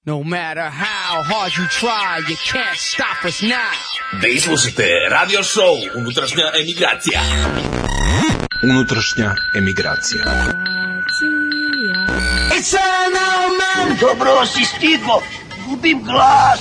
No matter how hard you try, you can't stop us now. Vi slušate radio show Unutrašnja emigracija. Unutrašnja emigracija. Dobro si stigo, gubim glas.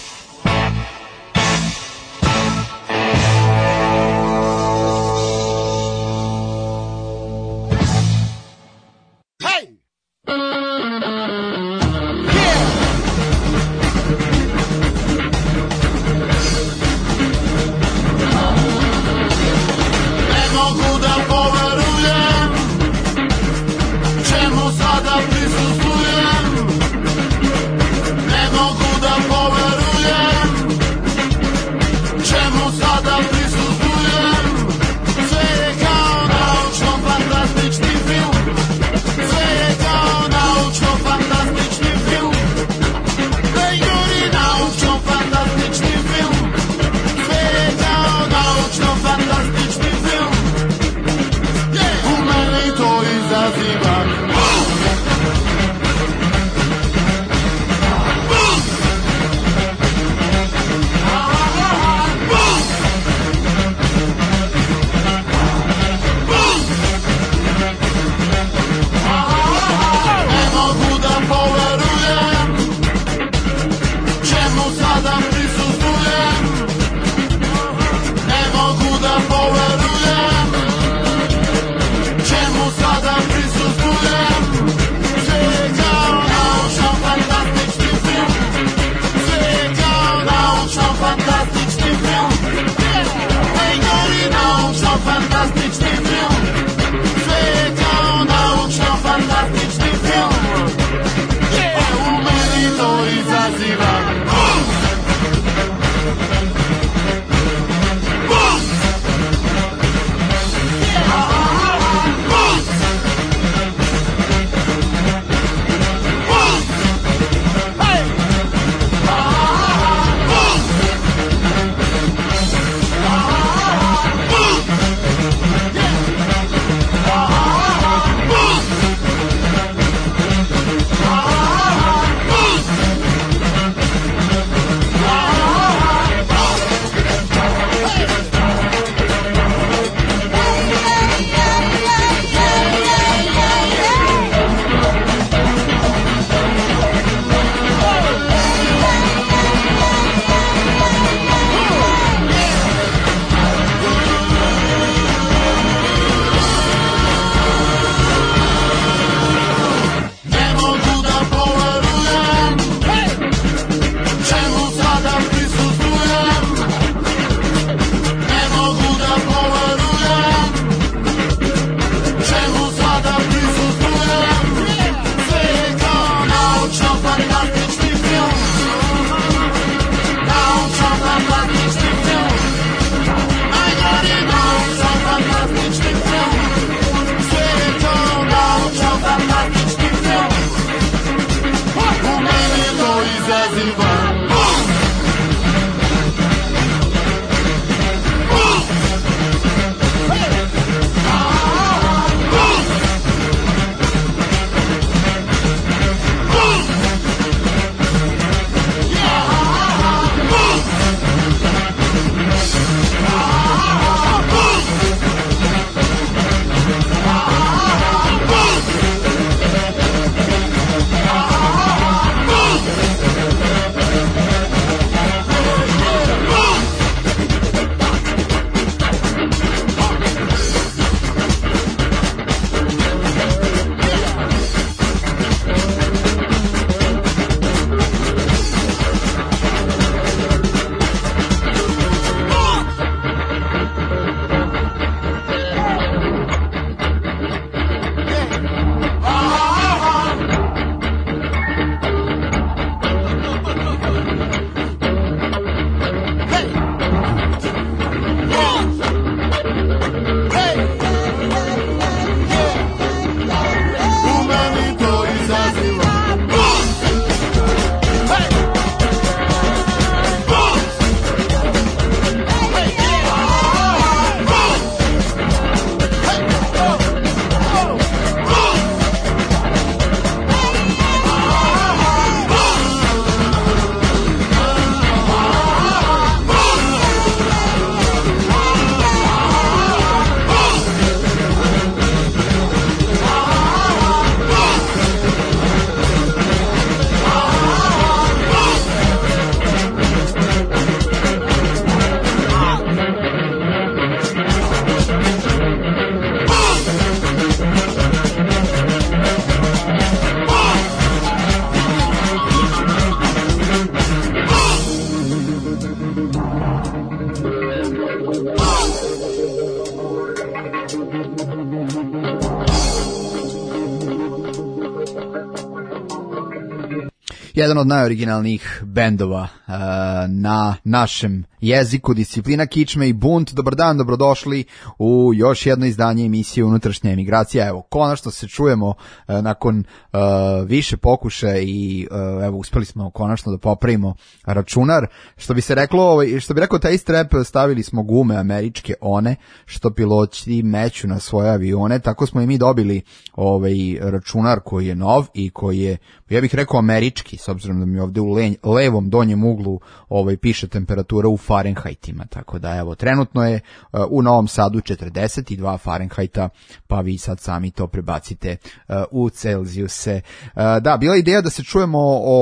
jedan od najoriginalnijih bendova na našem jeziku, Disciplina kičme i bunt. Dobar dan, dobrodošli u još jedno izdanje emisije Unutrašnja emigracija. Evo, konačno se čujemo nakon više pokušaja i evo, uspeli smo konačno da popravimo računar. Što bi se reklo, što bi rekao taj strep, stavili smo gume američke, one što piloti meću na svoje avione, tako smo i mi dobili računar koji je nov i koji je, ja bih rekao, američki, s obzirom da mi ovde u levom donjem uglu piše temperatura u Fahrenheitima, tako da evo, trenutno je u Novom Sadu 42 Fahrenheita, pa vi sad sami to prebacite u Celzijuse. Da, bila ideja da se čujemo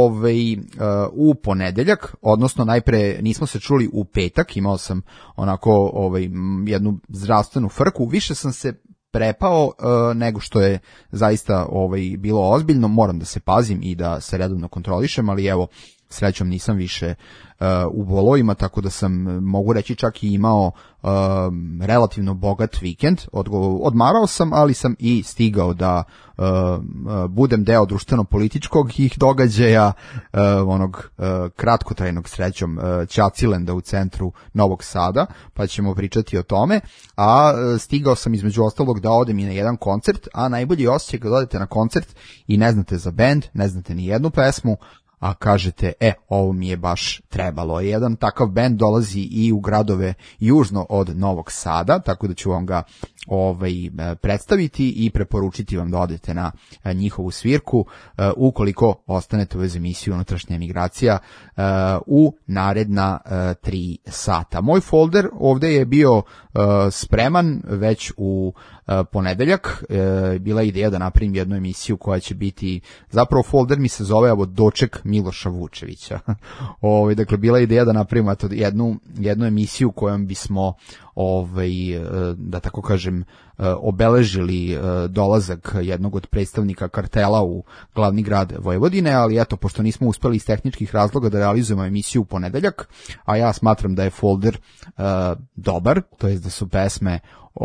u ponedeljak, odnosno najpre nismo se čuli u petak, imao sam onako jednu zdravstvenu frku, više sam se prepao nego što je zaista bilo ozbiljno, moram da se pazim i da se redovno kontrolišem, ali evo, srećom nisam više u bolovima, tako da sam, mogu reći, čak i imao relativno bogat vikend. Odmarao sam, ali sam i stigao da budem deo društveno-političkog događaja, onog kratkotrajnog, srećom, Ćacilenda u centru Novog Sada, pa ćemo pričati o tome. A stigao sam između ostalog da odem i na jedan koncert, a najbolji osjećaj kada odete na koncert i ne znate za bend, ne znate ni jednu pesmu, a kažete, ovo mi je baš trebalo. Jedan takav bend dolazi i u gradove južno od Novog Sada, tako da ću vam ga predstaviti i preporučiti vam da odete na njihovu svirku ukoliko ostanete u emisiju Unutrašnja emigracija u naredna 3 sata. Moj folder ovde je bio spreman već u ponedeljak. Bila je ideja da napravim jednu emisiju koja će biti, zapravo folder mi se zove doček Miloša Vučevića. Dakle, bila je ideja da napravimo jednu emisiju kojom bismo da tako kažem obeležili dolazak jednog od predstavnika kartela u glavni grad Vojvodine, ali eto, pošto nismo uspeli iz tehničkih razloga da realizujemo emisiju u ponedeljak, a ja smatram da je folder dobar, to jest da su pesme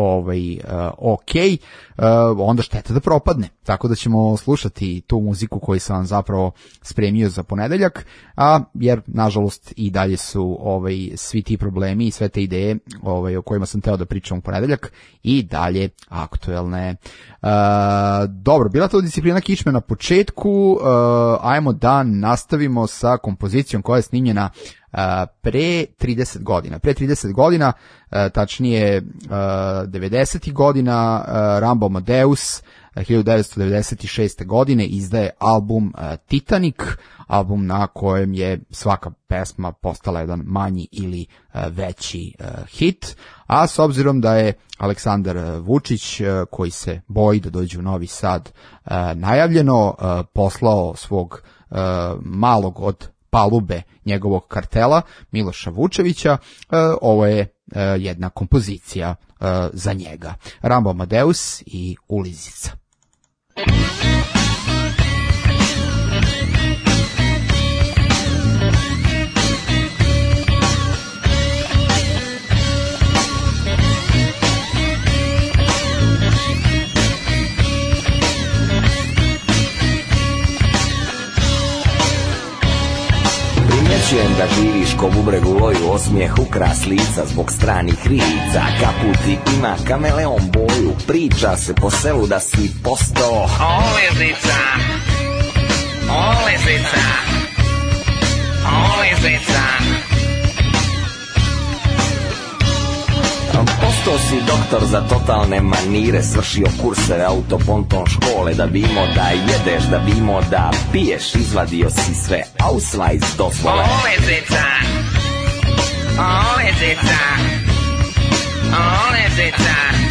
onda šteta da propadne, tako da ćemo slušati tu muziku koju sam vam zapravo spremio za ponedeljak, jer nažalost i dalje su svi ti problemi i sve te ideje o kojima sam teo da pričam u ponedeljak i dalje aktuelne. Dobro, bila to Disciplina kičme na početku, ajmo da nastavimo sa kompozicijom koja je snimljena pre 30 godina. Pre 30 godina, tačnije 90. godina, Rambo Amadeus 1996. godine izdaje album Titanic, album na kojem je svaka pesma postala jedan manji ili veći hit, a s obzirom da je Aleksandar Vučić, koji se boji da dođe u Novi Sad, najavljeno poslao svog malog od palube njegovog kartela Miloša Vučevića, ovo je jedna kompozicija za njega. Rambo Amadeus i Ulizica. Primjećujem da živiš ko bubreg u loju, osmijeh ukras lica zbog stranih rica. Kaputi ima kameleon boju, priča se po selu da si postao Olezica, Olezica, Olezica. Postao si doktor za totalne manire, svršio kurseve autoponton škole, da bi imao da jedeš, da bi imao da piješ, izvadio si sve ausweis dozvole. Olezica, Olezica, Olezica.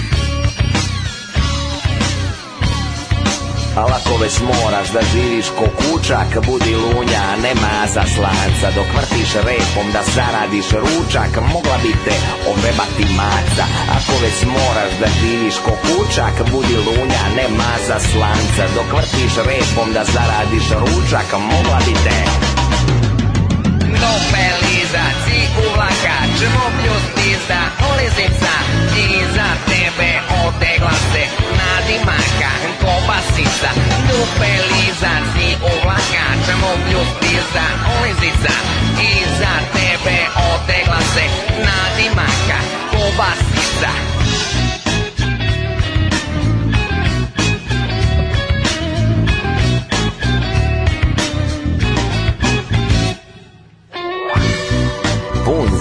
Al ako već moraš da živiš ko kučak, budi lunja, nema za slanca. Dok vrtiš repom da zaradiš ručak, mogla bi te ovebati maca. Ako već moraš da živiš ko kučak, budi lunja, nema za slanca. Dok vrtiš repom da zaradiš ručak, mogla bi te Nobelizaci uvlakač, moblju spizda, Olezica, iza tebe otegla se nadimaka, kobasica. Nobelizaci uvlakač, moblju spizda,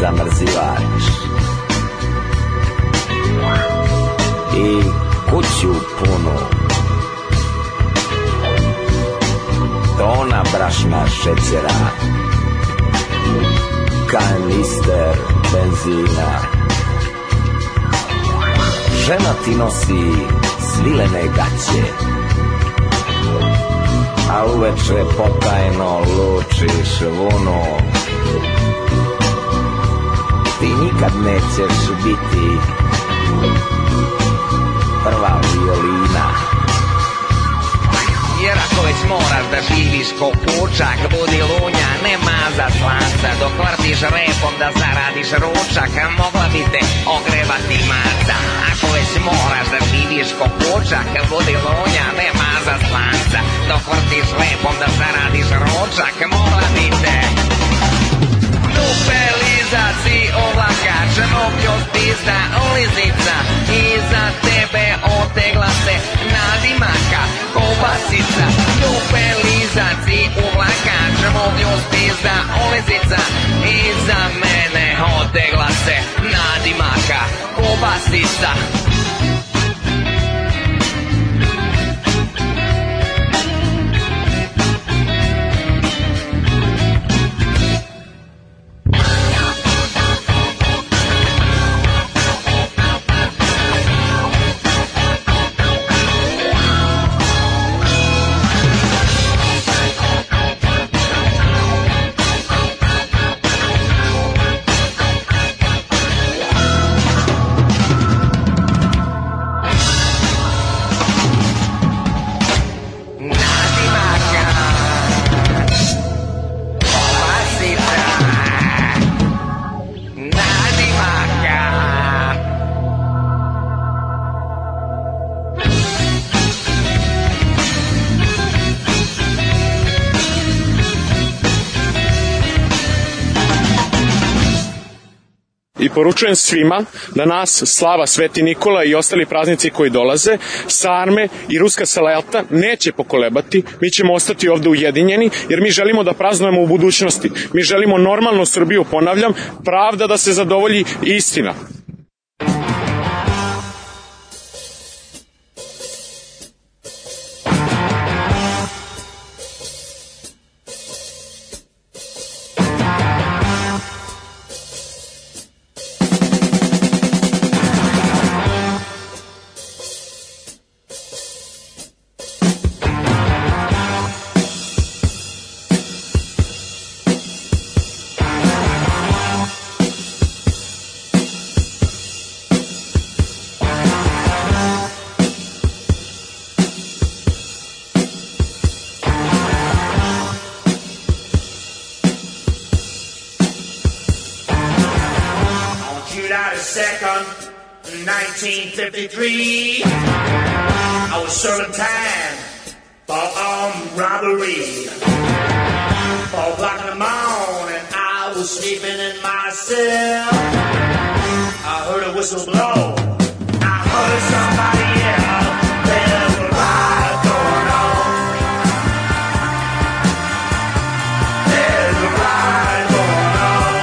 zamrzivač i kuću punu tona brašna, šećera, kanister benzina. Žena ti nosi svilene gaće, a uveče potajno lučiš vunu. Ti nikad nećeš biti prva violina, jer ako već moraš da živiš ko kučak, budi lunja, nema za slanca, dok vrtiš repom da zaradiš ručak, mogla bi te ogrebati maca. Ako već moraš da živiš ko kučak, budi lunja, nema za slanca, dok vrtiš repom da zaradiš ručak, mogla bi te Lupelizaci ovlakač, nobljost pizda, liznica, iza tebe otegla se nadimaka, kobasica. Lupelizaci uvlakač, nobljost pizda, liznica, iza mene otegla se nadimaka, kobasica. I poručujem svima da nas slava Sveti Nikola i ostali praznici koji dolaze, sarme i ruska salata neće pokolebati. Mi ćemo ostati ovde ujedinjeni jer mi želimo da praznujemo u budućnosti. Mi želimo normalnu Srbiju, ponavljam, pravda da se zadovolji i istina. July 2nd, 1953, I was serving time for armed robbery. 4 o'clock in the morning, I was sleeping in my cell. I heard a whistle blow. I heard somebody yell. There's a riot going on. There's a riot going on.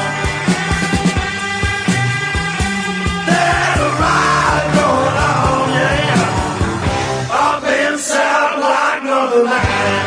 There's a riot going on, yeah. Up in South like Northern Land.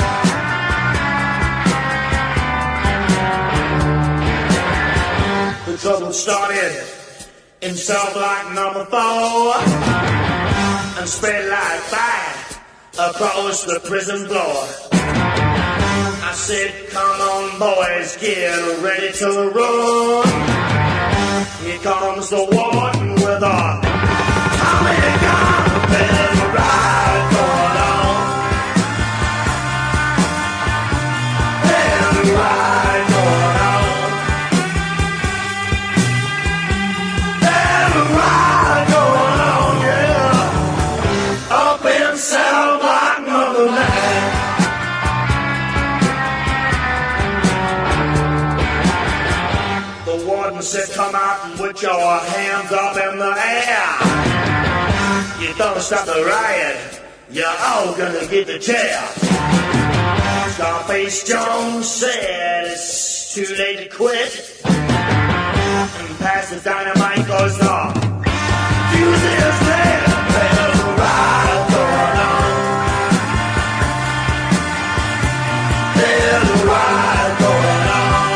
The trouble started in South Block number 4 and spread like fire across the prison floor. I said, come on boys, get ready to run. Here comes the warden with a Tommy gun. There's a riot going on. There's a riot going on. There's a riot going on, yeah. Up in South Block number 9. The warden said, come out and put your hands up in the air. You don't stop the riot, you're all gonna get the chair. Scarface Jones said it's too late to quit. And as the dynamite goes off. Fuse is there, there's a riot going on. There's a riot going on.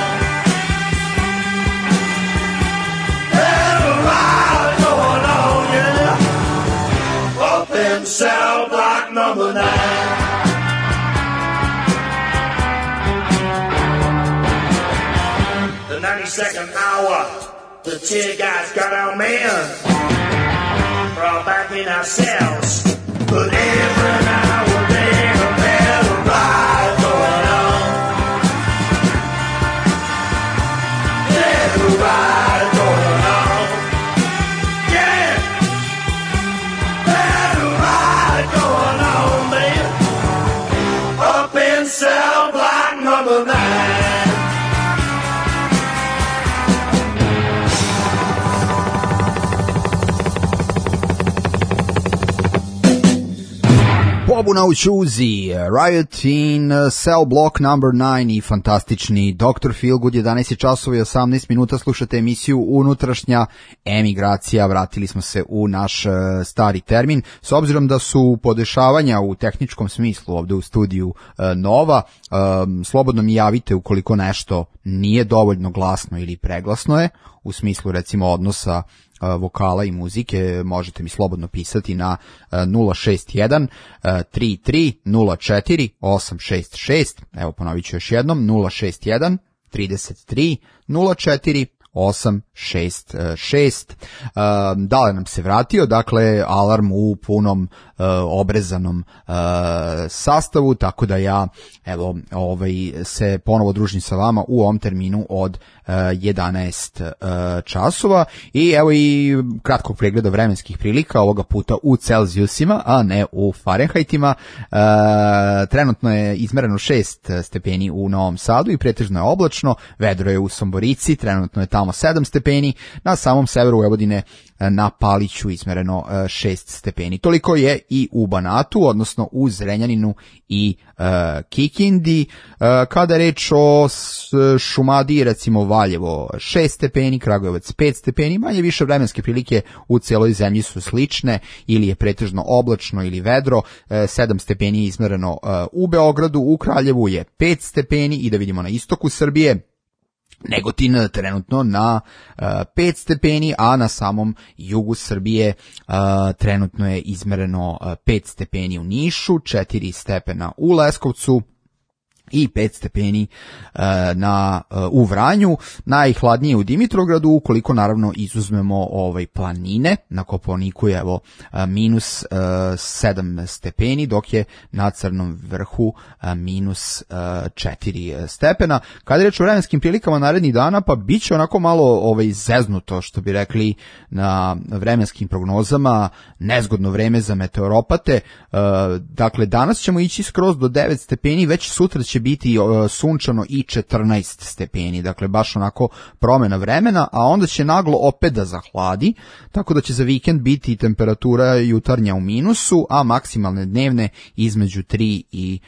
There's a riot going on, yeah. Up in cell block number 9. The 92nd hour, the tear gas got our men. We're all back in our cells, but every now and then there's a riot going on. There's a riot going on. Yeah, there's a riot going on, man. Up in cell block number 9. Bobu u Čuzi, Riot in Cell Block number 9 i fantastični Dr. Feelgood, 11 časova i 18 minuta, slušate emisiju Unutrašnja emigracija. Vratili smo se u naš stari termin, s obzirom da su podešavanja u tehničkom smislu ovde u studiju nova. Slobodno mi javite ukoliko nešto nije dovoljno glasno ili preglasno je, u smislu recimo odnosa vokala i muzike. Možete mi slobodno pisati na 061 33 04 866. Evo, ponovit ću još jednom, 061 33 04 866. Dale nam se vratio, dakle alarm u punom obrezanom sastavu, tako da ja evo se ponovo družim sa vama u ovom terminu od 11 časova i evo i kratkog pregleda vremenskih prilika, ovoga puta u Celzijusima, a ne u Fahrenheitima. Trenutno je izmereno 6 stepeni u Novom Sadu i pretežno je oblačno, vedro je u Somborici, trenutno je tamo 7 stepeni, na samom severu Vojvodine na Paliću izmereno 6 stepeni. Toliko je i u Banatu, odnosno u Zrenjaninu i Kikindi. Kada je reč o Šumadiji, recimo Valjevo 6 stepeni, Kragujevac 5 stepeni, manje više vremenske prilike u celoj zemlji su slične, ili je pretežno oblačno ili vedro. 7 stepeni je izmereno u Beogradu, u Kraljevu je 5 stepeni i da vidimo na istoku Srbije Negotin trenutno na 5 stepeni, a na samom jugu Srbije trenutno je izmereno 5 stepeni u Nišu, 4 stepena u Leskovcu i 5 stepeni u Vranju. Najhladnije u Dimitrovgradu, ukoliko naravno izuzmemo planine. Na Kopaoniku je evo minus 7 stepeni, dok je na Crnom vrhu minus 4 stepena. Kada je reč o vremenskim prilikama narednih dana, pa bit će onako malo zeznuto, što bi rekli na vremenskim prognozama, nezgodno vreme za meteoropate. Dakle, danas ćemo ići skroz do 9 stepeni, već sutra će biti sunčano i 14 stepeni, dakle baš onako promena vremena, a onda će naglo opet da zahladi, tako da će za vikend biti temperatura jutarnja u minusu, a maksimalne dnevne između 3 i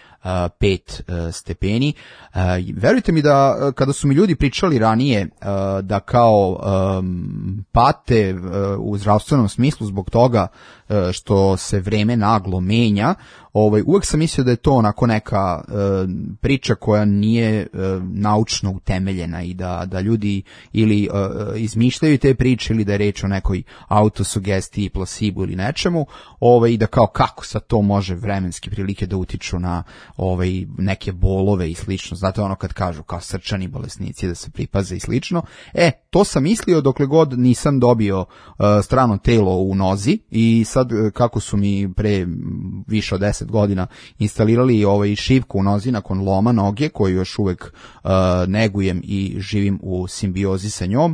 5 stepeni. Verujte mi da kada su mi ljudi pričali ranije da kao pate u zdravstvenom smislu zbog toga što se vreme naglo menja, uvek sam mislio da je to onako neka priča koja nije naučno utemeljena i da ljudi ili izmišljaju te priče ili da je reč o nekoj autosugestiji, plasibu ili nečemu, i da kao kako sad to može vremenske prilike da utiču na neke bolove i slično. Znate ono kad kažu kao srčani bolesnici da se pripaze i slično. To sam mislio dokle god nisam dobio strano telo u nozi i sad kako su mi pre više od 10 godina instalirali šivku u nozi nakon loma noge koju još uvek negujem i živim u simbiozi sa njom,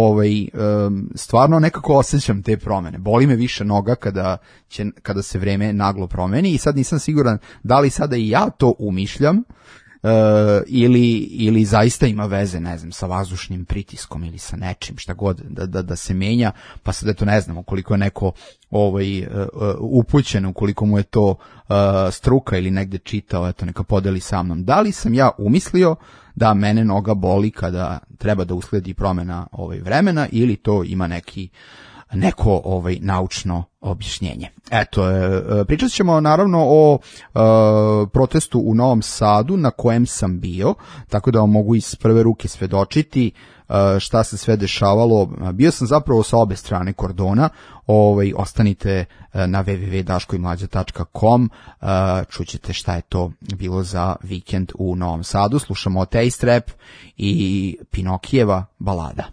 stvarno nekako osjećam te promene. Boli me više noga kada se vreme naglo promeni i sad nisam siguran da li sada i ja to umišljam ili zaista ima veze, ne znam, sa vazdušnim pritiskom ili sa nečim, šta god da se menja, pa sad eto ne znam, ukoliko je neko upućen, ukoliko mu je to struka ili negde čitao, eto neka podeli sa mnom. Da li sam ja umislio da mene noga boli kada treba da usledi promena vremena ili to ima neko naučno objašnjenje. Eto, pričat ćemo naravno o protestu u Novom Sadu na kojem sam bio, tako da vam mogu iz prve ruke svedočiti šta se sve dešavalo. Bio sam zapravo sa obe strane kordona. Ostanite na www.daškoimlađa.com, čućete šta je to bilo za vikend u Novom Sadu. Slušamo Taste Rap i Pinokijeva balada.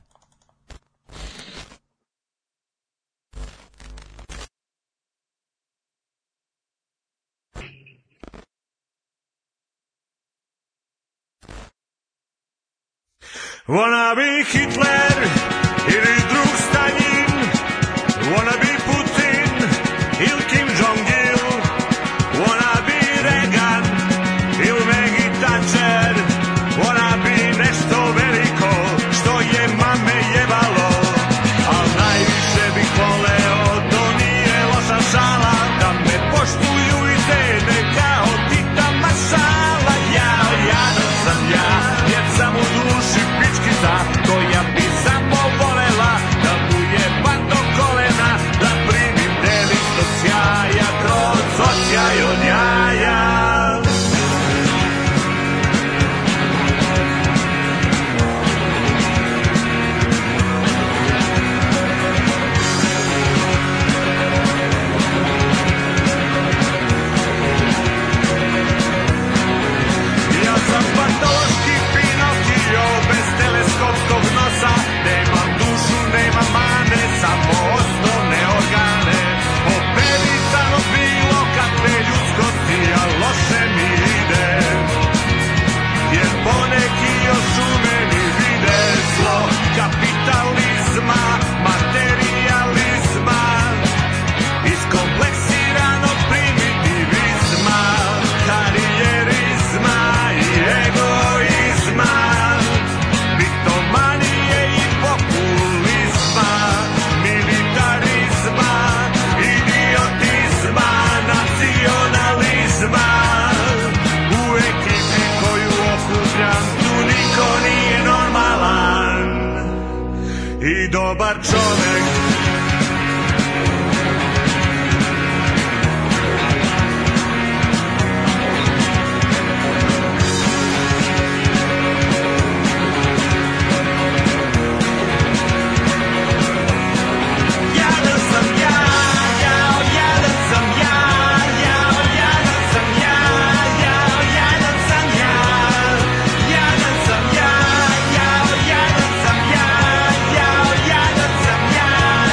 Wanna be Hitler ili drug Stalin, wanna be Putin ili Kim Jong-il, wanna be Reagan ili Maggie Thatcher, wanna be nešto veliko što je mame jebalo, al najviše bih voleo, to nije loša šala, da me poštuju i cene kao Tita Maršala. Jadan sam ja, jer sam u duši pičkica, koja bi samo volela da mu jebam do kolena, da primim delić od sjaja kroz očaj od jaja. Ja sam patološki Pinokio bez teleskopskog nosa, nemam dušu, nemam mane, samo osnovne organe. Operisan od bilo kakve ljudskosti, a loše mi ide, jer poneki još u meni vide zlo kapitalizma, materijalizma, iskompleksiranog primitivizma, karijerizma i egoizma, bitomanije i populizma, militarizma, idiotizma, nacionalizma. U ekipi koju okupljam tu niko nije normalan i dobar čovek. Jadan sam ja, jao, jadan sam ja, jao, jadan sam ja, jao, jadan sam ja, jadan sam ja, jao, jadan sam ja, jao, jadan sam ja,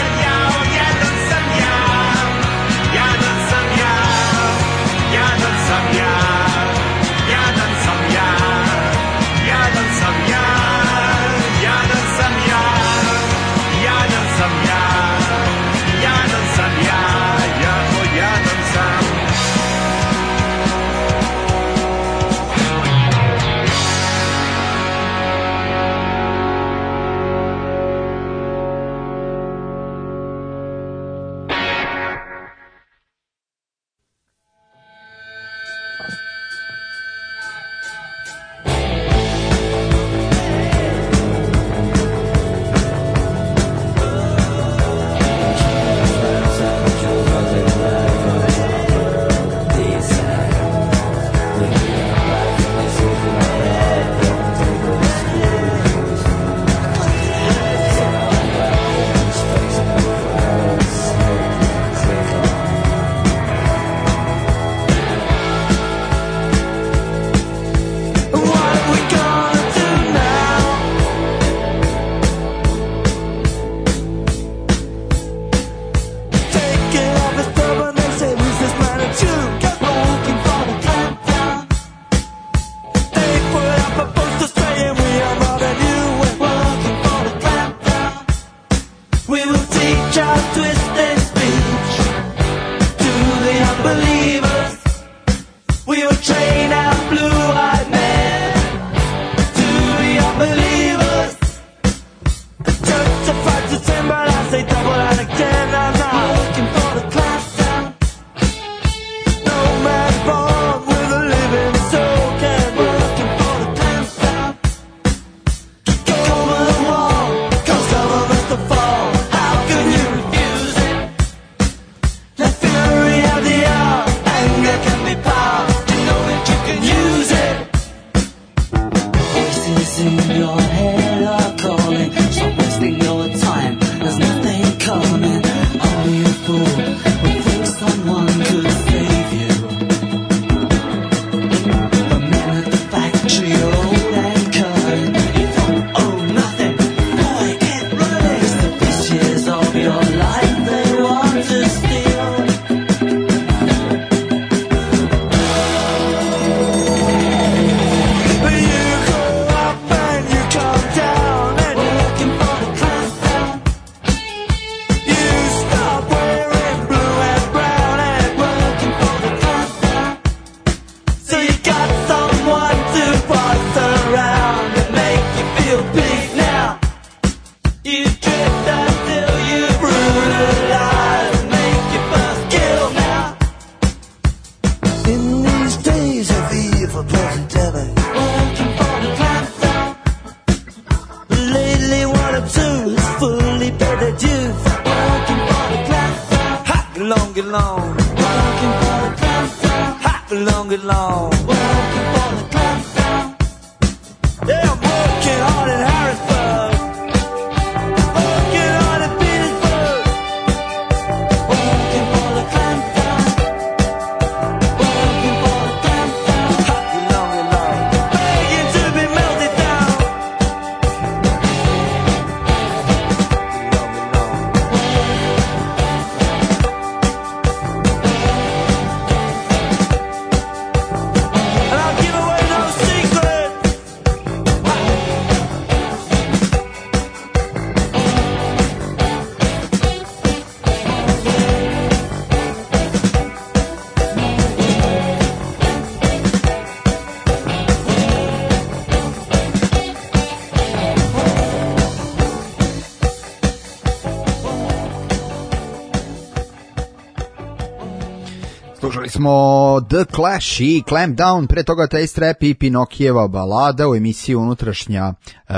Slušali smo The Clash i Clamp Down, pre toga Taste Rap i Pinokijeva balada u emisiji Unutrašnja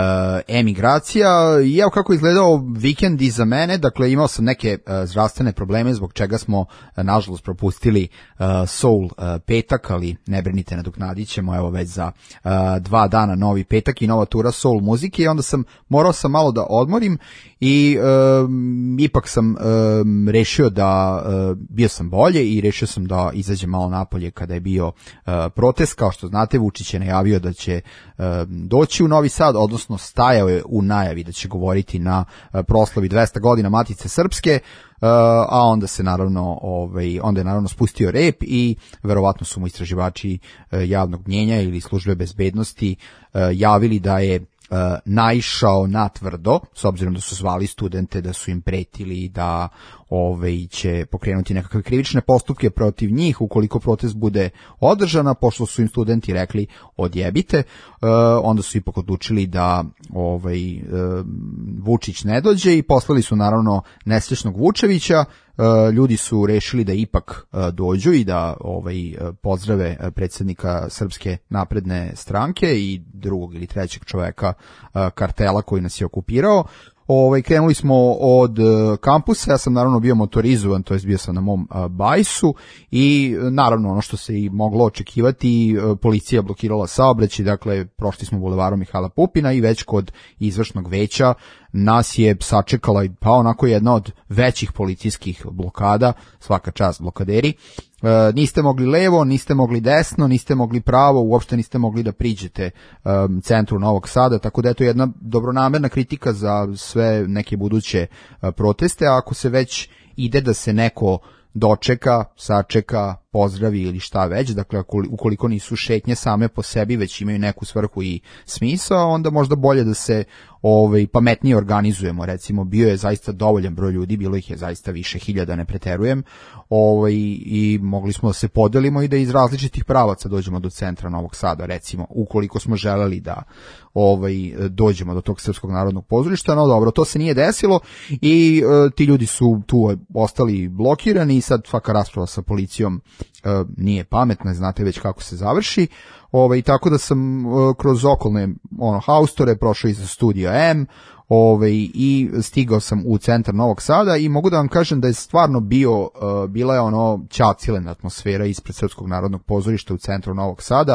emigracija. I evo kako izgledao vikend iza mene, dakle imao sam neke zdravstvene probleme zbog čega smo nažalost propustili Soul petak, ali ne brinite, nadoknadit ćemo evo već za 2 dana novi petak i nova tura Soul muzike i onda morao sam malo da odmorim i ipak sam rešio da bio sam bolje i rešio sam da izađem malo napolje kada je bio protest. Kao što znate, Vučić je najavio da će doći u Novi Sad, odnosno stajao je u najavi da će govoriti na proslavi 200 godina Matice Srpske, a onda se naravno onda je naravno spustio rep i verovatno su mu istraživači javnog mnjenja ili službe bezbednosti javili da je naišao na tvrdo, s obzirom da su zvali studente, da su im pretili da će pokrenuti nekakve krivične postupke protiv njih ukoliko protest bude održana, pošto su im studenti rekli odjebite, onda su ipak odlučili da Vučić ne dođe i poslali su naravno nesrećnog Vučevića. Ljudi su rešili da ipak dođu i da pozdrave predsjednika Srpske napredne stranke i drugog ili trećeg čoveka kartela koji nas je okupirao. Krenuli smo od kampusa, ja sam naravno bio motorizovan, to jest bio sam na mom bajsu i naravno ono što se i moglo očekivati, policija blokirala saobraćaj, dakle prošli smo bulevarom Mihajla Pupina i već kod izvršnog veća nas je sačekala pa onako jedna od većih policijskih blokada, svaka čast blokaderi. Niste mogli levo, niste mogli desno, niste mogli pravo, uopšte niste mogli da priđete centru Novog Sada, tako da je to jedna dobronamerna kritika za sve neke buduće proteste. A ako se već ide da se neko dočeka, sačeka, pozdravi ili šta već, dakle ukoliko nisu šetnje same po sebi, već imaju neku svrhu i smisao, onda možda bolje da se pametnije organizujemo. Recimo, bio je zaista dovoljan broj ljudi, bilo ih je zaista više hiljada, ne preterujem, i mogli smo da se podelimo i da iz različitih pravaca dođemo do centra Novog Sada, recimo, ukoliko smo želeli da dođemo do tog Srpskog narodnog pozorišta. No dobro, to se nije desilo i ti ljudi su tu ostali blokirani i sad svaka rasprava sa policijom nije pametna, znate već kako se završi. Tako da sam kroz okolne haustore prošao iza studija M i stigao sam u centar Novog Sada i mogu da vam kažem da je stvarno bila je ćacilena atmosfera ispred Srpskog narodnog pozorišta u centru Novog Sada.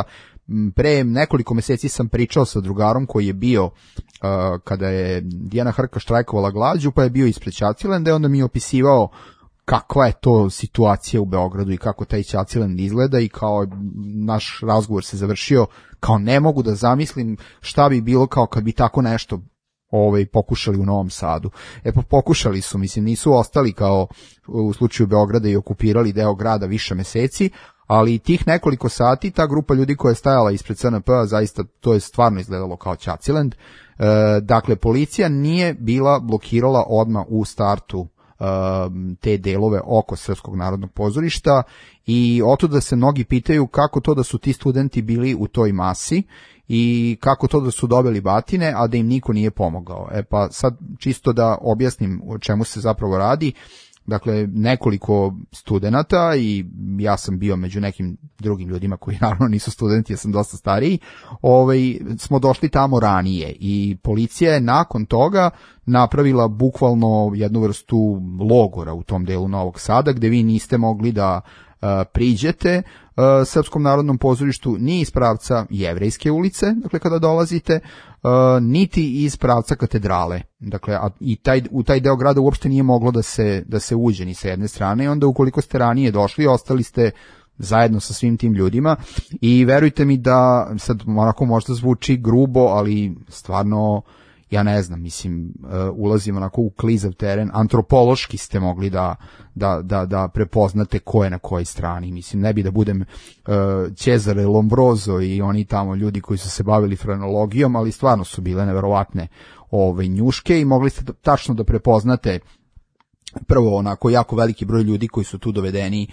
pre nekoliko meseci sam pričao sa drugarom koji je bio kada je Dijana Hrka štrajkovala glađu, pa je bio ispred Ćacilenda i onda mi je opisivao kakva je to situacija u Beogradu i kako taj Ćacilend izgleda i kao naš razgovor se završio kao ne mogu da zamislim šta bi bilo kao kad bi tako nešto pokušali u Novom Sadu. Pa pokušali su, mislim, nisu ostali kao u slučaju Beograda i okupirali deo grada više meseci, ali tih nekoliko sati ta grupa ljudi koja je stajala ispred CNP-a, zaista to je stvarno izgledalo kao Ćacilend. Dakle, policija nije bila blokirala odmah u startu te delove oko Srpskog narodnog pozorišta i otuda se mnogi pitaju kako to da su ti studenti bili u toj masi i kako to da su dobili batine, a da im niko nije pomogao. Pa sad čisto da objasnim o čemu se zapravo radi. Dakle, nekoliko studenata i ja sam bio među nekim drugim ljudima koji naravno nisu studenti, ja sam dosta stariji, smo došli tamo ranije i policija je nakon toga napravila bukvalno jednu vrstu logora u tom delu Novog Sada gde vi niste mogli da priđete Srpskom narodnom pozorištu ni iz pravca Jevrejske ulice, dakle kada dolazite, niti iz pravca katedrale. Dakle, u taj deo grada uopšte nije moglo da se uđe ni sa jedne strane i onda ukoliko ste ranije došli, ostali ste zajedno sa svim tim ljudima i verujte mi da sad onako možda zvuči grubo, ali stvarno ja ne znam, mislim, ulazim onako u klizav teren, antropološki ste mogli da prepoznate ko je na kojoj strani, mislim, ne bi da budem Cesare Lombroso i oni tamo ljudi koji su se bavili frenologijom, ali stvarno su bile neverovatne njuške i mogli ste tačno da prepoznate prvo onako jako veliki broj ljudi koji su tu dovedeni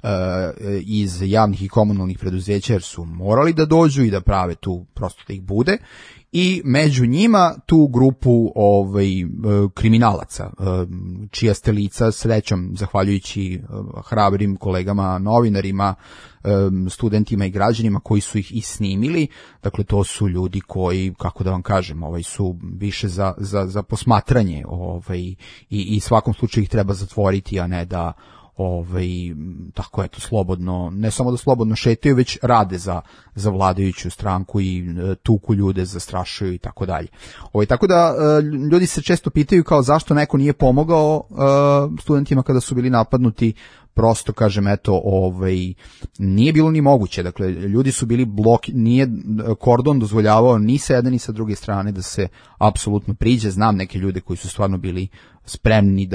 iz javnih i komunalnih preduzeća jer su morali da dođu i da prave tu prosto da ih bude i među njima tu grupu kriminalaca čija ste lica srećom zahvaljujući hrabrim kolegama novinarima, studentima i građanima koji su ih i snimili. Dakle, to su ljudi koji, kako da vam kažem, su više za posmatranje i svakom slučaju ih treba zatvoriti, a ne da tako eto slobodno, ne samo da slobodno šetaju, već rade za vladajuću stranku i tuku ljude, zastrašuju i tako dalje. Tako da ljudi se često pitaju kao zašto neko nije pomogao studentima kada su bili napadnuti. Prosto kažem, eto, nije bilo ni moguće, dakle, ljudi su bili nije kordon dozvoljavao ni sa jedne ni sa druge strane da se apsolutno priđe. Znam neke ljude koji su stvarno bili spremni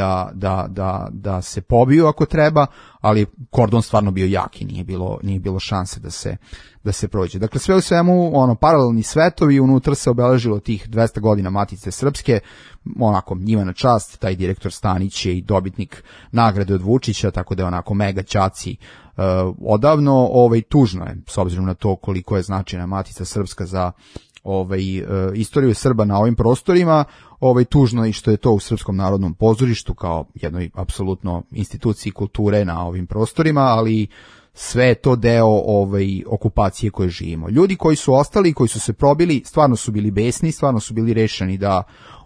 da se pobiju ako treba, ali kordon stvarno bio jak i nije bilo šanse da se prođe. Dakle, sve u svemu, paralelni svetovi, unutra se obeležilo tih 200 godina Matice Srpske, onako njima na čast, taj direktor Stanić je i dobitnik nagrade od Vučića, tako da je onako mega ćaci odavno. Tužno je, s obzirom na to koliko je značajna Matica Srpska za istoriju Srba na ovim prostorima, tužno i što je to u Srpskom narodnom pozorištu kao jednoj apsolutno instituciji kulture na ovim prostorima, ali sve je to deo okupacije koje živimo. Ljudi koji su ostali, koji su se probili, stvarno su bili besni, stvarno su bili rešeni da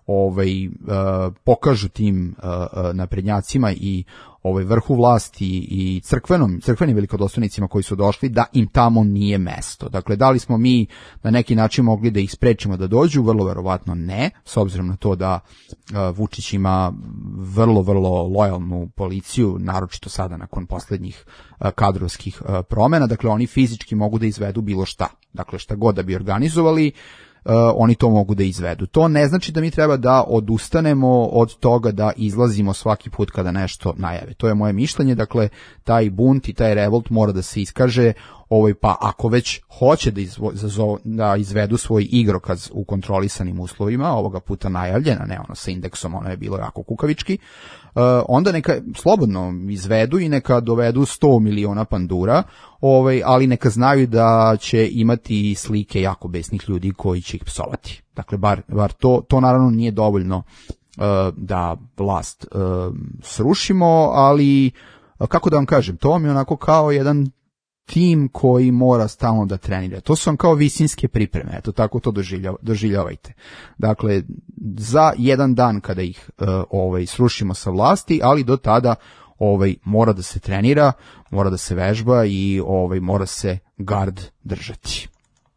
pokažu tim naprednjacima i vrhu vlasti i crkvenim velikodostojnicima koji su došli da im tamo nije mesto. Dakle, da li smo mi na neki način mogli da ih sprečimo da dođu? Vrlo verovatno ne, s obzirom na to da Vučić ima vrlo, vrlo lojalnu policiju, naročito sada nakon poslednjih kadrovskih promena. Dakle, oni fizički mogu da izvedu bilo šta. Dakle, šta god da bi organizovali, oni to mogu da izvedu. To ne znači da mi treba da odustanemo od toga da izlazimo svaki put kada nešto najave. To je moje mišljenje, dakle, taj bunt i taj revolt mora da se iskaže, pa ako već hoće da izvedu svoj igrokaz u kontrolisanim uslovima, ovoga puta najavljena, ne sa indeksom, ono je bilo jako kukavički, onda neka slobodno izvedu i neka dovedu 100 miliona pandura, ali neka znaju da će imati slike jako besnih ljudi koji će ih psovati. Dakle, bar to naravno nije dovoljno da vlast srušimo, ali kako da vam kažem, to mi je onako kao jedan tim koji mora stalno da trenira. To su vam kao visinske pripreme, eto tako to doživljavajte. Dakle, za jedan dan kada ih srušimo sa vlasti, ali do tada mora da se trenira, mora da se vežba i mora se gard držati.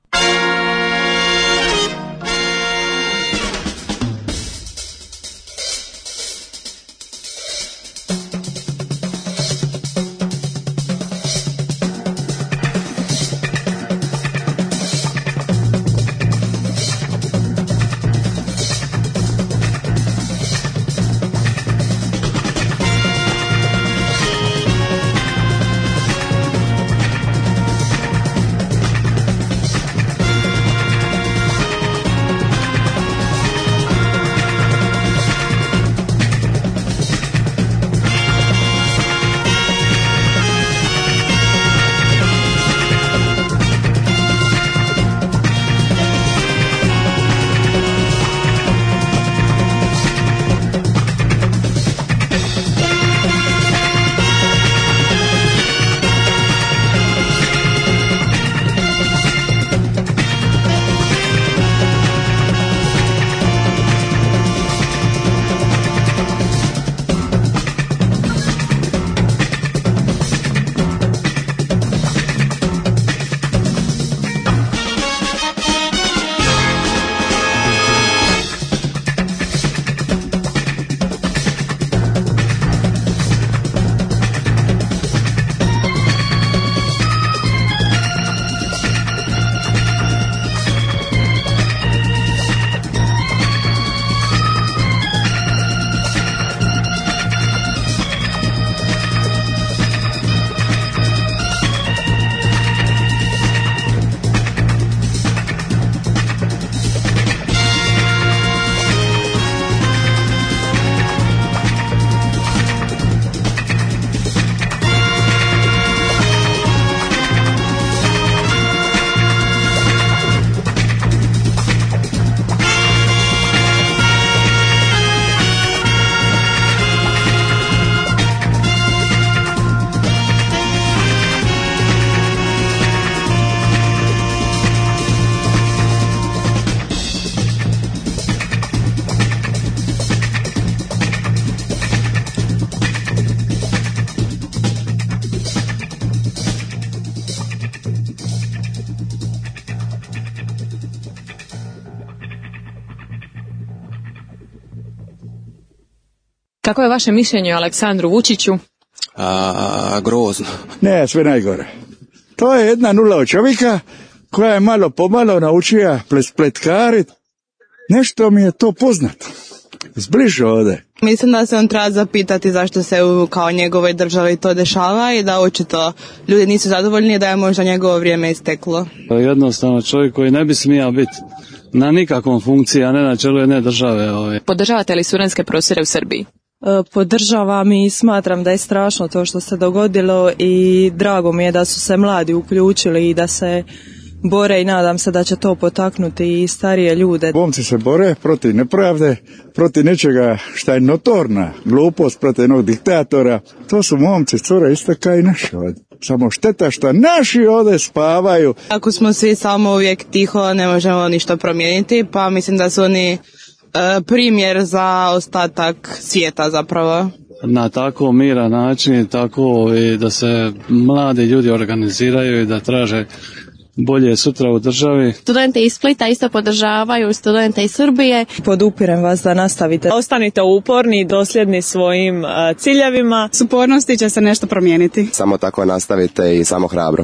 Kako je vaše mišljenje o Aleksandru Vučiću? Grozno. Ne, sve najgore. To je jedna nula od čovjeka koja je malo pomalo naučila spletkarit. Nešto mi je to poznato. Zbliže ovdje. Mislim da se on treba zapitati zašto se kao njegovoj državi to dešava i da očito ljudi nisu zadovoljni, da je možda njegovo vrijeme isteklo. Jednostavno čovjek koji ne bi smijao biti na nikakvom funkciji, a ne na čelu jedne države. Podržavate li studentske prosvjede u Srbiji? Podržavam i smatram da je strašno to što se dogodilo i drago mi je da su se mladi uključili i da se bore i nadam se da će to potaknuti i starije ljude. Momci se bore protiv nepravde, protiv nečega što je notorna glupost, protiv jednog diktatora. To su momci, cure, isto kao i naši ovdje. Samo šteta što naši ovdje spavaju. Ako smo svi samo uvijek tiho, ne možemo ništa promijeniti, pa mislim da su oni primjer za ostatak svijeta zapravo. Na tako miran način, tako i da se mladi ljudi organiziraju i da traže bolje sutra u državi. Studente iz Splita isto podržavaju, studente iz Srbije. Podupirem vas da nastavite. Ostanite uporni i dosljedni svojim ciljevima. S upornosti će se nešto promijeniti. Samo tako nastavite i samo hrabro.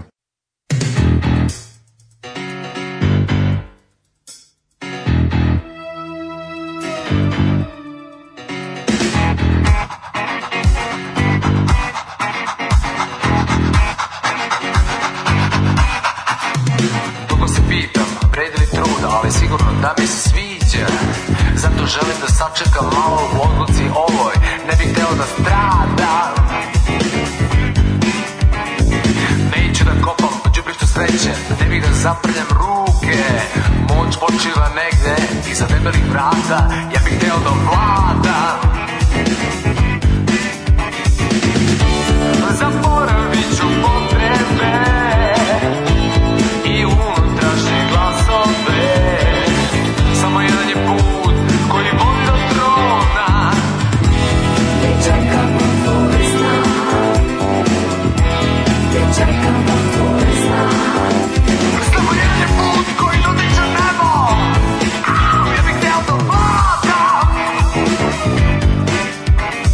Ali sigurno da mi se sviđa. Zato želim da sačekam malo u odluci ovoj. Ne bih hteo da stradam. Neću da kopam po đubrištu sreće. Ne bih da zaprljam ruke. Moć počiva negde iza debelih vrata. Ja bih hteo da vladam. Zaboravit ću potrebe i unutrašnje glasove. Samo jedan je put koji vodi do trona. Gdje čekamo tvoj znak. Gdje čekamo tvoj znak. Samo jedan je put koji dotiče nebo. Ja bih hteo da vladam.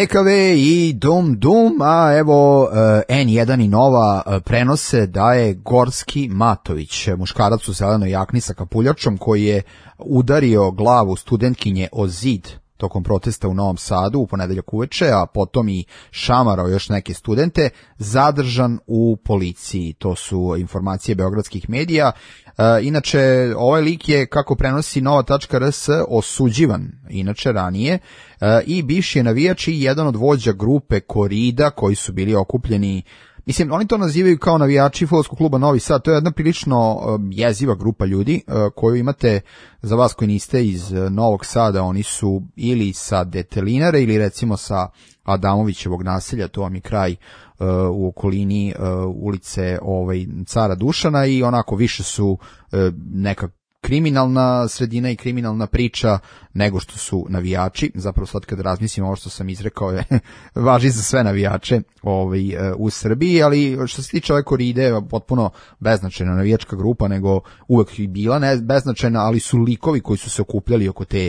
DKV i Dum Dum, a evo N1 i Nova prenose da je Gorski Matović, muškarac u zelenoj jakni sa kapuljačom, koji je udario glavu studentkinje o zid tokom protesta u Novom Sadu u ponedeljak uveče, a potom i šamarao još neke studente, zadržan u policiji. To su informacije beogradskih medija. Inače, ovaj lik je, kako prenosi Nova.rs, osuđivan inače ranije i bivši je navijač i jedan od vođa grupe Korida koji su bili okupljeni. Mislim, oni to nazivaju kao navijači fudbalskog kluba Novi Sad. To je jedna prilično jeziva grupa ljudi koju imate, za vas koji niste iz Novog Sada, oni su ili sa Detelinare ili recimo sa Adamovićevog naselja, to vam je kraj u okolini ulice Cara Dušana, i onako više su neka kriminalna sredina i kriminalna priča nego što su navijači. Zapravo sad kad razmislim, ovo što sam izrekao je važi za sve navijače u Srbiji, ali što se tiče ove Koride, potpuno beznačajna navijačka grupa, nego uvek i bila beznačajna, ali su likovi koji su se okupljali oko te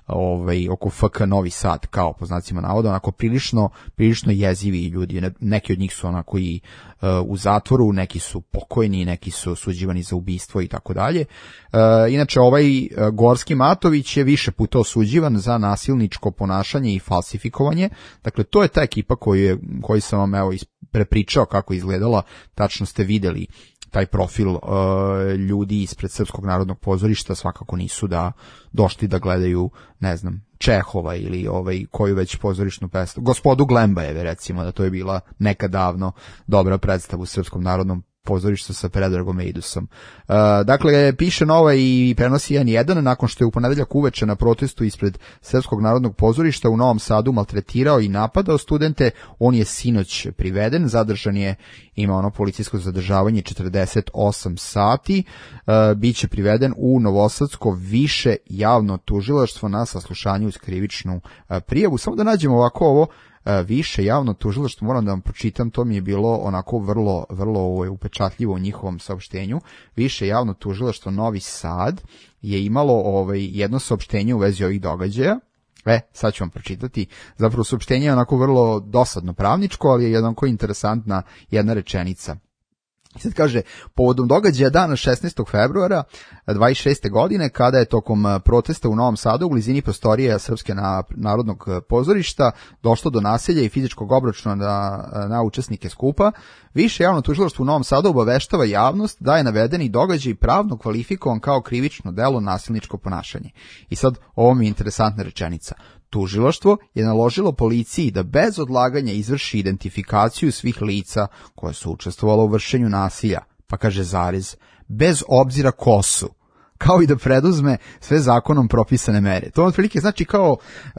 oko FK Novi Sad, kao po znacima navoda, onako prilično jezivi ljudi. Neki od njih su onako i u zatvoru, neki su pokojni, neki su osuđivani za ubistvo i tako dalje. Inače, ovaj Gorski Matović je više puta osuđivan za nasilničko ponašanje i falsifikovanje. Dakle, to je ta ekipa koju sam vam prepričao kako izgledala. Tačno ste videli taj profil ljudi ispred Srpskog narodnog pozorišta. Svakako nisu došli da gledaju, ne znam, Čehova ili koju već pozorišnu predstavu. Gospodu Glembajeve, recimo, da to je bila nekad davno dobra predstava u Srpskom narodnom pozorištu sa Predragom Eidusom. Dakle, piše Nova i prenosi N1, nakon što je u ponedeljak uveče na protestu ispred Srpskog narodnog pozorišta u Novom Sadu maltretirao i napadao studente. On je sinoć priveden, zadržan je, ima policijsko zadržavanje 48 sati, biće priveden u Novosadsko više javno tužilaštvo na saslušanju uz krivičnu prijavu. Samo da nađemo ovako ovo više javno tužilaštvo, moram da vam pročitam, to mi je bilo onako vrlo upečatljivo u njihovom saopštenju. Više javno tužilaštvo Novi Sad je imalo jedno saopštenje u vezi ovih događaja. Sad ću vam pročitati. Zapravo saopštenje je onako vrlo dosadno pravničko, ali je jednako interesantna jedna rečenica. Sad kaže, povodom događaja dana 16. februara 26. godine, kada je tokom protesta u Novom Sadu u blizini prostorije Srpske narodnog pozorišta došlo do nasilja i fizičkog obračuna na učesnike skupa, više javno tužilaštvo u Novom Sadu obaveštava javnost da je navedeni događaj pravno kvalifikovan kao krivično delo nasilničko ponašanje. I sad, ovo mi je interesantna rečenica. Tužilaštvo je naložilo policiji da bez odlaganja izvrši identifikaciju svih lica koja su učestvovala u vršenju nasilja, pa kaže zarez, bez obzira ko su, kao i da preduzme sve zakonom propisane mere. To otprilike znači kao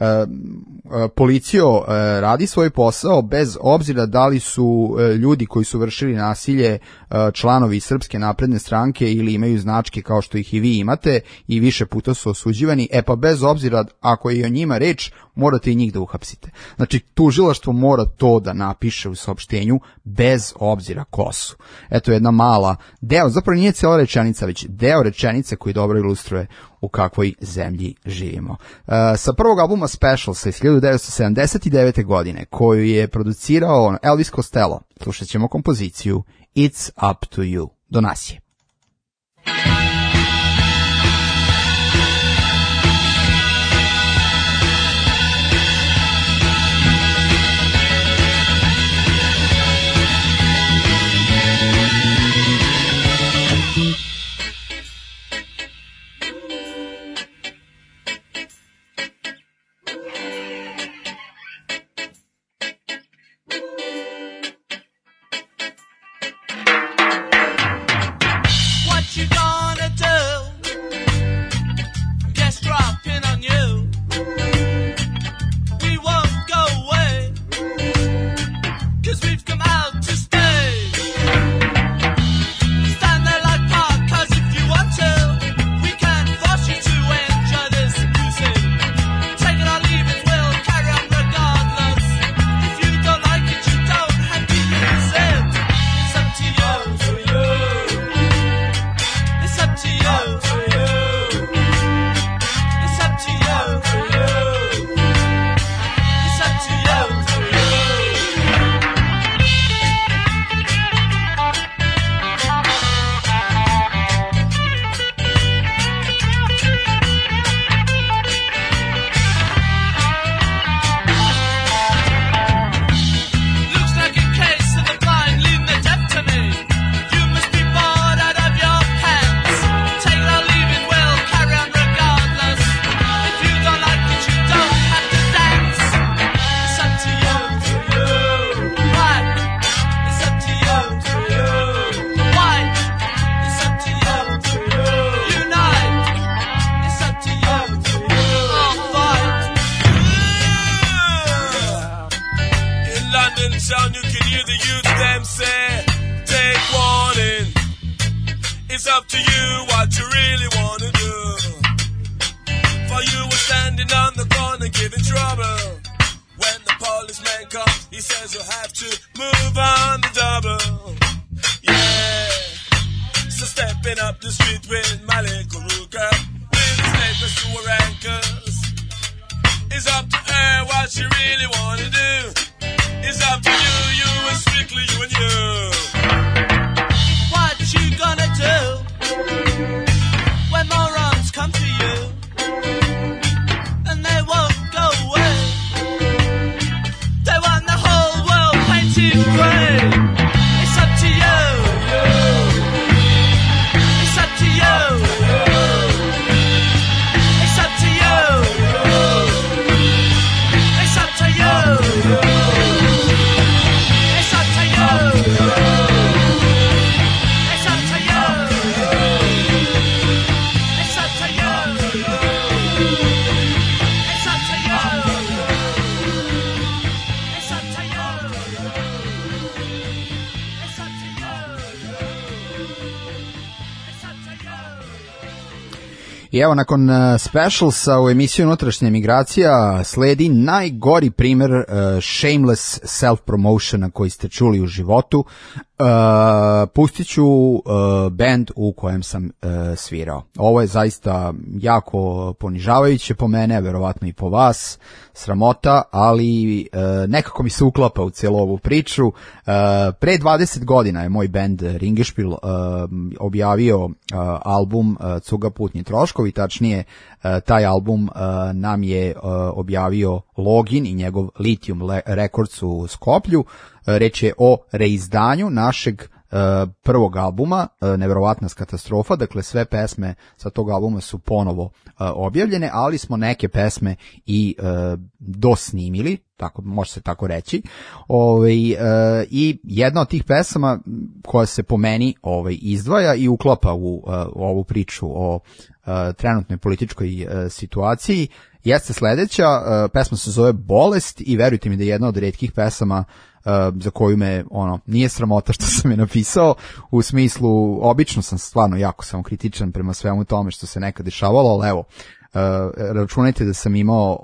policijo radi svoj posao bez obzira da li su ljudi koji su vršili nasilje članovi Srpske napredne stranke ili imaju značke kao što ih i vi imate i više puta su osuđivani, pa bez obzira ako je o njima reč, morate i njih da uhapsite. Znači, tužilaštvo mora to da napiše u saopštenju bez obzira ko su. Eto jedna mala deo, zapravo nije cijela rečenica, već deo rečenice koji dobro ilustruje u kakvoj zemlji živimo. Sa prvog albuma Specialsa iz 1979. godine, koju je producirao Elvis Costello, slušat ćemo kompoziciju It's Up to You. Do nas je. trouble. Yeah, so stepping up the street with my little rude girl, with papers to her ankles. It's up to her what she really wanna do. It's up to you, you and strictly you and you. What you gonna do when morons come to you and they won't go away? They want the whole world painted grey. It's up to you. It's up to you. It's up to you. It's up to you. It's up to you. It's up to you. It's up to you. It's up to you. It's up to you. It's up to you. I evo, nakon specialsa u emisiji Unutrašnja emigracija sledi najgori primer shameless self-promotiona koji ste čuli u životu. Pustit ću band u kojem sam svirao. Ovo je zaista jako ponižavajuće po mene, verovatno i po vas, sramota, ali nekako mi se uklapa u cijelu ovu priču. Pre 20 godina je moj band Ringišpil objavio album Cuga putni troškovi, tačnije taj album nam je objavio Login i njegov Lithium Records u Skoplju. Reč je o reizdanju našeg prvog albuma, Neverovatna katastrofa, dakle sve pesme sa tog albuma su ponovo objavljene, ali smo neke pesme i dosnimili, tako, može se tako reći. I jedna od tih pesama koja se po meni izdvaja i uklapa u ovu priču o trenutnoj političkoj situaciji jeste sledeća. Pesma se zove Bolest i verujte mi da je jedna od retkih pesama za koju me nije sramota što sam je napisao, u smislu obično sam stvarno jako samokritičan prema svemu tome što se nekad dešavalo, ali evo, računajte da sam imao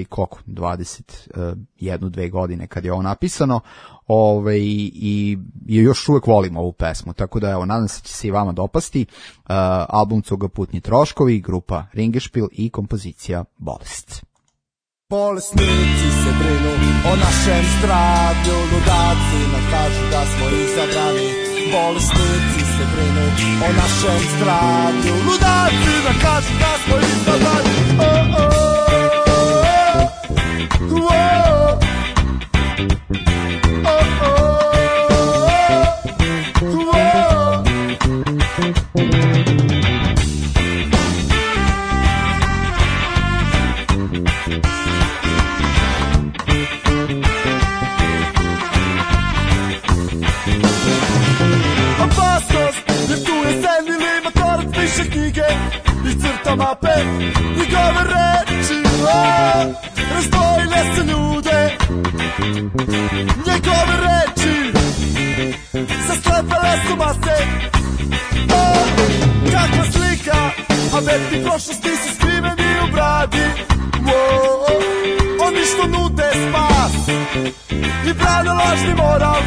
21-2 godine kad je ovo napisano, i još uvek volim ovu pesmu, tako da evo, nadam se će se i vama dopasti. Album Cuga putni troškovi, grupa Ringišpil i kompozicija Bolest. Bolesnici se brinu o našem zdravlju, ludaci nam kažu da smo izabrani. Bolesnici se brinu o našem zdravlju, ludaci nam kažu da smo izabrani. Iscrta mape njegove reči, razdvojile se ljude. Njegove reči zaslepele su mase. Kakva slika, a veti prošlosti su skriveni u bradi. Oni što nude spas i brane lažni moral.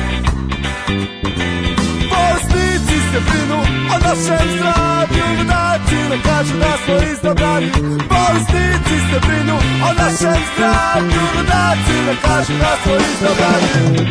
Bolesnici se brinu o našem zdravlju, ludaci nam kažu da smo izabrani. Bolesnici se brinu o našem zdravlju, ludaci nam kažu da smo izabrani.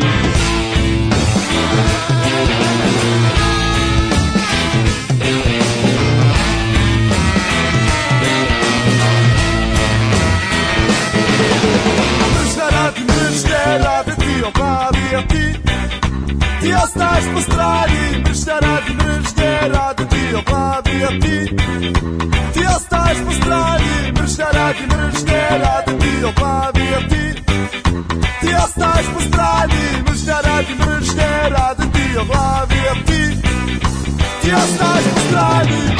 Mržnja radi mržnje, rade ti obavi, a ti ostaješ po strani. Mržnja radi mržnje, rade ti obavi, a ti ostaješ po strani. Mržnja radi mržnje, rade ti obavi, a ti ostaješ po strani. Mržnja radi mržnje, rade ti obavi, a ti ostaješ po strani.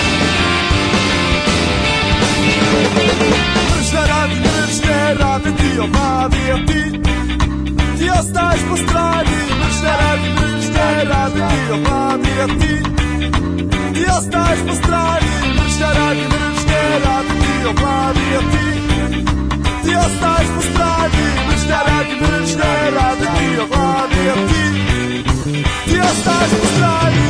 Mržnja radi mržnje, rade ti obavija ti ostaješ po strani, mržnja radi ti obavija ti ostaješ po strani, mržnja radi ti obavija ti ostaješ po strani, mržnja radi ti obavija ti ostaješ po strani.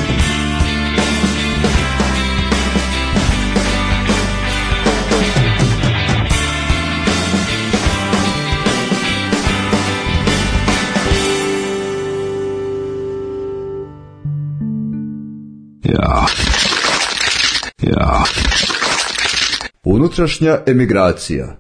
Ja. Unutrašnja emigracija.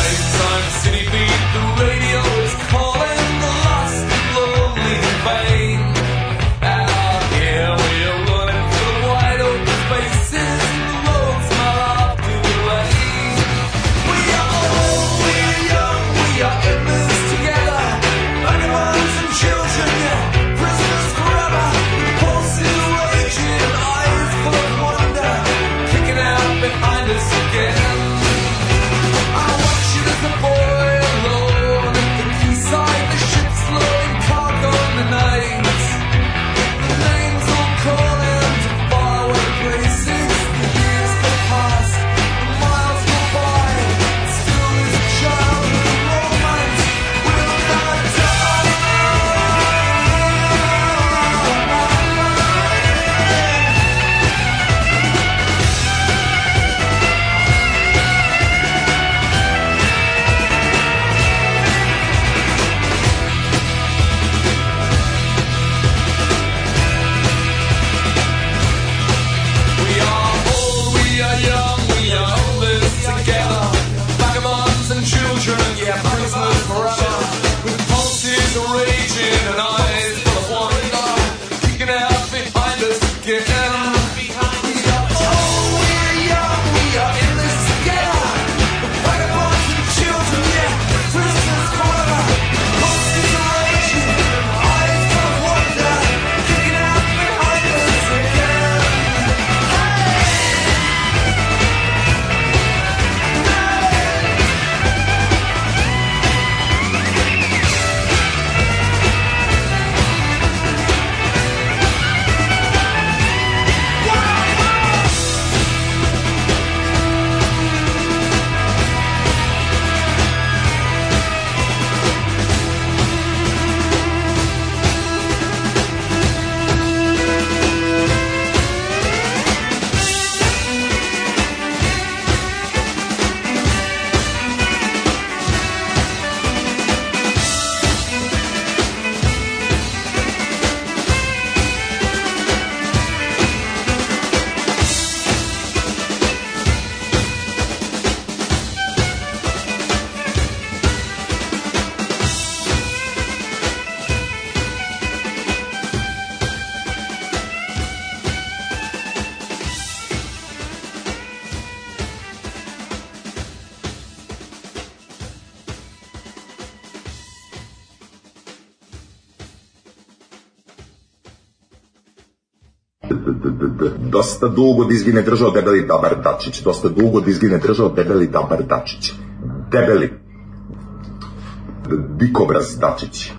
City beat, the radio is calling the lost and lonely in vain. Dosta dugo dizgine držao debeli Dabar Dačić. Dosta dugo dizgine držao debeli Dabar Dačić. Debeli. Dikobraz Dačić.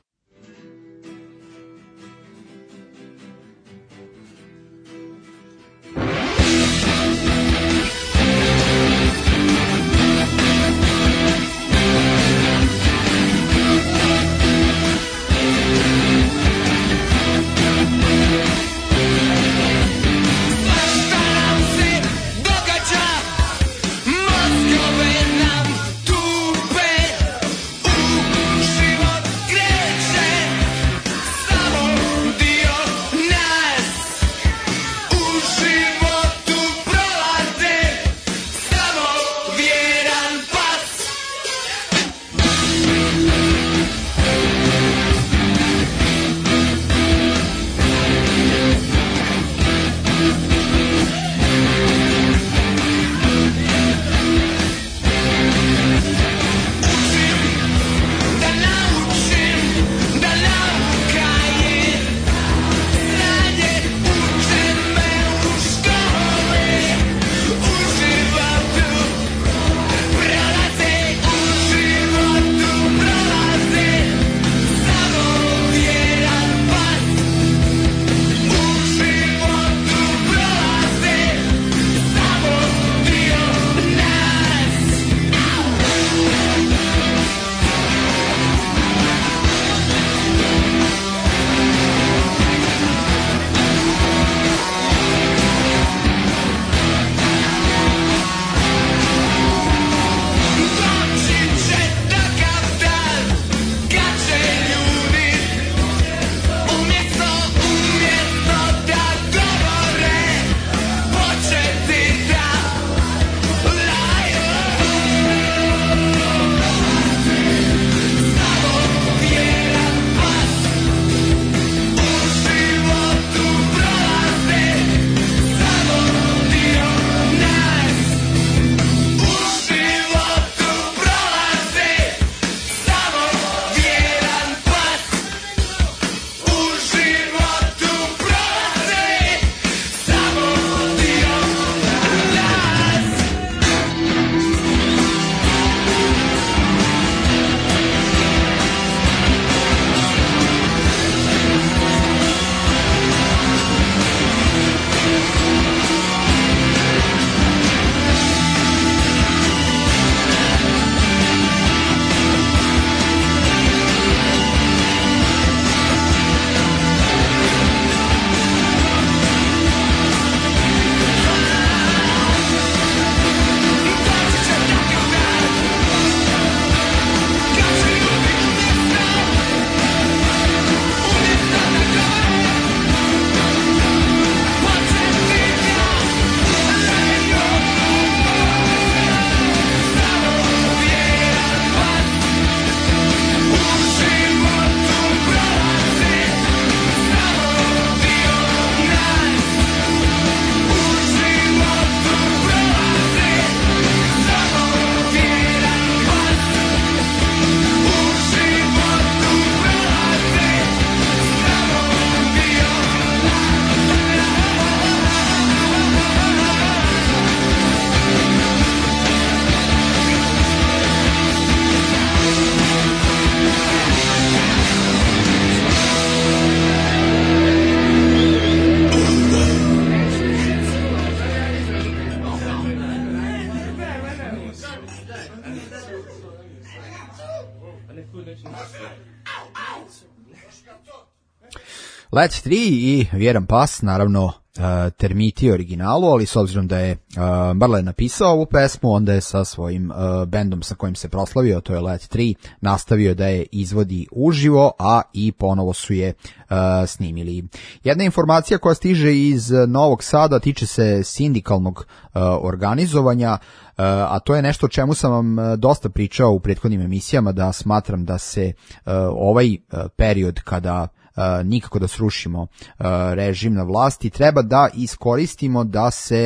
Let 3 i Vjeran Pas, naravno Termiti originalu, ali s obzirom da je Marley napisao ovu pesmu, onda je sa svojim bendom sa kojim se proslavio, to je Let 3, nastavio da je izvodi uživo, a i ponovo su je snimili. Jedna informacija koja stiže iz Novog Sada tiče se sindikalnog organizovanja, a to je nešto o čemu sam vam dosta pričao u prethodnim emisijama, da smatram da se ovaj period kada nikako da srušimo režim na vlasti, treba da iskoristimo da se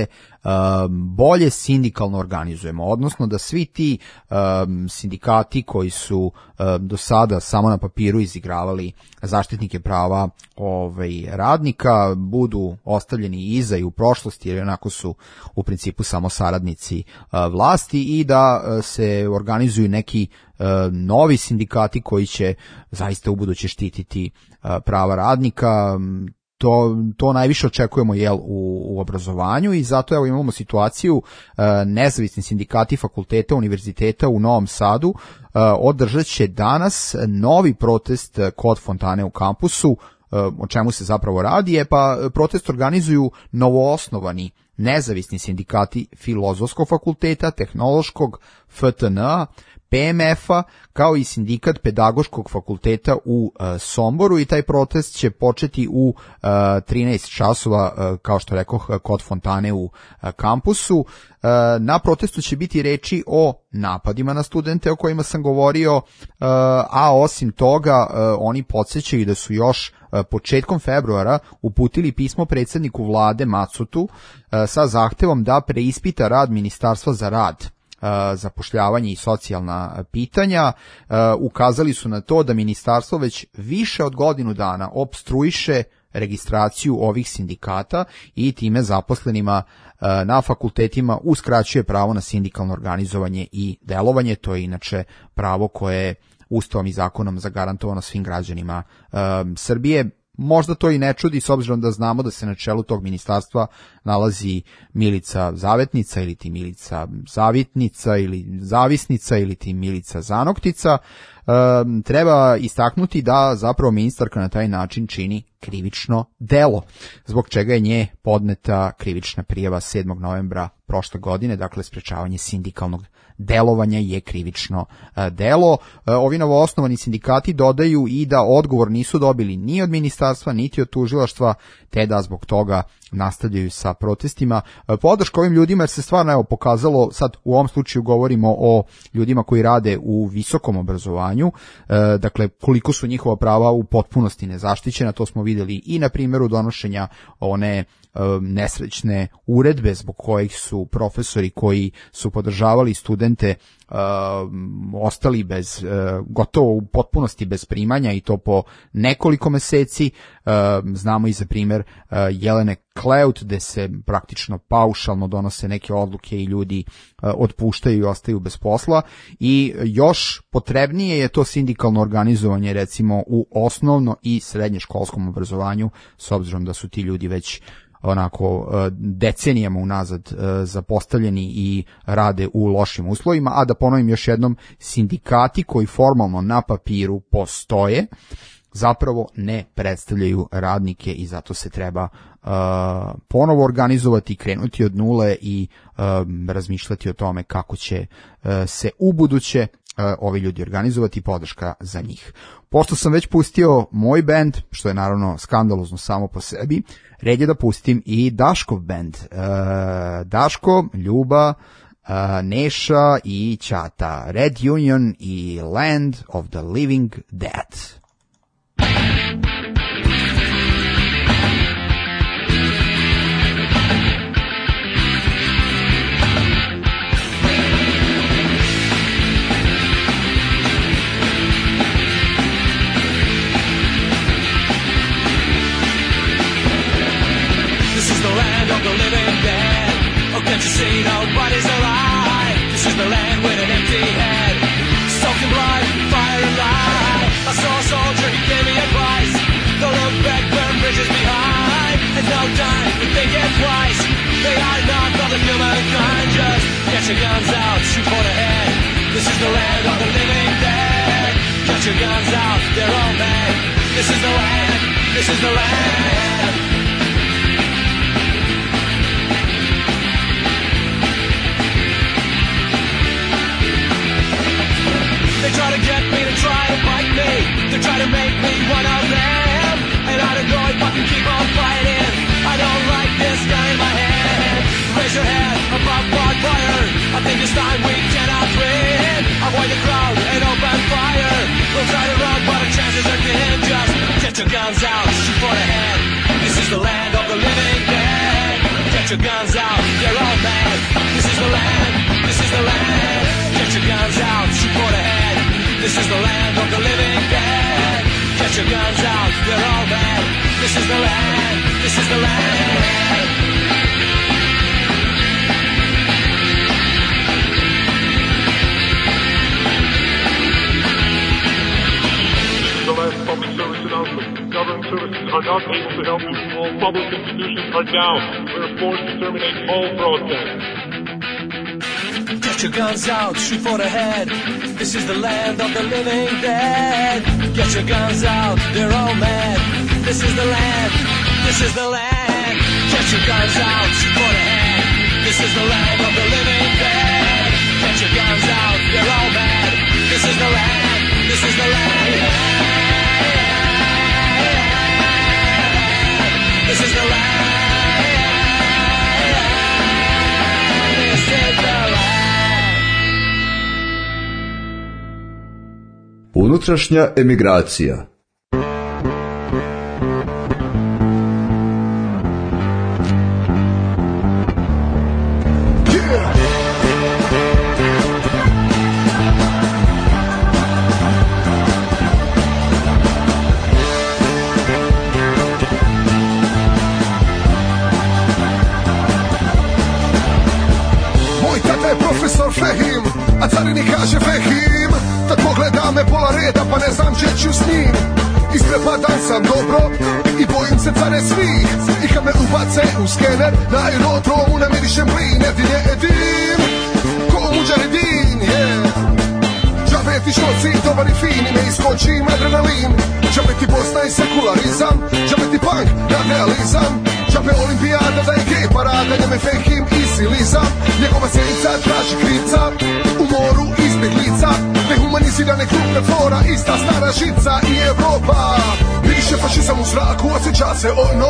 bolje sindikalno organizujemo, odnosno da svi ti sindikati koji su do sada samo na papiru izigravali zaštitnike prava radnika budu ostavljeni iza i u prošlosti, jer onako su u principu samo saradnici vlasti, i da se organizuju neki novi sindikati koji će zaista ubuduće štititi prava radnika. To najviše očekujemo u obrazovanju, i zato imamo situaciju nezavisni sindikati fakulteta univerziteta u Novom Sadu održat će danas novi protest kod fontane u kampusu. O čemu se zapravo radi? Protest organizuju novoosnovani nezavisni sindikati Filozofskog fakulteta, Tehnološkog, FTN-a, PMF-a, kao i sindikat Pedagoškog fakulteta u Somboru, i taj protest će početi u 13 časova, kao što rekoh, kod fontane u kampusu. Na protestu će biti reči o napadima na studente o kojima sam govorio, a osim toga oni podsjećaju da su još početkom februara uputili pismo predsjedniku vlade Macutu sa zahtevom da preispita rad Ministarstva za rad, zapošljavanje i socijalna pitanja. Ukazali su na to da ministarstvo već više od godinu dana opstruiše registraciju ovih sindikata i time zaposlenima na fakultetima uskraćuje pravo na sindikalno organizovanje i delovanje. To je inače pravo koje je Ustavom i zakonom zagarantovano svim građanima Srbije. Možda to i ne čudi, s obzirom da znamo da se na čelu tog ministarstva nalazi Milica Zavetnica ili ti Milica Zavitnica ili Zavisnica ili ti Milica Zanoktica. Treba istaknuti da zapravo ministarka na taj način čini krivično delo, zbog čega je nje podneta krivična prijava 7. novembra prošle godine. Dakle, sprečavanje sindikalnog delovanja je krivično delo. Ovi novoosnovani sindikati dodaju i da odgovor nisu dobili ni od ministarstva niti od tužilaštva, te da zbog toga nastavljaju sa protestima. Podrška ovim ljudima, jer se stvarno pokazalo, sad u ovom slučaju govorimo o ljudima koji rade u visokom obrazovanju, dakle koliko su njihova prava u potpunosti nezaštićena. To smo vidjeli i na primjeru donošenja one nesrećne uredbe zbog kojih su profesori koji su podržavali studente ostali bez, gotovo u potpunosti bez primanja, i to po nekoliko meseci. Znamo i za primjer Jelene Kleut, gde se praktično paušalno donose neke odluke i ljudi otpuštaju i ostaju bez posla. I još potrebnije je to sindikalno organizovanje recimo u osnovno i srednješkolskom obrazovanju, s obzirom da su ti ljudi već onako decenijama unazad zapostavljeni i rade u lošim uslovima. A da ponovim još jednom, sindikati koji formalno na papiru postoje zapravo ne predstavljaju radnike, i zato se treba ponovo organizovati, krenuti od nule i razmišljati o tome kako će se ubuduće ovi ljudi organizovati. Podrška za njih. Pošto sam već pustio moj bend, što je naravno skandalozno samo po sebi, red je da pustim i Daškov bend. Daško, Ljuba, Neša i Ćata. Red Union i Land of the Living Dead. Can't you see nobody's alive? This is the land with an empty head, soaked in blood, fire and light. I saw a soldier, he gave me advice. Don't look back, burn bridges behind. It's no time to think it twice. They are not of the humankind. Just get your guns out, shoot for the head. This is the land of the living dead. Get your guns out, they're all dead. This is the land, this is the land. They try to get me to try to fight me. They try to make me one of them. And I don't know if I can keep on fighting. I don't like this gun in my hand. Raise your head above barbed wire. I think it's time we cannot win. Avoid the crowd and open fire. We'll try to run, but the chances are thin. Just get your guns out, shoot for the head. This is the land of the living dead. Get your guns out, they're all the land, this is the land. Get your guns out, shoot for the head. This is the land of the living dead. Get your guns out, they're all dead. This is the land, this is the land. The last public service announcement. Government services are not able to help you. All public institutions are down. We're forced to terminate all broadcasts. Get your guns out, shoot for the head. This is the land of the living dead. Get your guns out, they're all mad. This is the land, this is the land. Get your guns out, shoot for the head. This is the land of the living dead. Get your guns out, they're all mad. This is the land, this is the land. This is the land. This is the land. Unutrašnja emigracija. Profesor Fehim, a carini kaže Fehim, tad pogleda me pola reda pa ne znam gdje ću s njim. Isprepadan sam dobro i bojim se care svih. I kad me ubace u skener na aerodromu namirišem plin. Edin je Edin, ko muđaredin, yeah. Džabe ti škoci, dobar i fin, i ne iskočim adrenalin. Džabe ti Bosna i sekularizam, džabe ti punk na realizam. Džabe olimpijada da je gej parada, njeme Fehim isilizam. Njegova sjenica traži krivca, u moru izbjeglica. Nehumanizirane krupne flora, ista stara žica i Evropa. Više fašizam u zraku, osjeća se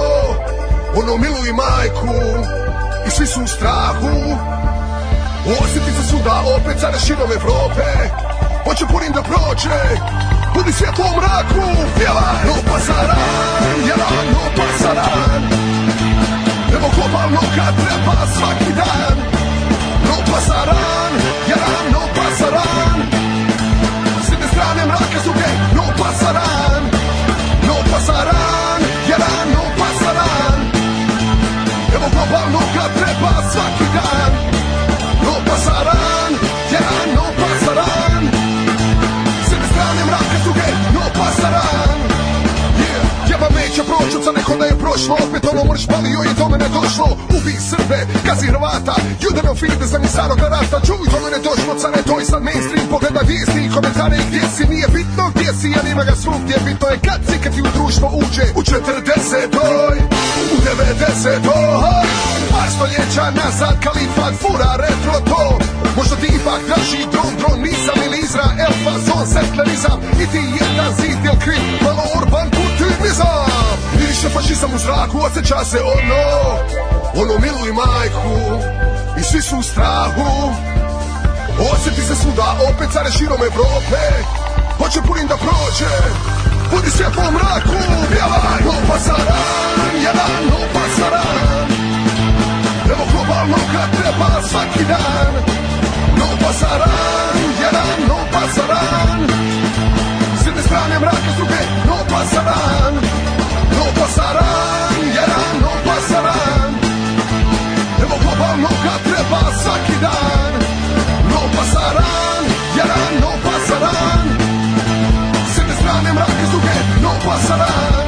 ono miluj majku. I svi su u strahu, osjeti se svuda opet care širom Evrope. Hoće Purim da prođe, budi svjetlo u mraku. Pjevaj, no pasaran, jedan no pasaran. Evo globalno kad treba svaki dan. No pasaran, jedan no pasaran. S jedne strane mraka s druge, no pasaran. No pasaran, jedan no pasaran. Evo globalno kad treba svaki dan. No pasaran, jedan no pasaran. S jedne strane mraka s druge, no pasaran. Jeba neće proći od neko da je prošlo. Opet ono mrš palio i do mene došlo. Ubi Srbe, gazi Hrvata, Judenov filide za nisaroga rata. Čuj, do mene došlo, care, to je sad mainstream. Pogledaj vijesti i komentare i gdje si. Nije bitno gdje si, ja nima ga svugdje. Bitno je kad si, kad ti u društvo uđe. U 40-oj, u 90-oj. Par stoljeća nazad, kalifat, fura, retro to. Možda ti ipak draži dron, nisam ili Izrael, fazon, setlerizam. I ti jedan zid, jel Krim, malo Orban, Putinizam. Više fašizam u zraku, osjeća se ono miluj majku. I svi su u strahu, osjeti se svuda opet care širom Evrope. Hoće Purim da prođe, budi svjetlo u mraku. Pjevaj, no pasaran, jedan no pasaran. Evo globalno kad treba svaki dan. No pasaran, jedan no pasaran. S jedne strane mraka, s druge no pasaran. No pasaran, jedan no pasaran. Evo globalno kad treba svaki dan. No pasaran, jedan no pasaran. S jedne strane mraka, s druge no pasaran.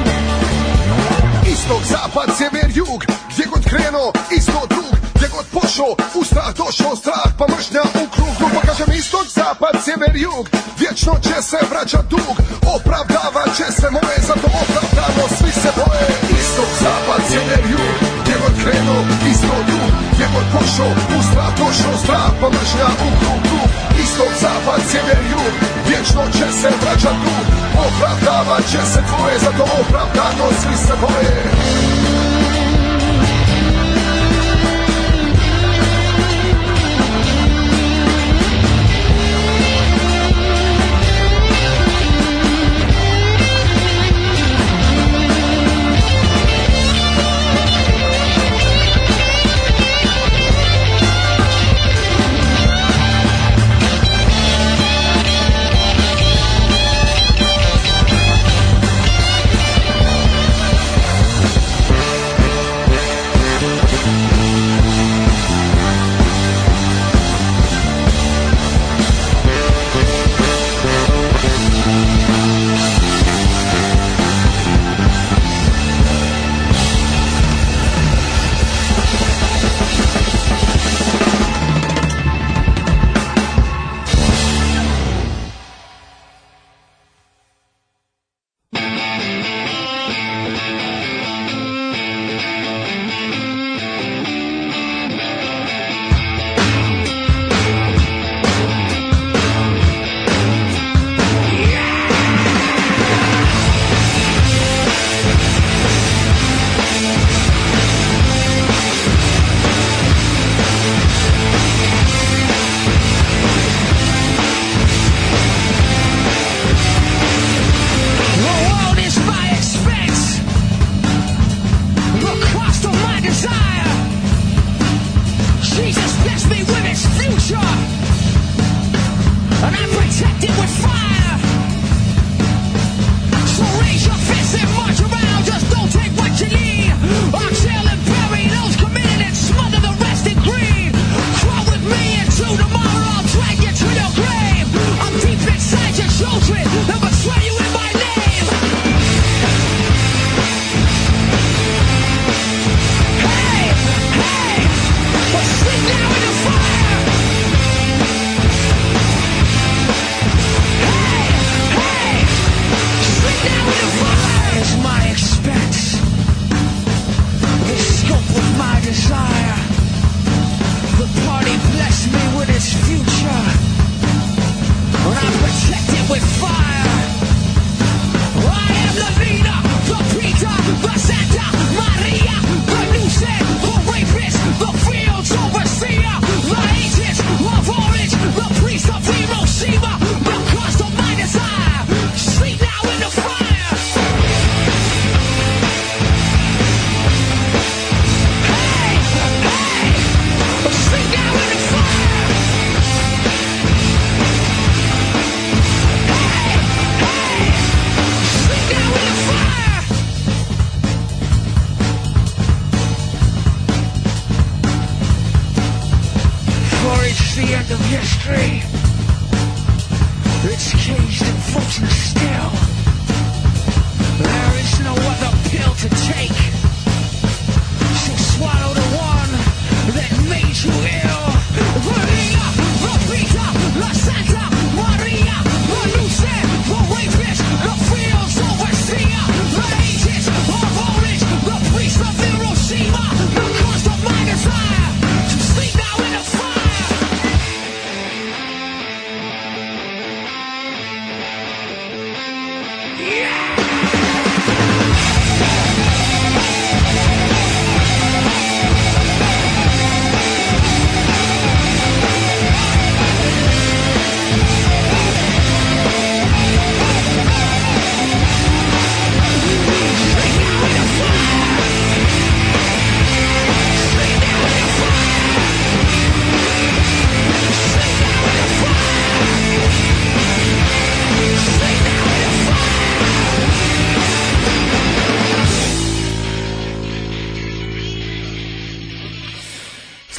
Istok, zapad, sjever, jug, gdje god krenuo, isto drug. Gdje god pošao, u strah došao strah, pa mržnja u krug. Pa kažem istok, zapad, sjever, jug, vječno će se vraćat dug. Opravdavat će se moje, zato opravdano svi se boje. Istok, zapad, sjever, jug, gdje god krenuo, isto drug. Gdje god pošao, u strah došao strah, pa mržnja u krug. Istok, zapad, sjever, jug, vječno će se vraćat dug. Opravdavat će se tvoje, zato opravdano svi se boje.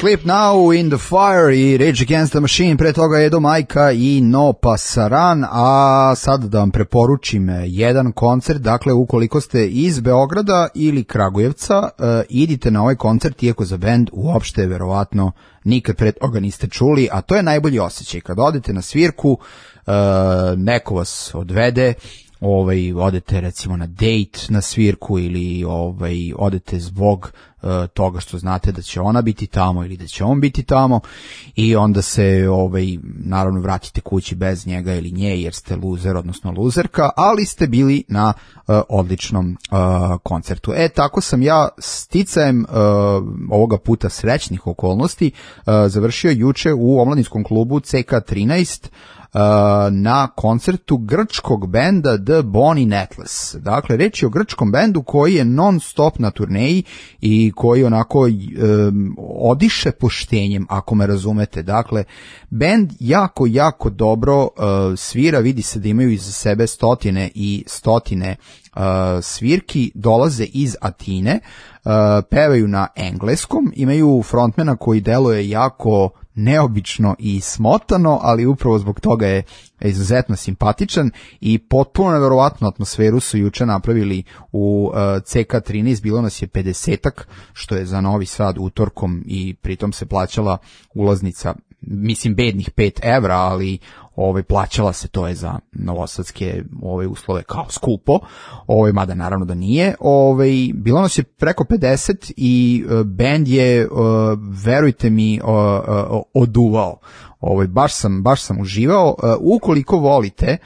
Sleep Now, In the Fire i Rage Against the Machine, pre toga Edo Majka i No Pasaran, a sad da vam preporučim jedan koncert, dakle ukoliko ste iz Beograda ili Kragujevca, idite na ovaj koncert, iako za bend uopšte verovatno nikad pre toga niste čuli, a to je najbolji osjećaj. Kad odete na svirku, neko vas odvede, odete recimo na date na svirku ili odete zbog toga što znate da će ona biti tamo ili da će on biti tamo i onda se naravno vratite kući bez njega ili nje jer ste luzer odnosno luzerka, ali ste bili na odličnom koncertu. Tako sam ja sticajem ovoga puta srećnih okolnosti završio juče u omladinskom klubu CK13 na koncertu grčkog benda The Bonnie Nettles. Dakle, reč je o grčkom bendu koji je non stop na turneji i koji onako odiše poštenjem, ako me razumete. Dakle, bend jako, jako dobro svira, vidi se da imaju iza sebe stotine i stotine svirki, dolaze iz Atine, pevaju na engleskom, imaju frontmena koji deluje jako neobično i smotano, ali upravo zbog toga je izuzetno simpatičan i potpuno neverovatnu atmosferu su juče napravili u CK13, bilo nas je 50-ak, što je za Novi Sad utorkom i pritom se plaćala ulaznica, mislim bednih 5 evra, ali plaćala se, to je za novosadske uslove kao skupo, mada naravno da nije. Bilo nas je preko 50 i bend je, verujte mi, oduvao. Baš sam uživao. Ukoliko volite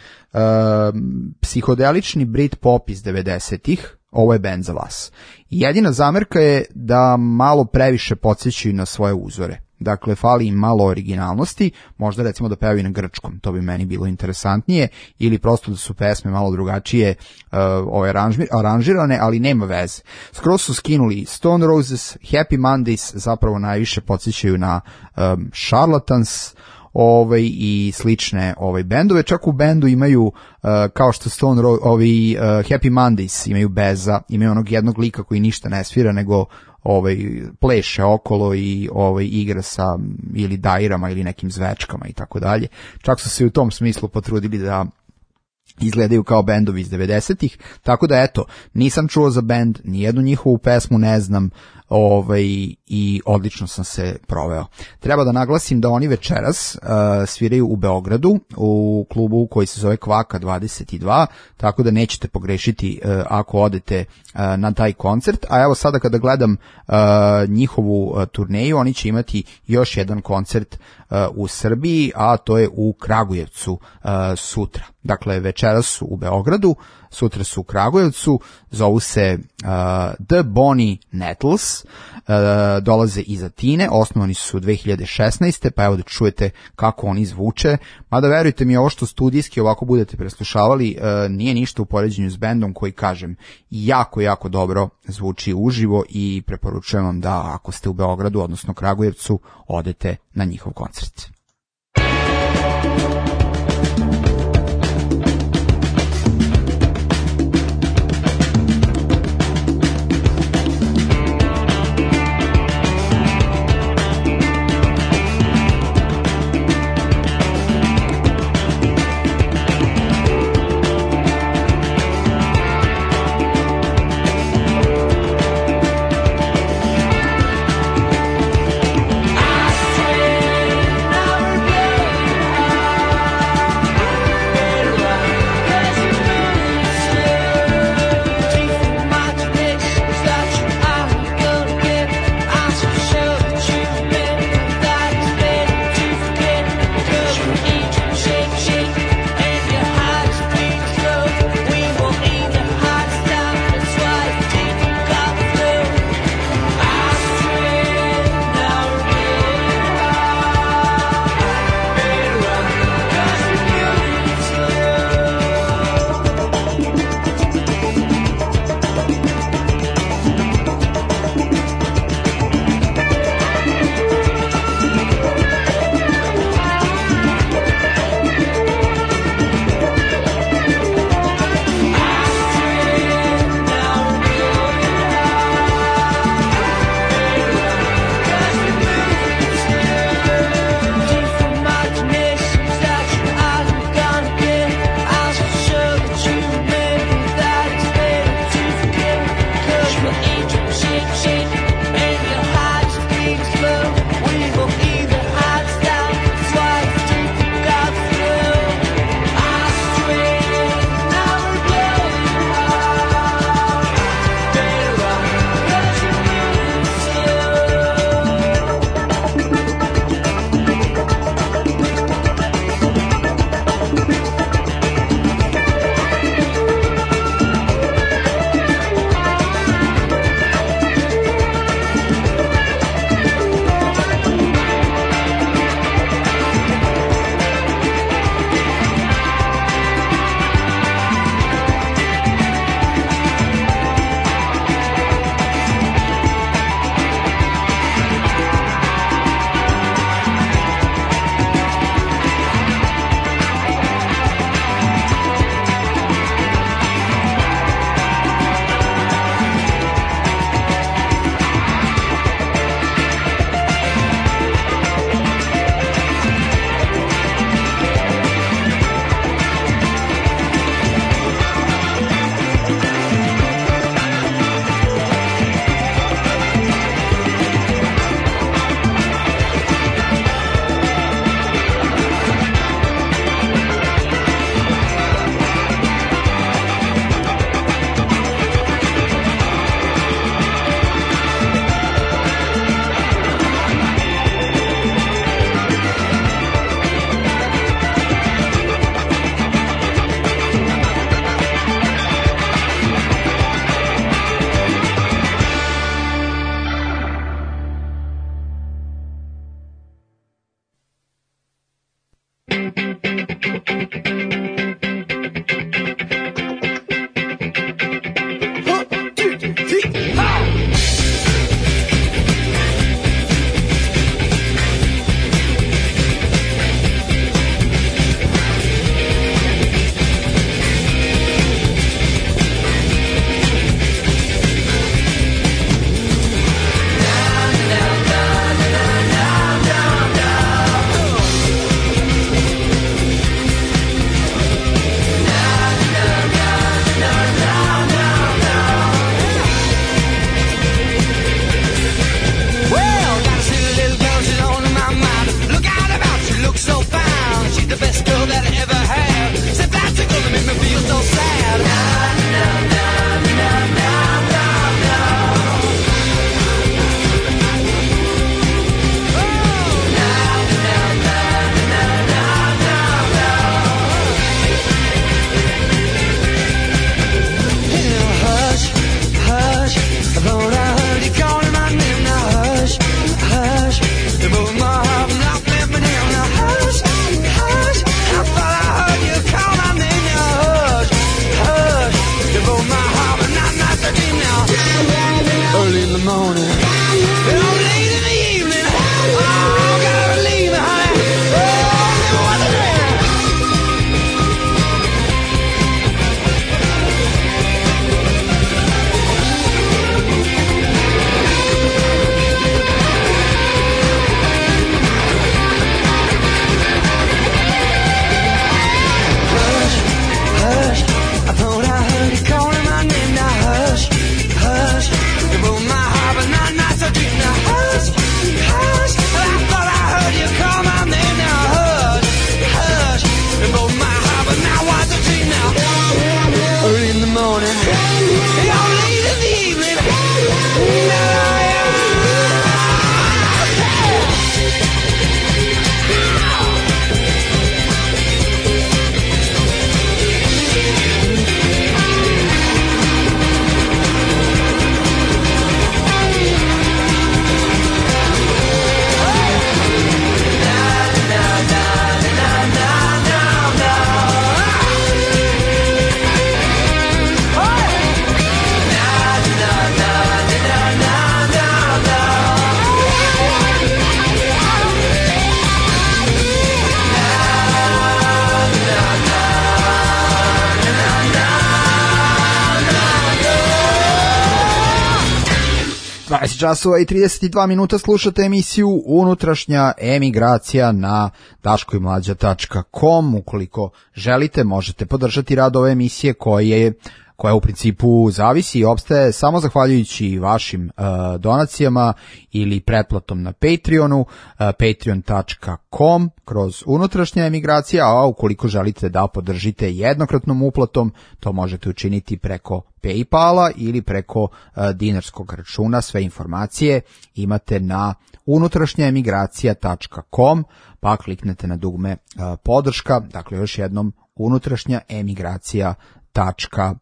psihodelični Britpop iz 90-ih, ovo je bend za vas. Jedina zamerka je da malo previše podsjećaju na svoje uzore. Dakle, fali im malo originalnosti, možda recimo da pevaju na grčkom, to bi meni bilo interesantnije, ili prosto da su pesme malo drugačije aranžirane, ali nema veze. Skroz su skinuli Stone Roses, Happy Mondays, zapravo najviše podsjećaju na Charlatans, i slične bendove. Čak u bendu imaju, kao što Stone Happy Mondays imaju Beza, imaju onog jednog lika koji ništa ne svira, nego pleše okolo i igra sa ili dajrama ili nekim zvečkama i tako dalje. Čak su se u tom smislu potrudili da izgledaju kao bendovi iz 90-ih, tako da eto, nisam čuo za bend, nijednu njihovu pesmu ne znam, i odlično sam se proveo. Treba da naglasim da oni večeras sviraju u Beogradu, u klubu koji se zove Kvaka 22, tako da nećete pogrešiti ako odete na taj koncert, a evo sada kada gledam njihovu turneju, oni će imati još jedan koncert u Srbiji, a to je u Kragujevcu sutra. Dakle, večeras su u Beogradu, sutra su u Kragujevcu, zovu se The Bonnie Nettles, dolaze iz Atine, osnovani su 2016. pa evo da čujete kako oni zvuče, mada verujte mi, ovo što studijski ovako budete preslušavali nije ništa u poređenju s bendom koji, kažem, jako, jako dobro zvuči uživo i preporučujem vam da ako ste u Beogradu, odnosno Kragujevcu, odete na njihov koncert. Now 20 časova i 32 minuta slušate emisiju Unutrašnja emigracija na daškoimlađa.com. Ukoliko želite, možete podržati rad ove emisije koja u principu zavisi i opstaje samo zahvaljujući vašim donacijama ili pretplatom na Patreonu, patreon.com kroz Unutrašnja emigracija, a ukoliko želite da podržite jednokratnom uplatom, to možete učiniti preko PayPala ili preko dinarskog računa. Sve informacije imate na unutrašnjaemigracija.com, pa kliknete na dugme podrška, dakle još jednom unutrašnjaemigracija.com.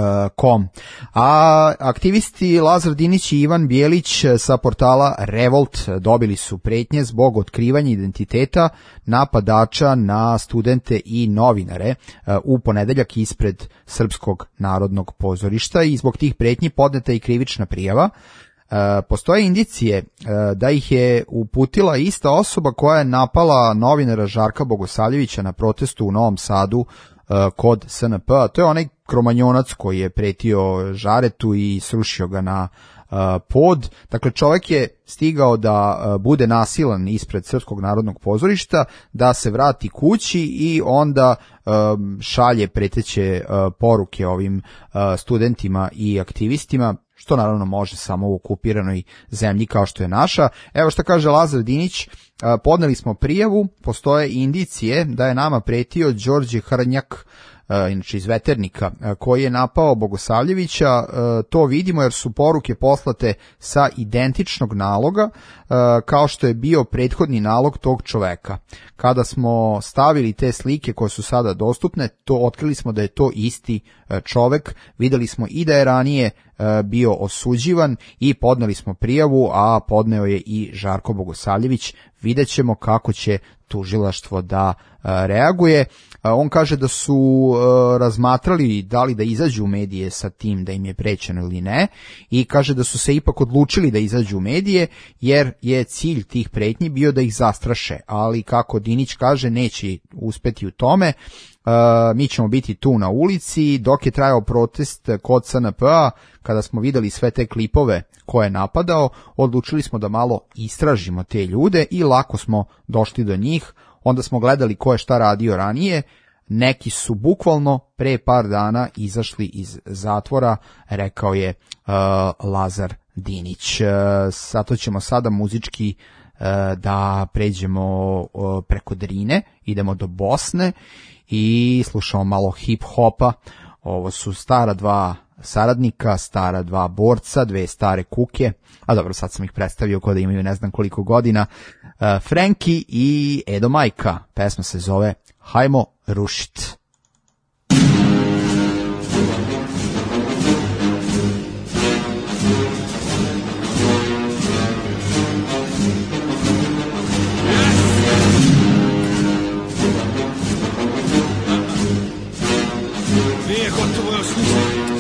A aktivisti Lazar Dinić i Ivan Bijelić sa portala Revolt dobili su pretnje zbog otkrivanja identiteta napadača na studente i novinare u ponedeljak ispred Srpskog narodnog pozorišta i zbog tih pretnji podneta i krivična prijava. Postoje indicije da ih je uputila ista osoba koja je napala novinara Žarka Bogosavljevića na protestu u Novom Sadu kod SNP, a to je onaj kromanjonac koji je pretio Žaretu i srušio ga na pod. Dakle, čovjek je stigao da bude nasilan ispred Srpskog narodnog pozorišta, da se vrati kući i onda šalje preteće poruke ovim studentima i aktivistima, što naravno može samo u okupiranoj zemlji kao što je naša. Evo šta kaže Lazar Dinić: podneli smo prijavu, postoje indicije da je nama pretio Đorđe Hrnjak, inače iz Veternika, koji je napao Bogosavljevića. To vidimo jer su poruke poslate sa identičnog naloga kao što je bio prethodni nalog tog čoveka. Kada smo stavili te slike koje su sada dostupne, to otkrili smo da je to isti čovek. Videli smo i da je ranije bio osuđivan i podneli smo prijavu, a podneo je i Žarko Bogosavljević. Vidjet ćemo kako će tužilaštvo da reaguje. On kaže da su razmatrali da li da izađu u medije sa tim da im je prećeno ili ne, i kaže da su se ipak odlučili da izađu u medije jer je cilj tih pretnji bio da ih zastraše, ali kako Dinić kaže, neće uspeti u tome. Mi ćemo biti tu na ulici. Dok je trajao protest kod SNP-a, kada smo videli sve te klipove koje je napadao, odlučili smo da malo istražimo te ljude i lako smo došli do njih. Onda smo gledali ko je šta radio ranije. Neki su bukvalno pre par dana izašli iz zatvora, rekao je Lazar Dinić. Zato ćemo sada muzički da pređemo preko Drine, idemo do Bosne i slušamo malo hip-hopa. Ovo su stara dva saradnika, stara dva borca, dve stare kuke, a dobro, sad sam ih predstavio kao da imaju ne znam koliko godina. Frankie i Edo Majka, pesma se zove Hajmo rušit. Nije gotovo još ništa.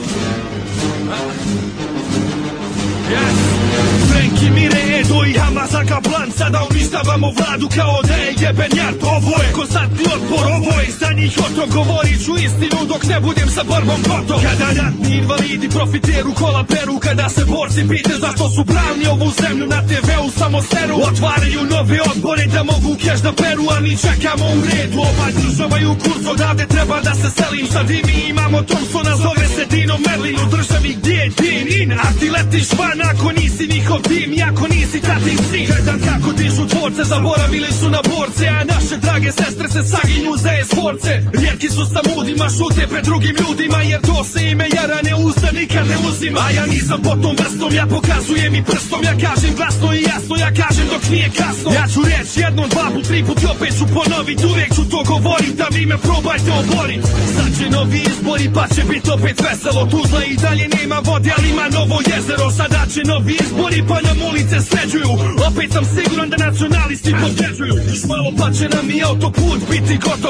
Frankie, Mire, Edo i Hamazaka plan. Sada uništavamo vladu kao da je jeben jart. Ovo je konstantni otpor, ovo je za njih otok. Govorit ću istinu dok ne budem sa borbom gotov. Kada ratni invalidi profiteru kola peru, kada se borci pite zašto su pravni ovu zemlju, na TV-u samo steru. Otvaraju nove odbore da mogu keš da peru, a mi čekamo u redu. Ova država je u kursu, odavde treba da se selim. Sad i mi imamo Thompsona, zove se Dino Merlin. U državi gdje je din in, a ti letiš van ako nisi njihov tim, jako nisi tatin sin. Gledam kako dižu dvorce, zaboravili su na borce, a naše drage sestre se saginju za esforce. Rijetki su sa mudima, šute pred drugim ljudima, jer to se ime jara ne uzda nikad ne uzima. A ja nisam po tom vrstom, ja pokazujem i prstom, ja kažem glasno i jasno, ja kažem dok nije kasno. Ja ću reći jednom, dva put, tri put i opet ću ponovit, uvijek ću to govorit, da vi me probajte oborit. Sad će novi izbori pa će bit opet veselo, Tuzla i dalje nema vode, ali ima novo jezero. Sada će novi izbori pa nam ulice sređuju, opet sam siguran da nacionalisti pobjeđuju. Još malo pa će nam i autoput biti gotov, taman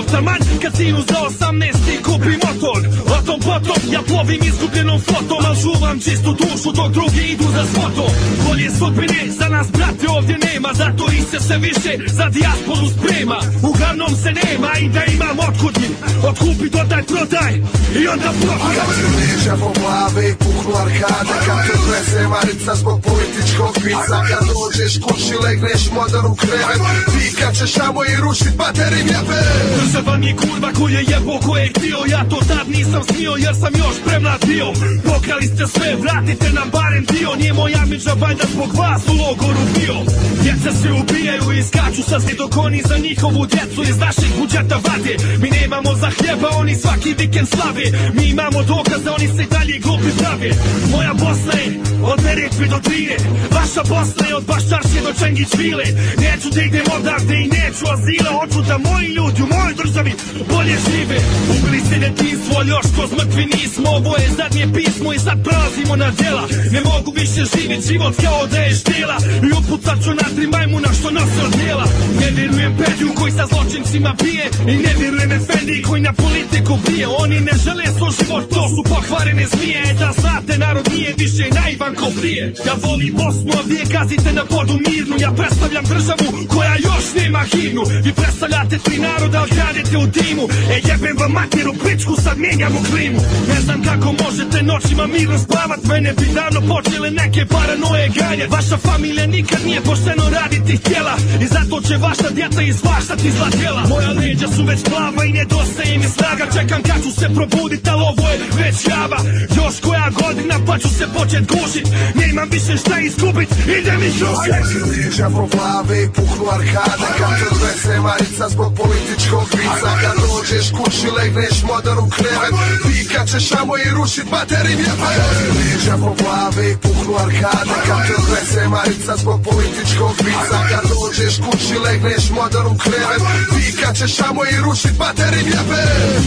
kad sinu za 18 kupi motor. O tom potom ja plovim izgubljenom flotom, al čuvam čistu dušu dok drugi idu za svotom. Bolje sudbine za nas brate ovdje nema, zato i se više za dijasporu sprema. Uglavnom se nema i da imam otkud mi otkupi, dodaj, prodaj i onda profit. A kad se lijeđa po glave i puknu arkade, kad te trese marica zbog političkog vica, kad dođeš kući legneš modar u krevet, pikat ćeš amo i rušit baterim jebe. Država mi je kurva koju je jebo ko je htio, ja to tad nisam smio jer sam još premlad bio. Pokrali ste sve, vratite nam barem dio, nije moja miđa valjda zbog vas u logoru bio. Djeca se ubijaju i skaču sa zdi dok oni za njihovu djecu iz našeg budžeta vade. Mi nemamo za hljeba, oni svaki vikend slave. Mi imamo dokaze, oni se dalje glupi prave. Moja Bosna je od Neretve do Drine, vaša Bosna je od Baščarske do Čengić Vile. Neću da idem odavde i neću azile, hoću da moji ljudi u mojoj državi bolje žive. Ubili ste detinstvo, još kroz mrtvi nismo, ovo je zadnje pismo i sad prelazimo na djela. Ne mogu više živjeti život kao da je štela i upucat ću na 3 majmuna što nose od djela. Ne vjerujem Pediju koji sa zločincima bije i ne vjerujem Efendi koji na politiku bije. Oni ne žele svoj život, to su pokvarene zmije. Da znate, narod nije više naivan ko prije. Ja volim Bosnu, a vi je gazite na vodu mirnu. Ja predstavljam državu koja još nema himnu. Vi predstavljate 3 naroda, ali gradite u dimu. Jebem vam materu pičku, sad mijenjamo klimu. Ne znam kako možete noćima mirno spavat, mene bi davno počele neke paranoje ganje. Vaša familija nikad nije pošteno raditi htjela i zato će vaša djeca izvaštati zla djela. Moja leđa su već plava i nedostaje mi snaga, čekam kad ću se probudit, ali ovo je već java. Još koja godina pa ću se počet gušit, nemam više šta izgubit, idem ih rušit. A si lijeđa po glave i puknu arkade, kad te trese marica zbog političkog vica. Kad dođeš kući legneš modar u krevet, pikat ćeš amo i rušit baterim jebe. A si lijeđa po glave i puknu arkade, kad te trese marica zbog političkog vica. Kad dođeš kući legneš modar u krevet, pikat ćeš amo i rušit baterim jebe.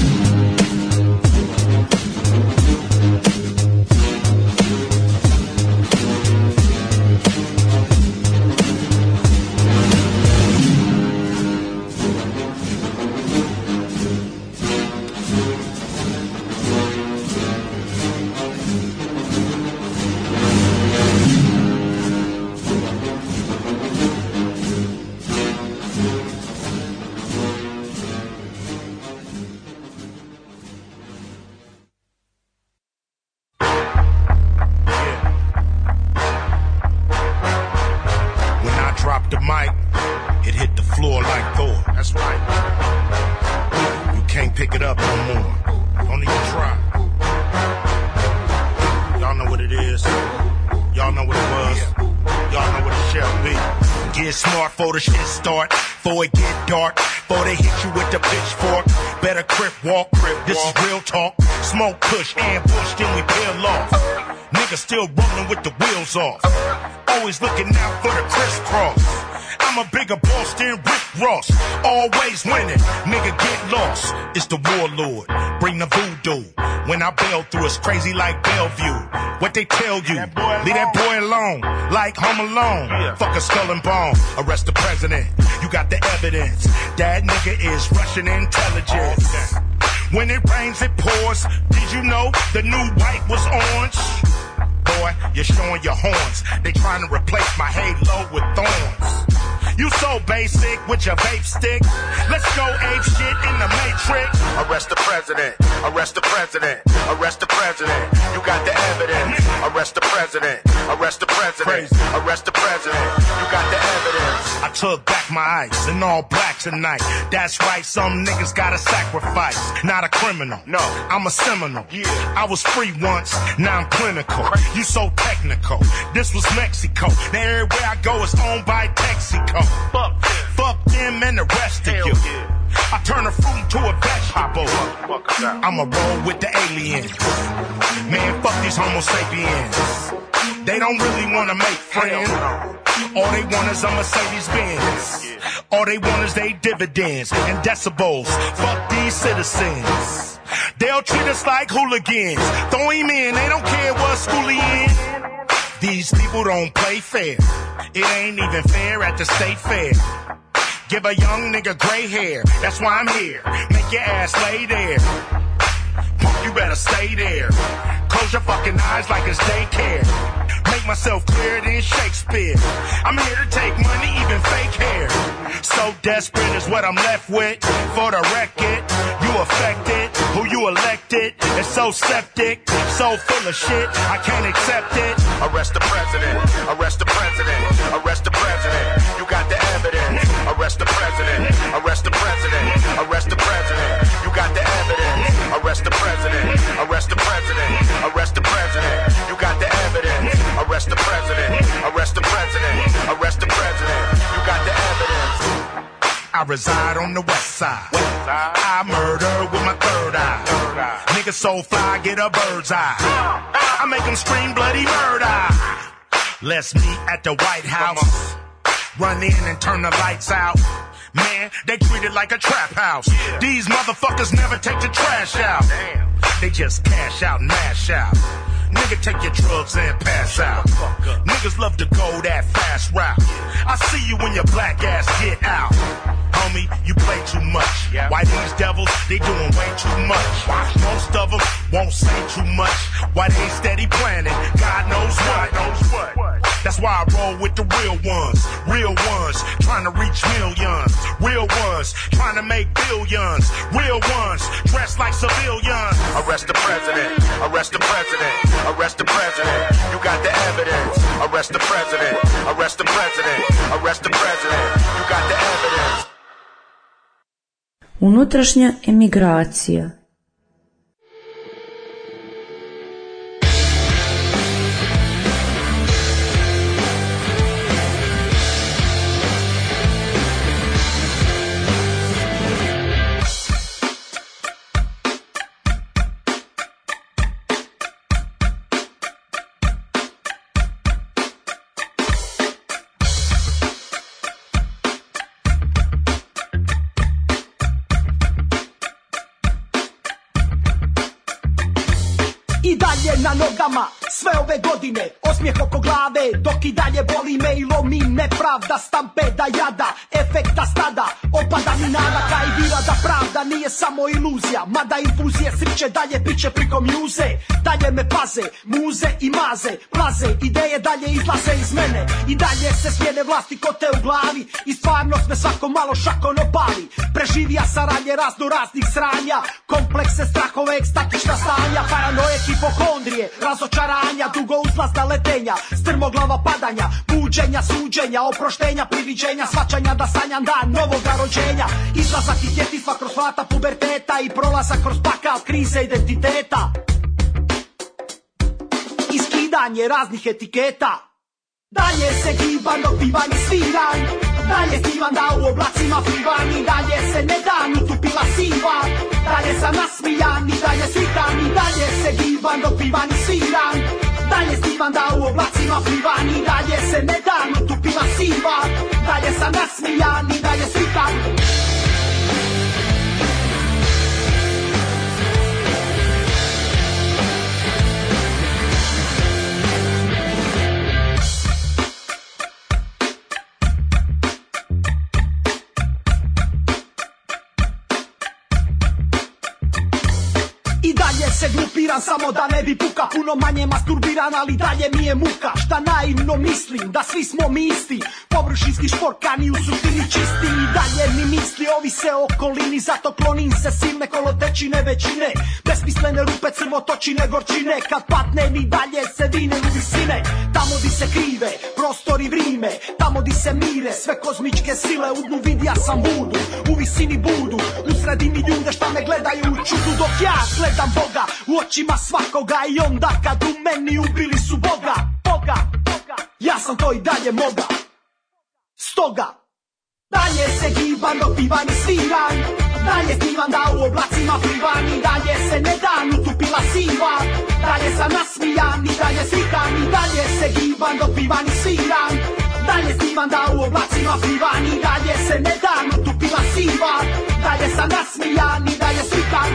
Before the shit start, before it get dark, before they hit you with the pitchfork, better crip walk, this is real talk, smoke push, ambush, then we peel off, niggas still rolling with the wheels off, always looking out for the crisscross, I'm a bigger boss than Rick Ross, always winning, nigga get lost, it's the warlord, bring the voodoo, when I bail through it's crazy like Bellevue, what they tell you, leave that boy alone, like Home Alone, fuck a skull and bone, arrest the president, you got the evidence, that nigga is Russian intelligence, when it rains it pours, did you know the new white was orange? Boy, you're showing your horns, they trying to replace my halo with thorns. You so basic with your vape stick. Let's go ape shit in the Matrix. Arrest the president. Arrest the president. Arrest the president. You got the evidence. Arrest the president. Arrest the president. Arrest the president. You got the evidence. I took back my ice in all black tonight. That's right, some niggas gotta sacrifice. Not a criminal. No, I'm a Seminole. Yeah, I was free once. Now I'm clinical. You so technical. This was Mexico. Now everywhere I go is owned by Texaco. Fuck them and the rest of you. I turn a fruit into a vegetable. I'ma roll with the aliens. Man, fuck these homo sapiens. They don't really wanna make friends. All they want is a Mercedes-Benz. All they want is they dividends and decibels. Fuck these citizens. They'll treat us like hooligans. Throw him in, they don't care what school he in. These people don't play fair. It ain't even fair at the state fair. Give a young nigga gray hair, that's why I'm here. Make your ass lay there. Punk, you better stay there. Close your fucking eyes like it's daycare. Make myself clearer than Shakespeare. I'm here to take money, even fake hair. So desperate is what I'm left with. For the record, you affected. Who you elected is so septic, so full of shit, I can't accept it. Arrest the president, arrest the president, arrest the president. You got the evidence. Arrest the president, arrest the president, arrest the president. You got the evidence. Arrest the president, arrest the president, arrest the president. You got the evidence. Arrest the president, arrest the president, arrest the president. You got the evidence. I reside on the west side. I murder with my third eye. Niggas so fly, get a bird's eye. I make them scream bloody murder. Let's meet at the White House. Run in and turn the lights out. Man, they treat it like a trap house. These motherfuckers never take the trash out. They just cash out and mash out. Nigga, take your drugs and pass out. Niggas love to go that fast route. I see you when your black ass get out. Homie, you play too much. Why these devils, they doing way too much. Most of them won't say too much. Why they steady planning, God knows what. That's why I roll with the real ones. Real ones, trying to reach millions. Real ones, trying to make billions. Real ones, dressed like civilians. Arrest the president, arrest the president, arrest the president. You got the evidence. Arrest the president, arrest the president, arrest the president. You got the evidence. Unutrašnja emigracija. I dalje na nogama, sve ove godine, osmijeh oko glave, dok i dalje boli me i lomi nepravda, stampeda jada, efekta stada, opada mi nada kaj vira da pravda nije samo iluzija, mada infuzije sriće dalje piće priko mjuze, dalje me paze, muze i maze, plaze, ideje dalje izlaze iz mene, i dalje se smjene vlasti kote u glavi, i stvarnost me svako malo šakon opali, preživija saranje razno raznih sranja, komplekse, strahove, ekstatična stanja, paranoje, hipohondrije, razočaranja, dugo uzlazna letenja, strmoglava padanja, buđenja, suđenja, oproštenja, priviđenja, svačanja da sanjam dan novoga rođenja, izlazak iz djetinjstva kroz vrata puberteta i prolazak kroz pakao krize identiteta, iskidanje raznih etiketa, dalje se gibam dok bivan i sviran, dalje stivan da u oblacima plivan i dalje se ne dan utupila siva, dalje sam nasmijan i dalje svitan i dalje se gibam dok bivan i sviran, dalje stivan da u oblacima plivan i dalje se ne dan utupila siva, dalje sam nasmijan i dalje svitan. I dalje se glupiram samo da ne bi puka, puno manje masturbiran, ali dalje mi je muka. Šta naivno mislim, da svi smo mi isti, površinski šporkani u suštini čisti. I dalje mi misli ovise o okolini, zato klonim se silne kolotečine većine, besmislene rupe, crvotočine, gorčine, kad patnem i dalje se vinem u visine. Tamo di se krive, prostor i vrime, tamo di se mire, sve kozmičke sile, u dnu vidija sam budu, u visini budu, u sredini ljude šta me gledaju u čudu, dok ja gledam Boga u očima svakoga i onda kad u meni ubili su Boga, ja sam to i dalje moga. Stoga, dalje se gibam dok pivan i sviran, dalje stivan da u oblacima plivan i dalje se ne dan utupila siva, dalje sam nasmijan i dalje svitan i dalje se gibam dok pivan i sviran, dalje stivan da u oblacima plivan i dalje se ne dan utupila siva, dalje sam nasmijan i dalje svitan.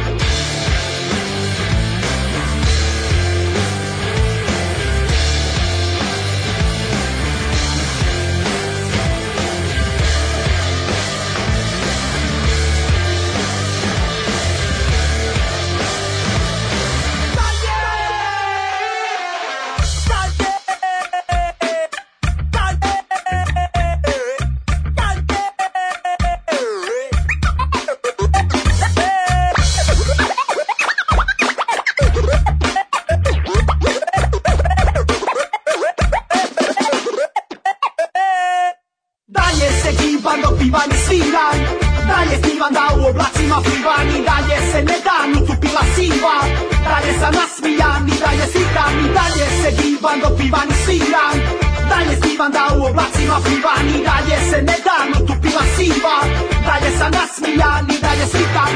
pivan i sviran. Dalje snivam da u oblacima plivan i dalje se ne dan utupila siva. Dalje sam nasmijan i dalje slikam i dalje se divan dok pivan i sviran. Dalje snivam da u oblacima plivan i dalje se ne dan utupila siva. Dalje sam nasmijan i dalje slikam.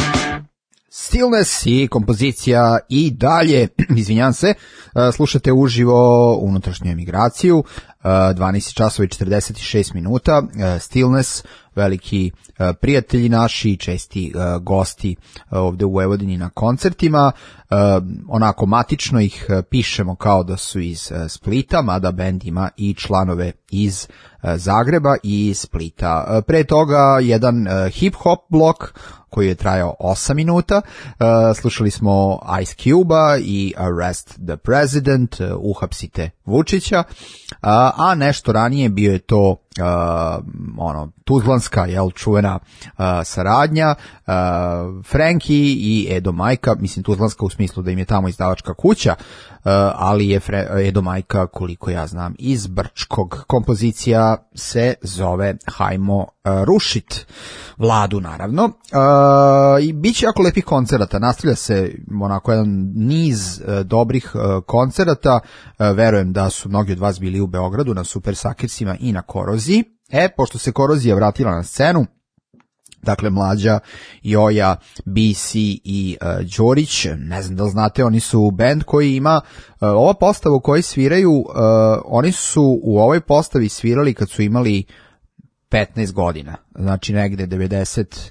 Stillness i kompozicija i dalje, izvinjam se, slušate uživo unutrašnju emigraciju, 12 časova i 46 minuta, Stillness, veliki prijatelji naši, česti gosti ovde u Vojvodini na koncertima, onako matično ih pišemo kao da su iz Splita, mada bend ima i članove iz Zagreba i Splita. Pre toga jedan hip-hop blok koji je trajao 8 minuta. Slušali smo Ice Cube-a i Arrest the President, uhapsite Vučića, a nešto ranije bio je to tuzlanska, čuvena saradnja, Frankie i Edo Majka, mislim tuzlanska u smislu da im je tamo izdavačka kuća, ali je Edo Majka, koliko ja znam, iz Brčkog. Kompozicija se zove Hajmo rušit vladu, naravno. I bit će jako lepih koncerata, nastavlja se onako jedan niz dobrih koncerata, verujem da su mnogi od vas bili u Beogradu na Super Sakersima i na Koroziji. Pošto se Korozija vratila na scenu, dakle Mlađa, Joja, BC i Đorić, ne znam da li znate, oni su band koji ima ova postava u kojoj sviraju, oni su u ovoj postavi svirali kad su imali 15 godina, znači negde 91.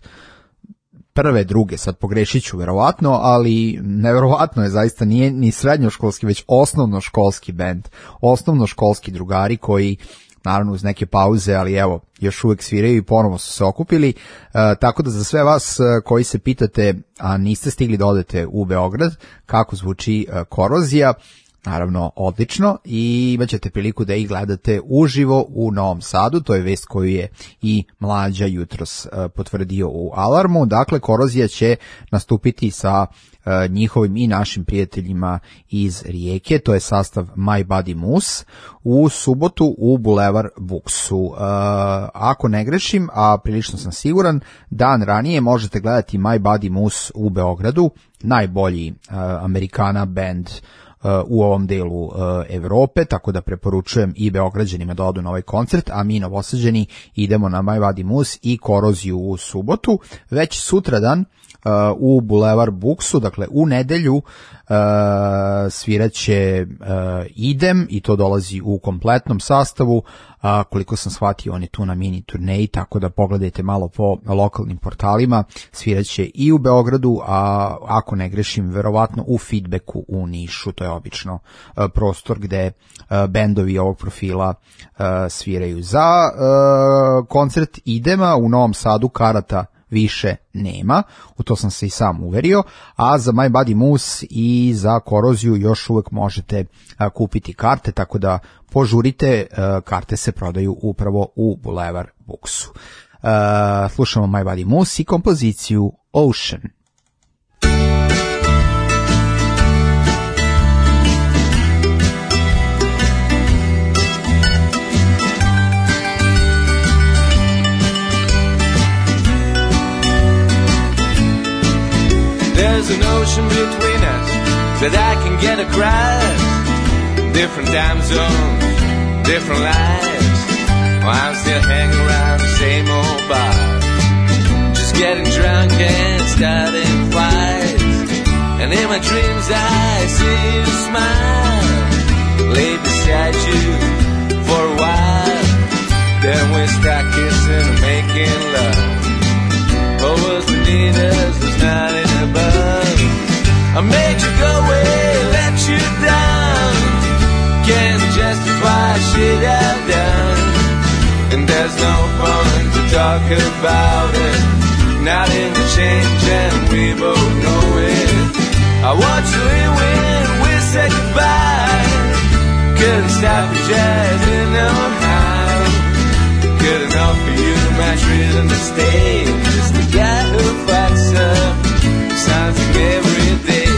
druge, sad pogrešit ću verovatno, ali neverovatno je zaista, nije ni srednjoškolski, već osnovnoškolski bend, osnovnoškolski drugari koji naravno uz neke pauze, ali evo, još uvek sviraju i ponovo su se okupili, tako da za sve vas koji se pitate, a niste stigli da odete u Beograd, kako zvuči Korozija, naravno odlično, i imaćete priliku da ih gledate uživo u Novom Sadu, to je vest koju je i Mlađa jutros potvrdio u Alarmu. Dakle, Korozija će nastupiti sa njihovim i našim prijateljima iz Rijeke, to je sastav My Body Moose, u subotu u Bulevar Buksu. Ako ne grešim, a prilično sam siguran, dan ranije možete gledati My Body Moose u Beogradu, najbolji Amerikana band u ovom delu Evrope, tako da preporučujem i Beograđanima da odu na ovaj koncert, a mi Novosađani idemo na My Body Moose i Koroziju u subotu. Već sutradan u Bulevar Buksu, dakle u nedelju, sviraće Idem i to dolazi u kompletnom sastavu, koliko sam shvatio on je tu na mini turneji, tako da pogledajte malo po lokalnim portalima, sviraće i u Beogradu, a ako ne grešim verovatno u Feedbacku u Nišu, to je obično prostor gde bendovi ovog profila sviraju. Za koncert Idema u Novom Sadu karata više nema, u to sam se i sam uverio, a za My Body Moose i za Koroziju još uvek možete kupiti karte, tako da požurite, karte se prodaju upravo u Bulevar Buksu. Slušamo My Body Moose i kompoziciju Ocean. There's an ocean between us that I can get across. Different time zones, different lives. Well, I'm still hanging around the same old bar, just getting drunk and starting fights. And in my dreams I see you smile, lay beside you for a while. Then we start kissing and making love. What was beneath us was not in above. I made you go away, let you down. Can't justify shit I've done. And there's no fun to talk about it. Not in the change and we both know it. I watched you leave when we said goodbye. Couldn't stop the jazz in no how. Good enough for you, match rhythm to stay. Just the guy who fucks up something every day.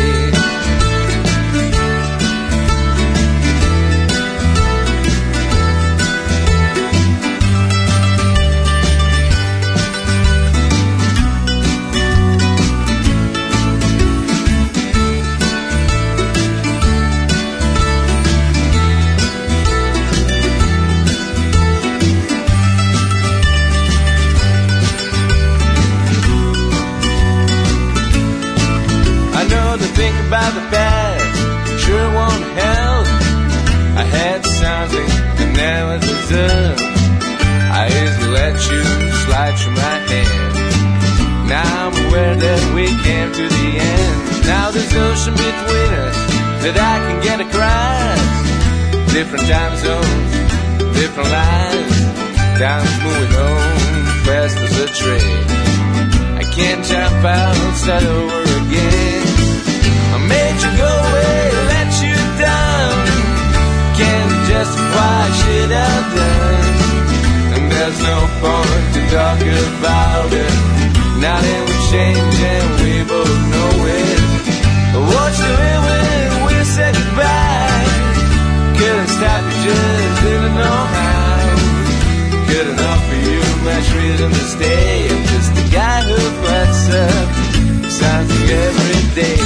different time zones, different lives. Time's moving on fast as a train. I can't jump out, start over again. I made you go away, let you down. Can't justify shit I've done. And there's no point to talk about it. Now that we're changing, we both know it. What's the way when we said goodbye? Couldn't stop you, just didn't know how. Good enough for you, much reason to stay. I'm just a guy who puts up something every day.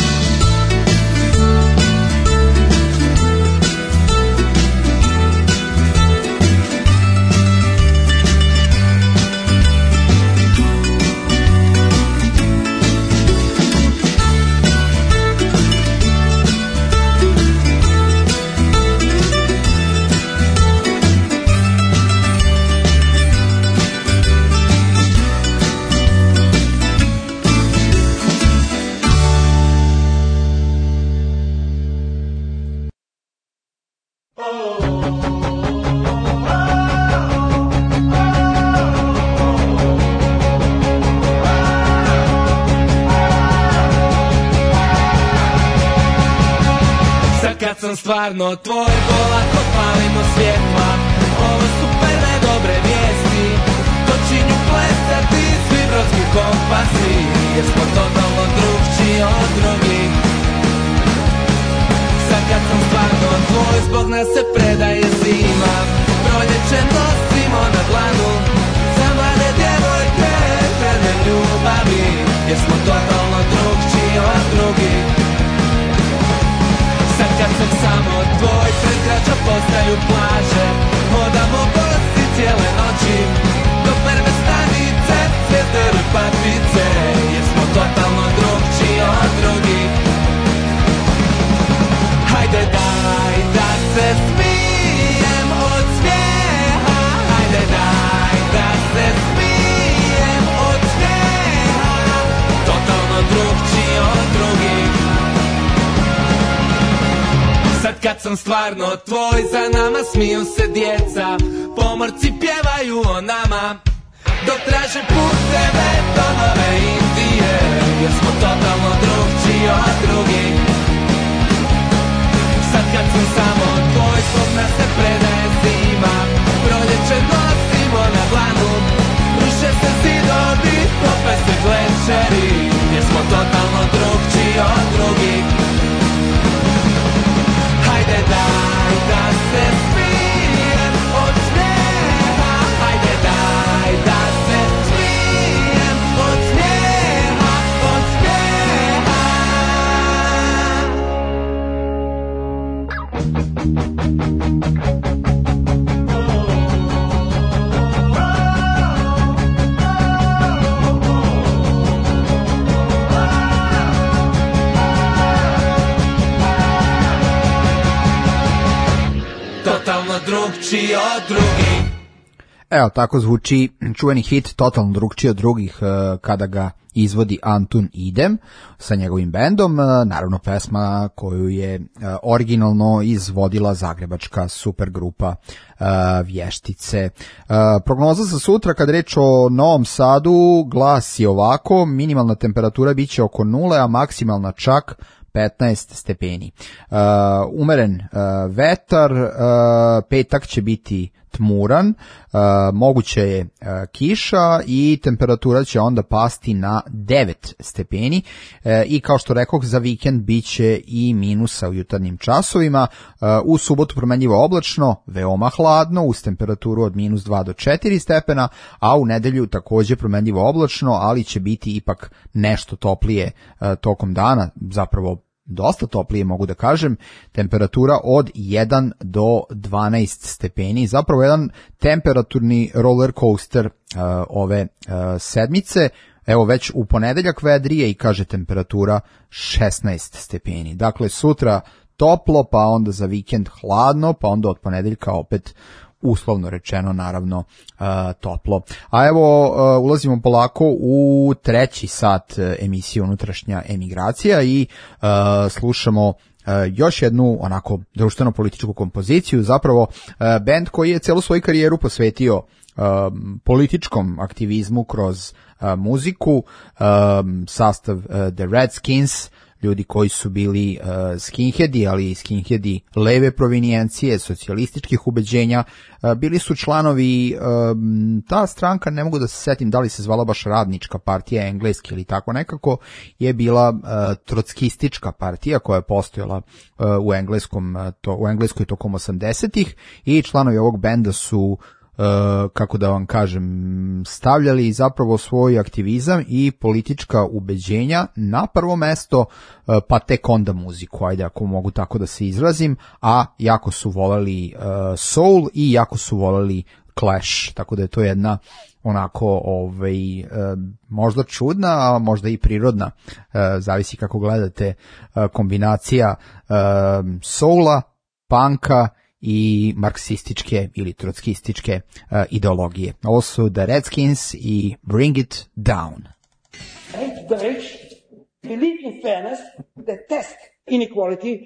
Kad sam stvarno tvoj, polako palimo svjetla. Ovo su prve dobre vijesti. Počinju plesati svi brodski kompasi, jer smo totalno drugčiji od drugih. Sad kad sam stvarno tvoj, zbog nas se predaje zima. Proljeće nosimo na dlanu, za mlade djevojke krene ljubavi, jer smo totalno drugčiji od drugih. Sad kad sam samo tvoj, prekrača postaju plaže. Hodamo bosi cijele noći, do prve stanice, cvjetare papice, jer smo totalno drugčiji od drugih. Hajde daj da se smijem od smijeha, hajde daj da se smijem od smijeha, totalno drugčiji od drugih. Sad kad sam stvarno tvoj, za nama smiju se djeca, pomorci pjevaju o nama, dok traže puteve do nove Indije, jer smo totalno drugčiji od drugih. Sad kad sam samo tvoj, zbog nas se predaje zima, proljeće nosimo na dlanu, ruše se zidovi, tope se glečeri, jer smo totalno drugčiji od drugih. Hajde daj da se smijem od smijeha, hajde daj da se smijem od smijeha, od smijeha. Totalno drugčiji od drugih. Evo, tako zvuči čuveni hit Totalno drugčiji od drugih kada ga izvodi Antun Idem sa njegovim bendom, naravno pesma koju je originalno izvodila zagrebačka supergrupa Vještice. Prognoza za sutra kad reč o Novom Sadu glasi ovako: minimalna temperatura biće oko 0, a maksimalna čak 15 stepeni. Umeren vetar, petak će biti tmuran, moguće je kiša i temperatura će onda pasti na 9 stepeni i kao što rekoh, za vikend biće i minusa u jutarnjim časovima. U subotu promenljivo oblačno, veoma hladno uz temperaturu od minus 2 do 4 stepena, a u nedelju takođe promenljivo oblačno, ali će biti ipak nešto toplije tokom dana, zapravo dosta toplije mogu da kažem, temperatura od 1 do 12 stepeni, zapravo jedan temperaturni roller coaster ove sedmice. Evo već u ponedeljak vedrije i kaže temperatura 16 stepeni. Dakle sutra toplo, pa onda za vikend hladno, pa onda od ponedeljka opet uslovno rečeno naravno toplo. A evo ulazimo polako u treći sat emisije Unutrašnja emigracija i slušamo još jednu onako društveno-političku kompoziciju, zapravo bend koji je celu svoju karijeru posvetio političkom aktivizmu kroz muziku, sastav The Redskins, ljudi koji su bili skinheadi, ali i skinheadi leve provinijencije, socijalističkih ubeđenja, bili su članovi, ta stranka, ne mogu da se setim da li se zvala baš Radnička partija engleski ili tako nekako, je bila trotskistička partija koja je postojala u Engleskoj tokom 80-ih i članovi ovog benda su kako da vam kažem, stavljali zapravo svoj aktivizam i politička ubeđenja na prvo mesto, pa tek onda muziku, ajde ako mogu tako da se izrazim, a jako su voleli soul i jako su voleli Clash, tako da je to jedna onako možda čudna, a možda i prirodna, zavisi kako gledate, kombinacija soula, punka i marksističke ili trotskističke ideologije. Ovo su The Redskins i Bring It Down. Hate the rich, believe in fairness, detest inequality.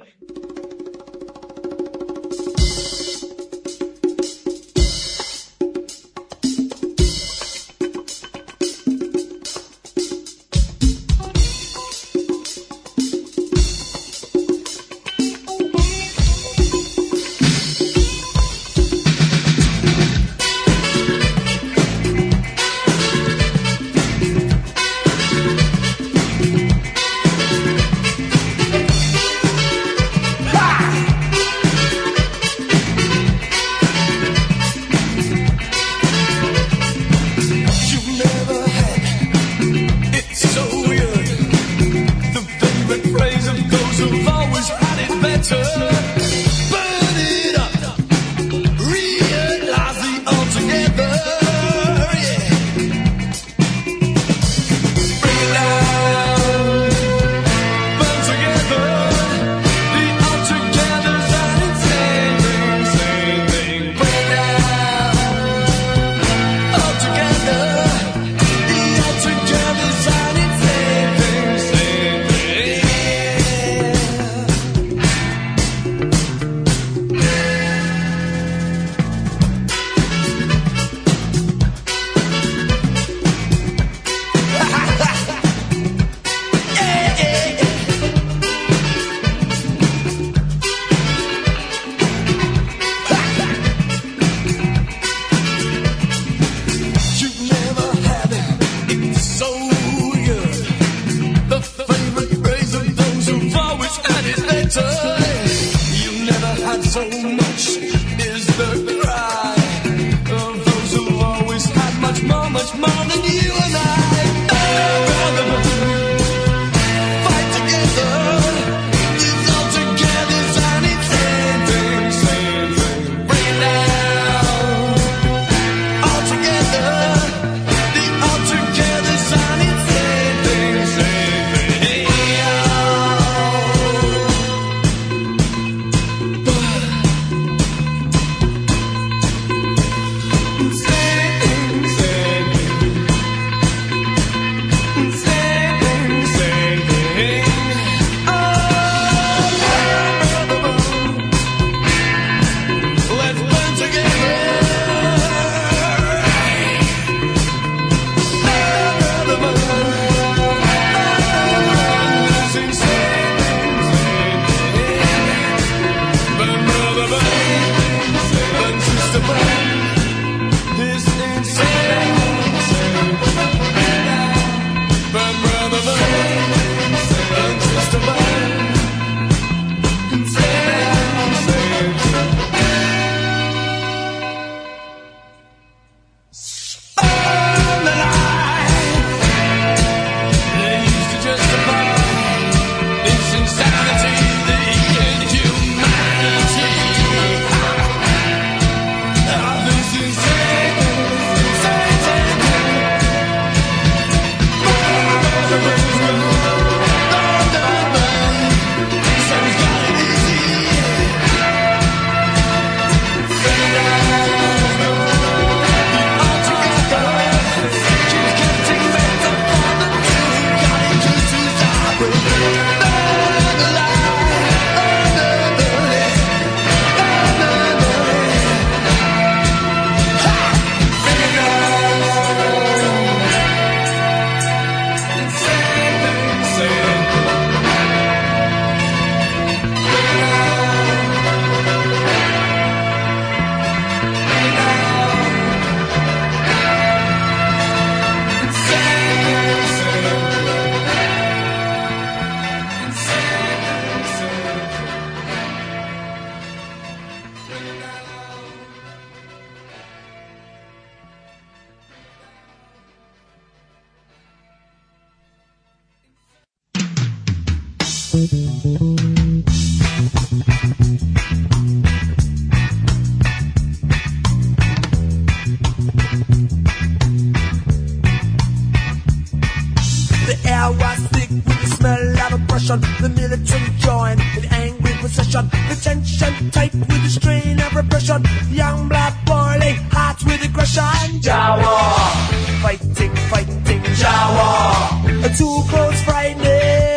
The air was thick with the smell of oppression. The military joined in angry procession. The tension tight with the strain of repression. Young blood boiling, hot with aggression. Jawa, fighting, fighting, Jawa. Too close, frightening.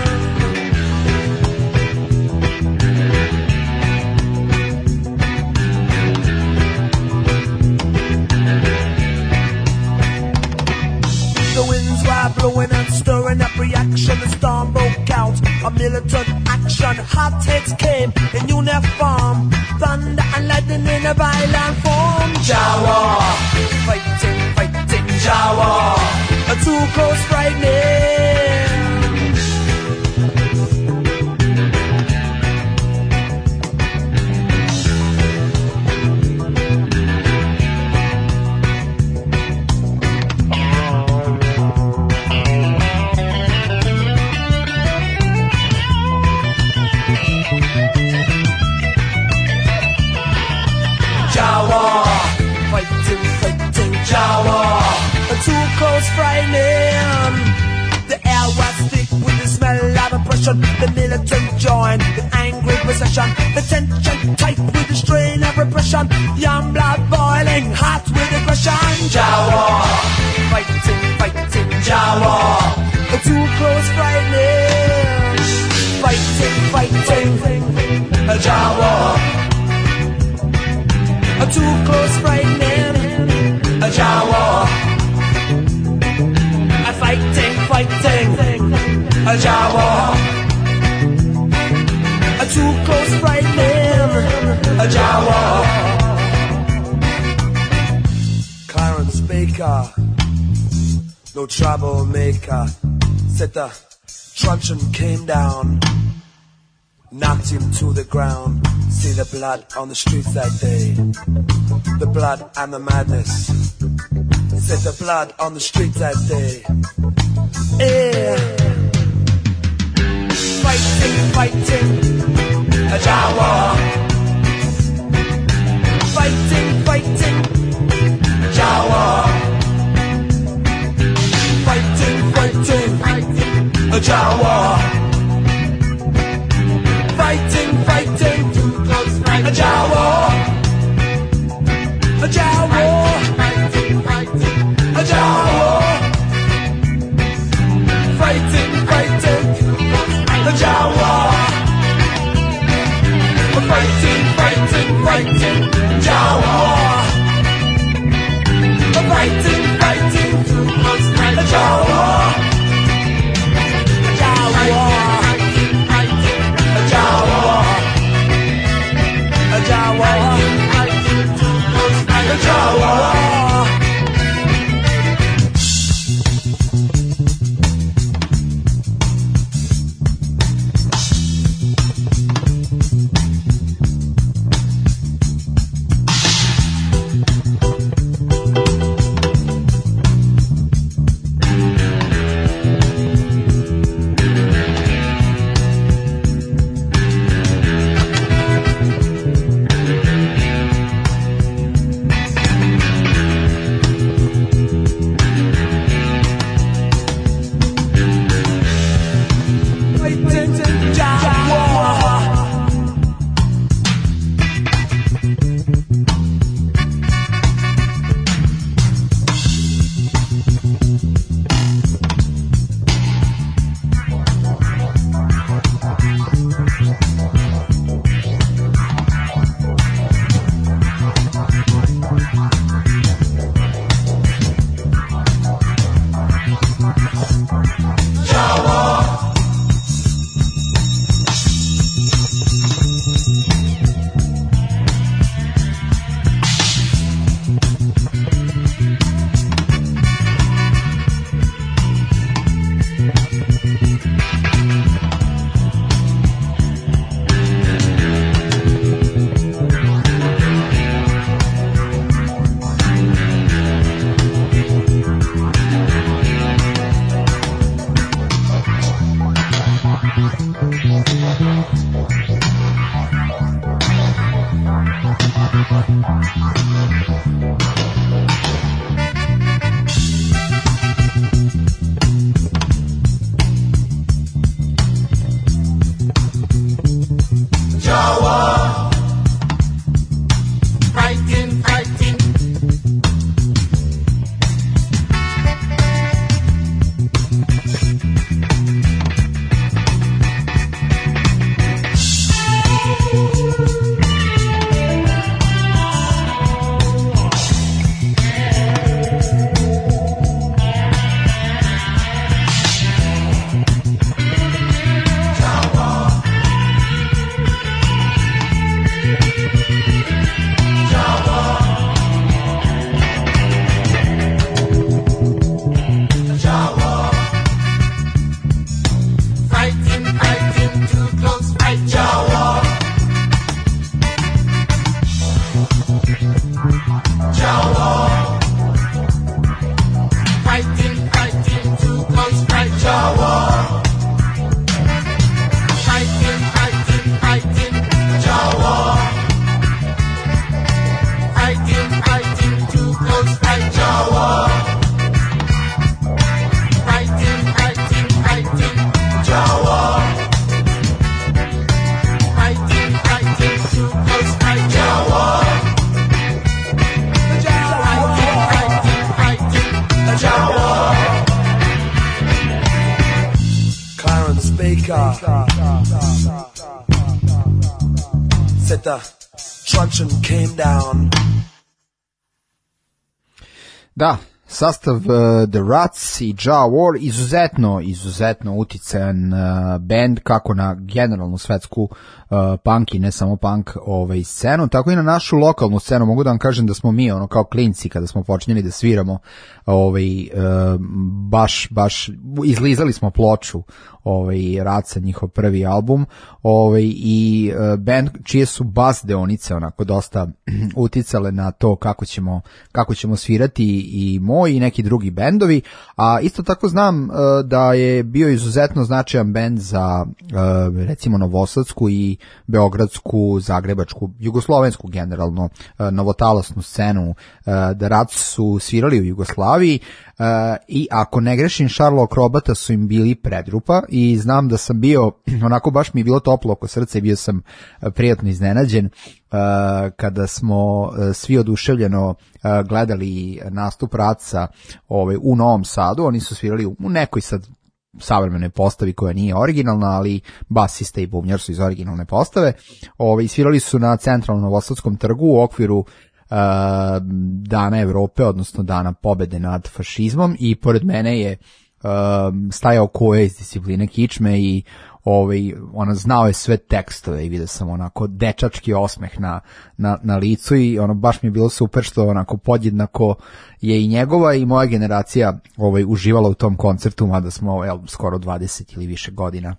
The winds were blowing and stirring up reaction. The storm broke out, a militant action. Hot heads came in uniform, thunder and lightning in a violent form. Jawa, fighting, fighting, Jawa. Too close, frightening. Too close, frightening. The air was thick with the smell of oppression. The militant joined in angry procession. The tension tight with the strain of repression. Young blood boiling, hot with aggression. Jawa, fighting, fighting, Jawa. Too close, frightening. Fighting, fighting, Jawa. Too close, frightening, Jawa. Fighting, fighting, Jawa. Too close, frightening, Jawa. Clarence Baker, no troublemaker. Said the truncheon came down, knocked him to the ground. See the blood on the streets that day, the blood and the madness. Said the blood on the streets that day. Yeah. Fighting, fighting, Jawa. Fighting, fighting, Jawa. Fighting, fighting, Jawa. Fighting, fighting, Jawa. Jawa. Jawa. Fighting, fighting, Jawa. Fighting, fighting, fighting, Jawa. Fighting, fighting, Jawa. Jawa. Jawa. Jawa. Jawa. Jawa, fighting, fighting. Said the truncheon came down. Da, sastav The Rats i Ja War, izuzetno uticajan band kako na generalnu svetsku punk i ne samo punk scenu, tako i na našu lokalnu scenu. Mogu da vam kažem da smo mi kao klinci kada smo počinjeli da sviramo baš izlizali smo ploču Ratsa, njihov prvi album, i band čije su bas deonice onako dosta uticale na to kako ćemo svirati i moj i neki drugi bendovi, a isto tako znam da je bio izuzetno značajan bend za recimo novosadsku i beogradsku, zagrebačku, jugoslovensku generalno novotalasnu scenu. Da Rats su svirali u Jugoslaviji i ako ne grešim, Šarlo Akrobata su im bili predrupa i znam da sam bio, onako baš mi je bilo toplo oko srca i bio sam prijatno iznenađen kada smo svi oduševljeno gledali nastup Ratsa u Novom Sadu. Oni su svirali u nekoj sad savremenoj postavi koja nije originalna, ali basista i bubnjar su iz originalne postave. Svirali su na centralnom Novosadskom trgu u okviru Dana Evrope, odnosno Dana pobede nad fašizmom, i pored mene je stajao Koja iz Discipline kičme i znao je sve tekstove i vidio sam onako dečački osmeh na licu i baš mi je bilo super što onako podjednako je i njegova i moja generacija uživala u tom koncertu, mada smo skoro 20 ili više godina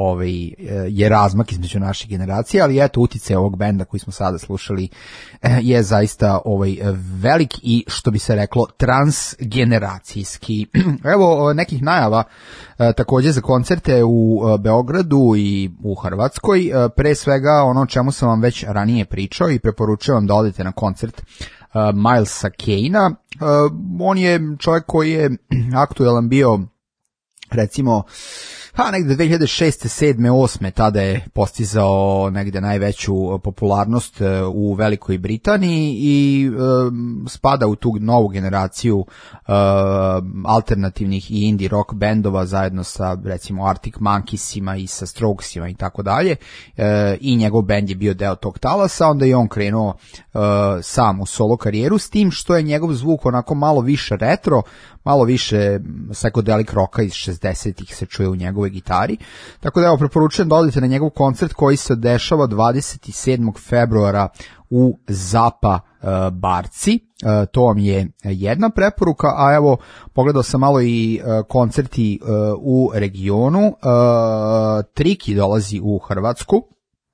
je razmak između naših generacija, ali eto, uticaj ovog benda koji smo sada slušali je zaista velik i, što bi se reklo, transgeneracijski. Evo nekih najava također za koncerte u Beogradu i u Hrvatskoj. Pre svega ono o čemu sam vam već ranije pričao i preporučujem da odete na koncert Milesa Kane-a. On je čovjek koji je aktuelan bio recimo negde 2006. 7. 8. tada je postizao negde najveću popularnost u Velikoj Britaniji i spada u tu novu generaciju alternativnih i indie rock bendova zajedno sa recimo Arctic Monkeysima i sa Strokesima i tako dalje, i njegov bend je bio deo tog talasa. Onda je on krenuo sam u solo karijeru, s tim što je njegov zvuk onako malo više retro, malo više psychedelic rocka iz 60-ih se čuje u njegovoj gitari. Tako da evo, preporučujem da odete na njegov koncert koji se dešava 27. februara u Zapa Barci. To vam je jedna preporuka, a evo, pogledao sam malo i koncerti u regionu. Triki dolazi u Hrvatsku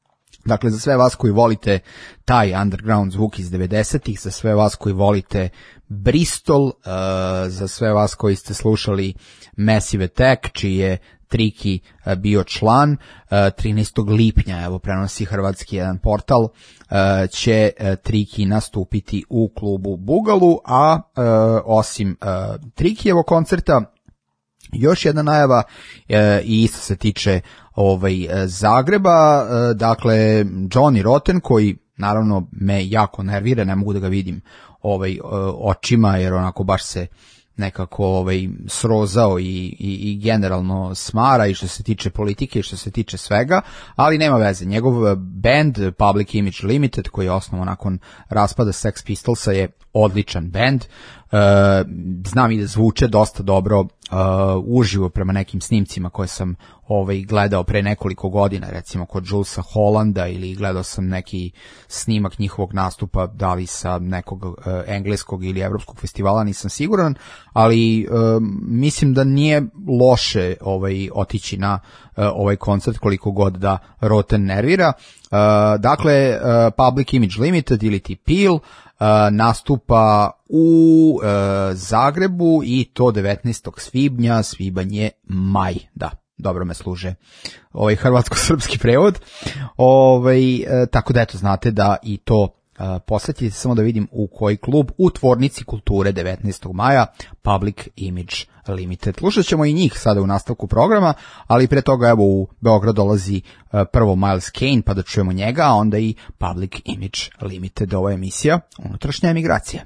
Dakle, za sve vas koji volite taj underground zvuk iz 90-ih, za sve vas koji volite Bristol, za sve vas koji ste slušali Massive Attack, čiji je Triki bio član, 13. lipnja, evo prenosi hrvatski jedan portal, će Triki nastupiti u klubu Bugalu, a osim Trikijevog koncerta, još jedna najava i isto se tiče Zagreba, dakle Johnny Rotten, koji naravno me jako nervira, ne mogu da ga vidim očima jer onako baš se nekako srozao i generalno smara i što se tiče politike i što se tiče svega, ali nema veze. Njegov band Public Image Limited, koji je osnovan nakon raspada Sex Pistolsa, je odličan band. Znam i da zvuče dosta dobro uživo prema nekim snimcima koje sam gledao pre nekoliko godina, recimo kod Julesa Hollanda, ili gledao sam neki snimak njihovog nastupa, da li sa nekog engleskog ili evropskog festivala, nisam siguran, ali mislim da nije loše otići na ovaj koncert koliko god da Rotten nervira. Dakle, Public Image Limited ili ti PIL nastupa u Zagrebu i to 19. svibnja, svibanj je maj, da, dobro me služe hrvatsko-srpski prevod, tako da eto znate da i to posjetite, samo da vidim u koji klub, u Tvornici kulture 19. maja, Public Image Limited. Slušat ćemo i njih sada u nastavku programa, ali pre toga evo u Beograd dolazi prvo Miles Kane, pa da čujemo njega, a onda i Public Image Limited. Ovo je emisija Unutrašnja emigracija.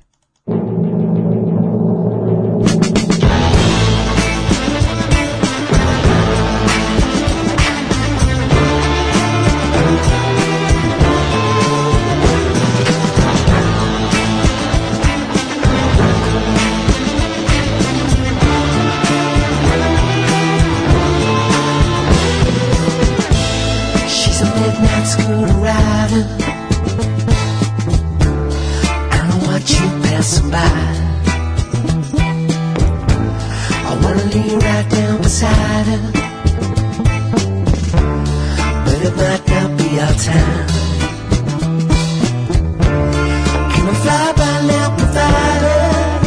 Scooter rider, I don't want you passing by. I wanna lay right down beside her, but it might not be our time. Can I fly by now, provider?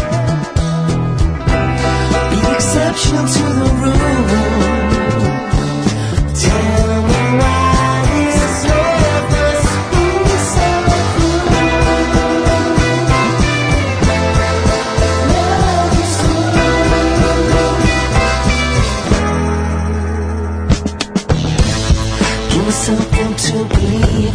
Be the exception to the rule. Tell me why. Something to believe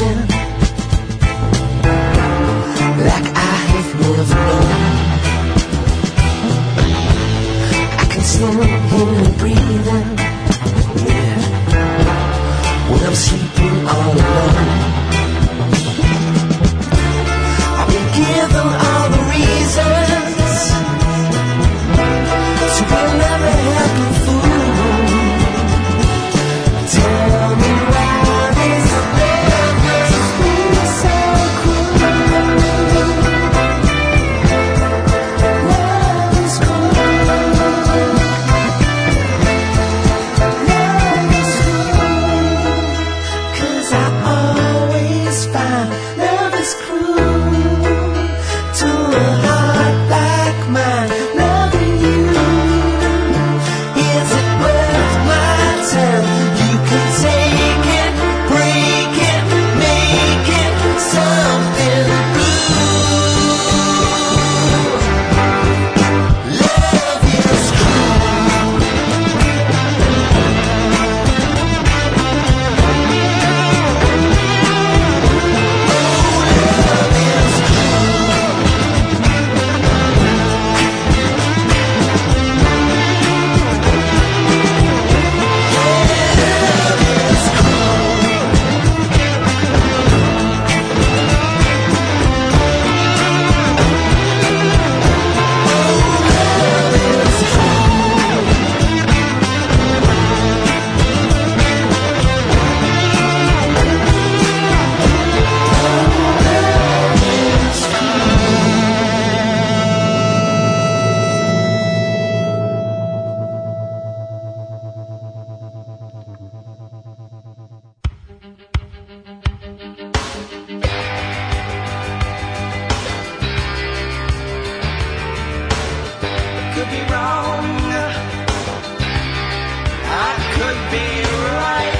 be right.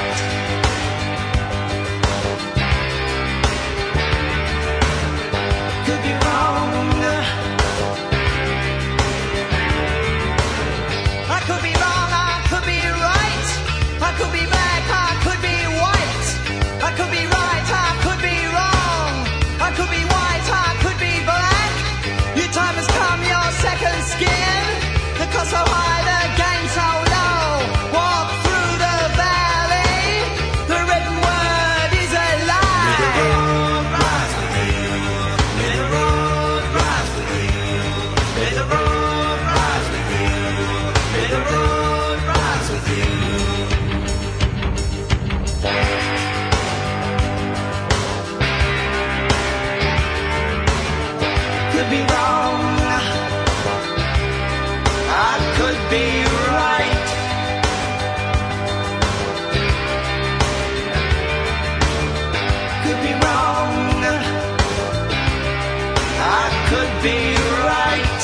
Could be wrong. I could be wrong, I could be right. I could be black, I could be white. I could be right, I could be wrong. I could be white, I could be black. Your time has come, your second skin. The cost so high, the game so low. Walk through the valley. The written word is a lie. May the road rise with you. May the road rise with you. May the road rise with you. May the road rise with you. Could be wrong. I could be right. Could be wrong. I could be right.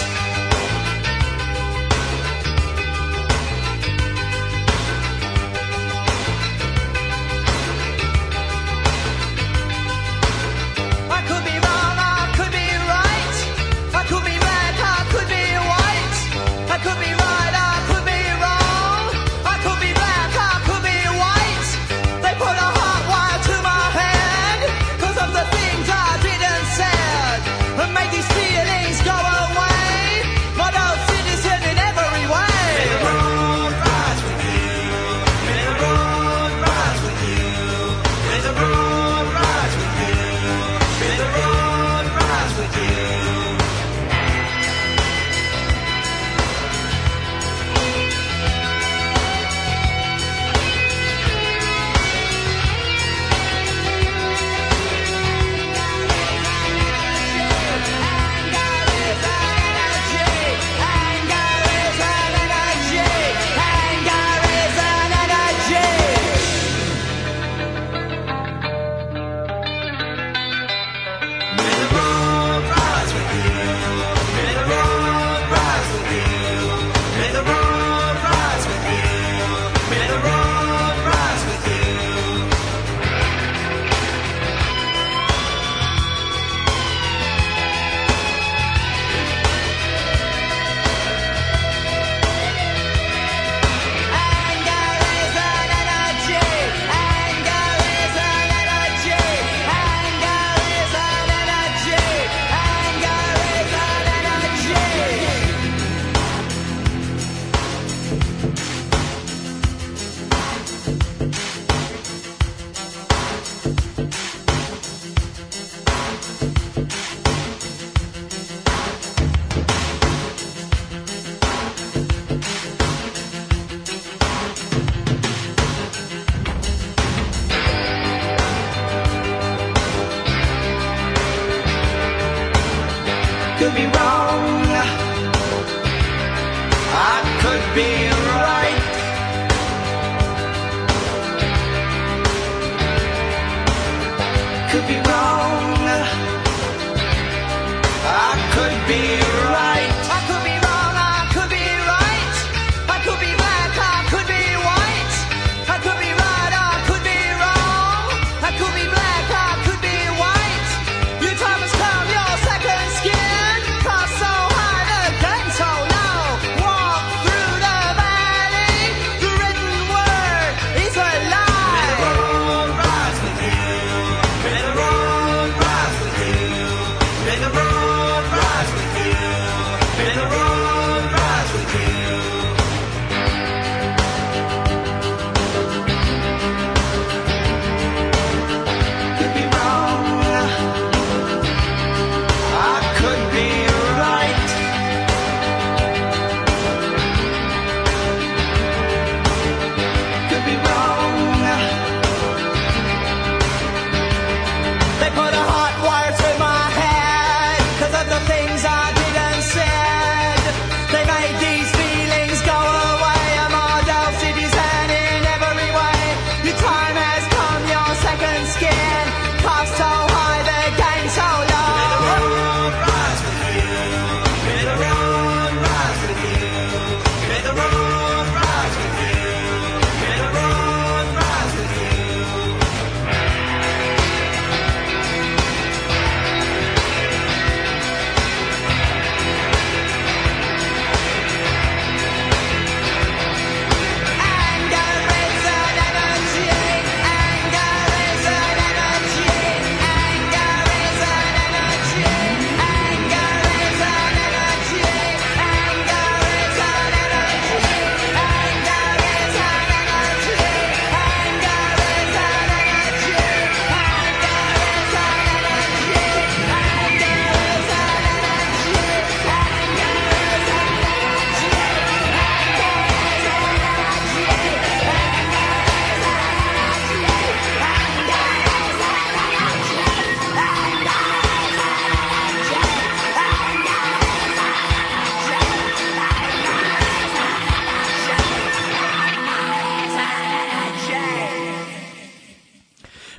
I could be wrong, I could be right. I could be black, I could be white. I could be right, I could be wrong. I could be black, I could be white. They put a hot wire to my head 'cause of the things I didn't said, and make these feelings go away. Model citizen in every way. May the road rise with you. May the road rise with you. May the road rise with you. May the road rise with you. Could be wrong. I could be right. Could be wrong. I could be right. I could be wrong. I could be right. I could be black. I could be white. I could be right. I could be wrong. I could be black. I could be white. Your time has come. Your second skin. Cost so high, the game so low. Walk through the valley.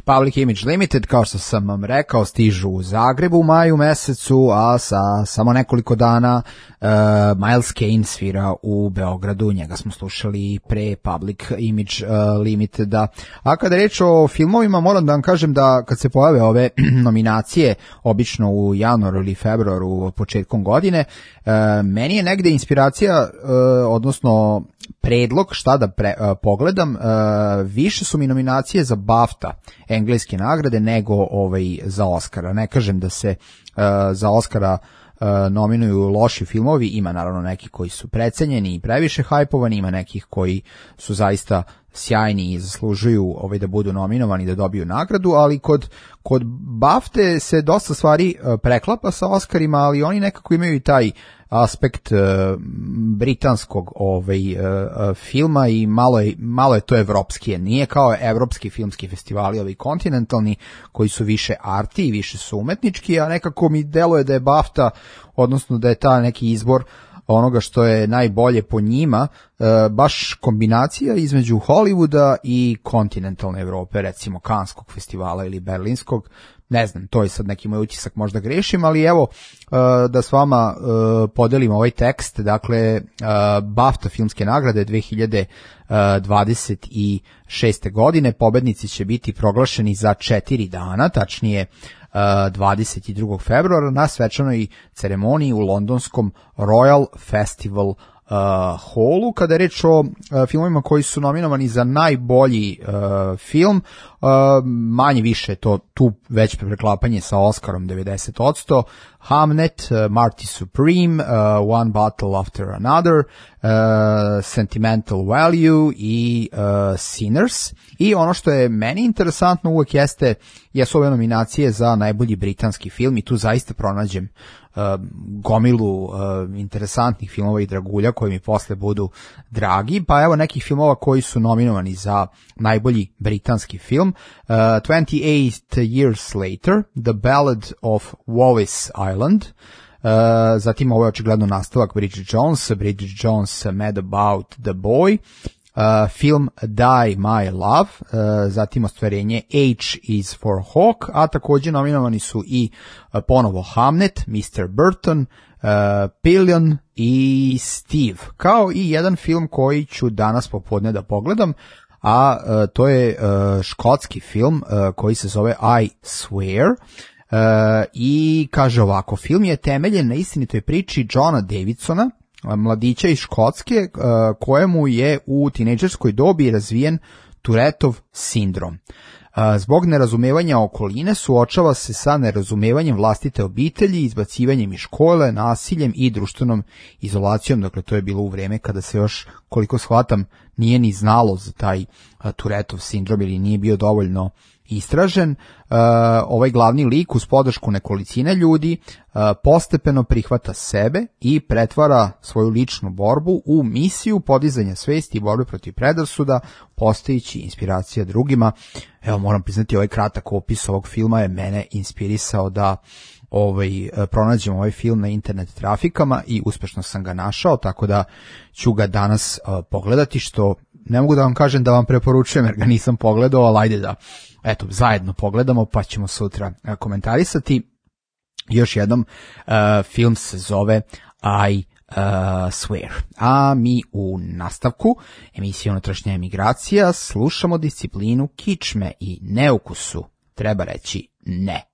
Public Image Limited, kao što sam vam rekao, stižu u Zagrebu u maju mesecu, a sa samo nekoliko dana Miles Kane svira u Beogradu, njega smo slušali pre Public Image Limiteda. A kada reč o filmovima, moram da vam kažem da kad se pojave ove nominacije, obično u januaru ili februaru početkom godine, meni je negde inspiracija, odnosno predlog šta da pogledam, više su mi nominacije za BAFTA, engleske nagrade, nego za Oscara. Ne kažem da se za Oscara nominuju loši filmovi, ima naravno neki koji su precenjeni i previše hajpovani, ima nekih koji su zaista sjajni i zaslužuju da budu nominovani, da dobiju nagradu, ali kod BAFTA se dosta stvari preklapa sa Oscarima, ali oni nekako imaju i taj aspekt britanskog filma i malo je to evropskije. Nije kao evropski filmski festivali, ovi kontinentalni, koji su više arti i više su umetnički, a nekako mi deluje da je BAFTA, odnosno da je ta neki izbor onoga što je najbolje po njima, baš kombinacija između Hollywooda i kontinentalne Evrope, recimo Kanskog festivala ili Berlinskog. Ne znam, to je sad neki moj utisak, možda grešim, ali evo da s vama podelim ovaj tekst. Dakle, BAFTA filmske nagrade 2026. godine, pobednici će biti proglašeni za 4 dana, tačnije 22. februara na svečanoj ceremoniji u londonskom Royal Festival Hallu. Kada je reč o filmovima koji su nominovani za najbolji film, manje više to tu već preklapanje sa Oscarom 90%, Hamnet, Marty Supreme, One Battle After Another, Sentimental Value i Sinners. I ono što je meni interesantno uvek jesu ove nominacije za najbolji britanski film i tu zaista pronađem gomilu interesantnih filmova i dragulja koji mi posle budu dragi, pa evo nekih filmova koji su nominovani za najbolji britanski film. 28 Years Later, The Ballad of Wallis Island, zatim ovo je očigledno nastavak Bridget Jones Mad About the Boy, film Die My Love, zatim ostvarenje H is for Hawk, a također nominovani su i ponovo Hamnet, Mr. Burton, Pillion i Steve, kao i jedan film koji ću danas popodne da pogledam, a to je škotski film koji se zove I Swear, i kaže ovako: film je temeljen na istinitoj priči Johna Davidsona, mladića iz Škotske, kojemu je u tinejdžerskoj dobi razvijen Tourettov sindrom. Zbog nerazumevanja okoline suočava se sa nerazumevanjem vlastite obitelji, izbacivanjem iz škole, nasiljem i društvenom izolacijom. Dakle, to je bilo u vreme kada se još, koliko shvatam, nije ni znalo za taj Tourettov sindrom ili nije bio dovoljno istražen. Ovaj glavni lik uz podršku nekolicine ljudi postepeno prihvata sebe i pretvara svoju ličnu borbu u misiju podizanja svesti i borbe protiv predrasuda, postajući inspiracija drugima. Evo, moram priznati, ovaj kratak opis ovog filma je mene inspirisao da pronađem ovaj film na internet trafikama i uspešno sam ga našao, tako da ću ga danas pogledati, što ne mogu da vam kažem da vam preporučujem jer ga nisam pogledao, ali ajde da zajedno pogledamo pa ćemo sutra komentarisati. Još jednom, film se zove I Swear. A mi u nastavku emisije Unutrašnja emigracija slušamo disciplinu kičme i neukusu treba reći ne.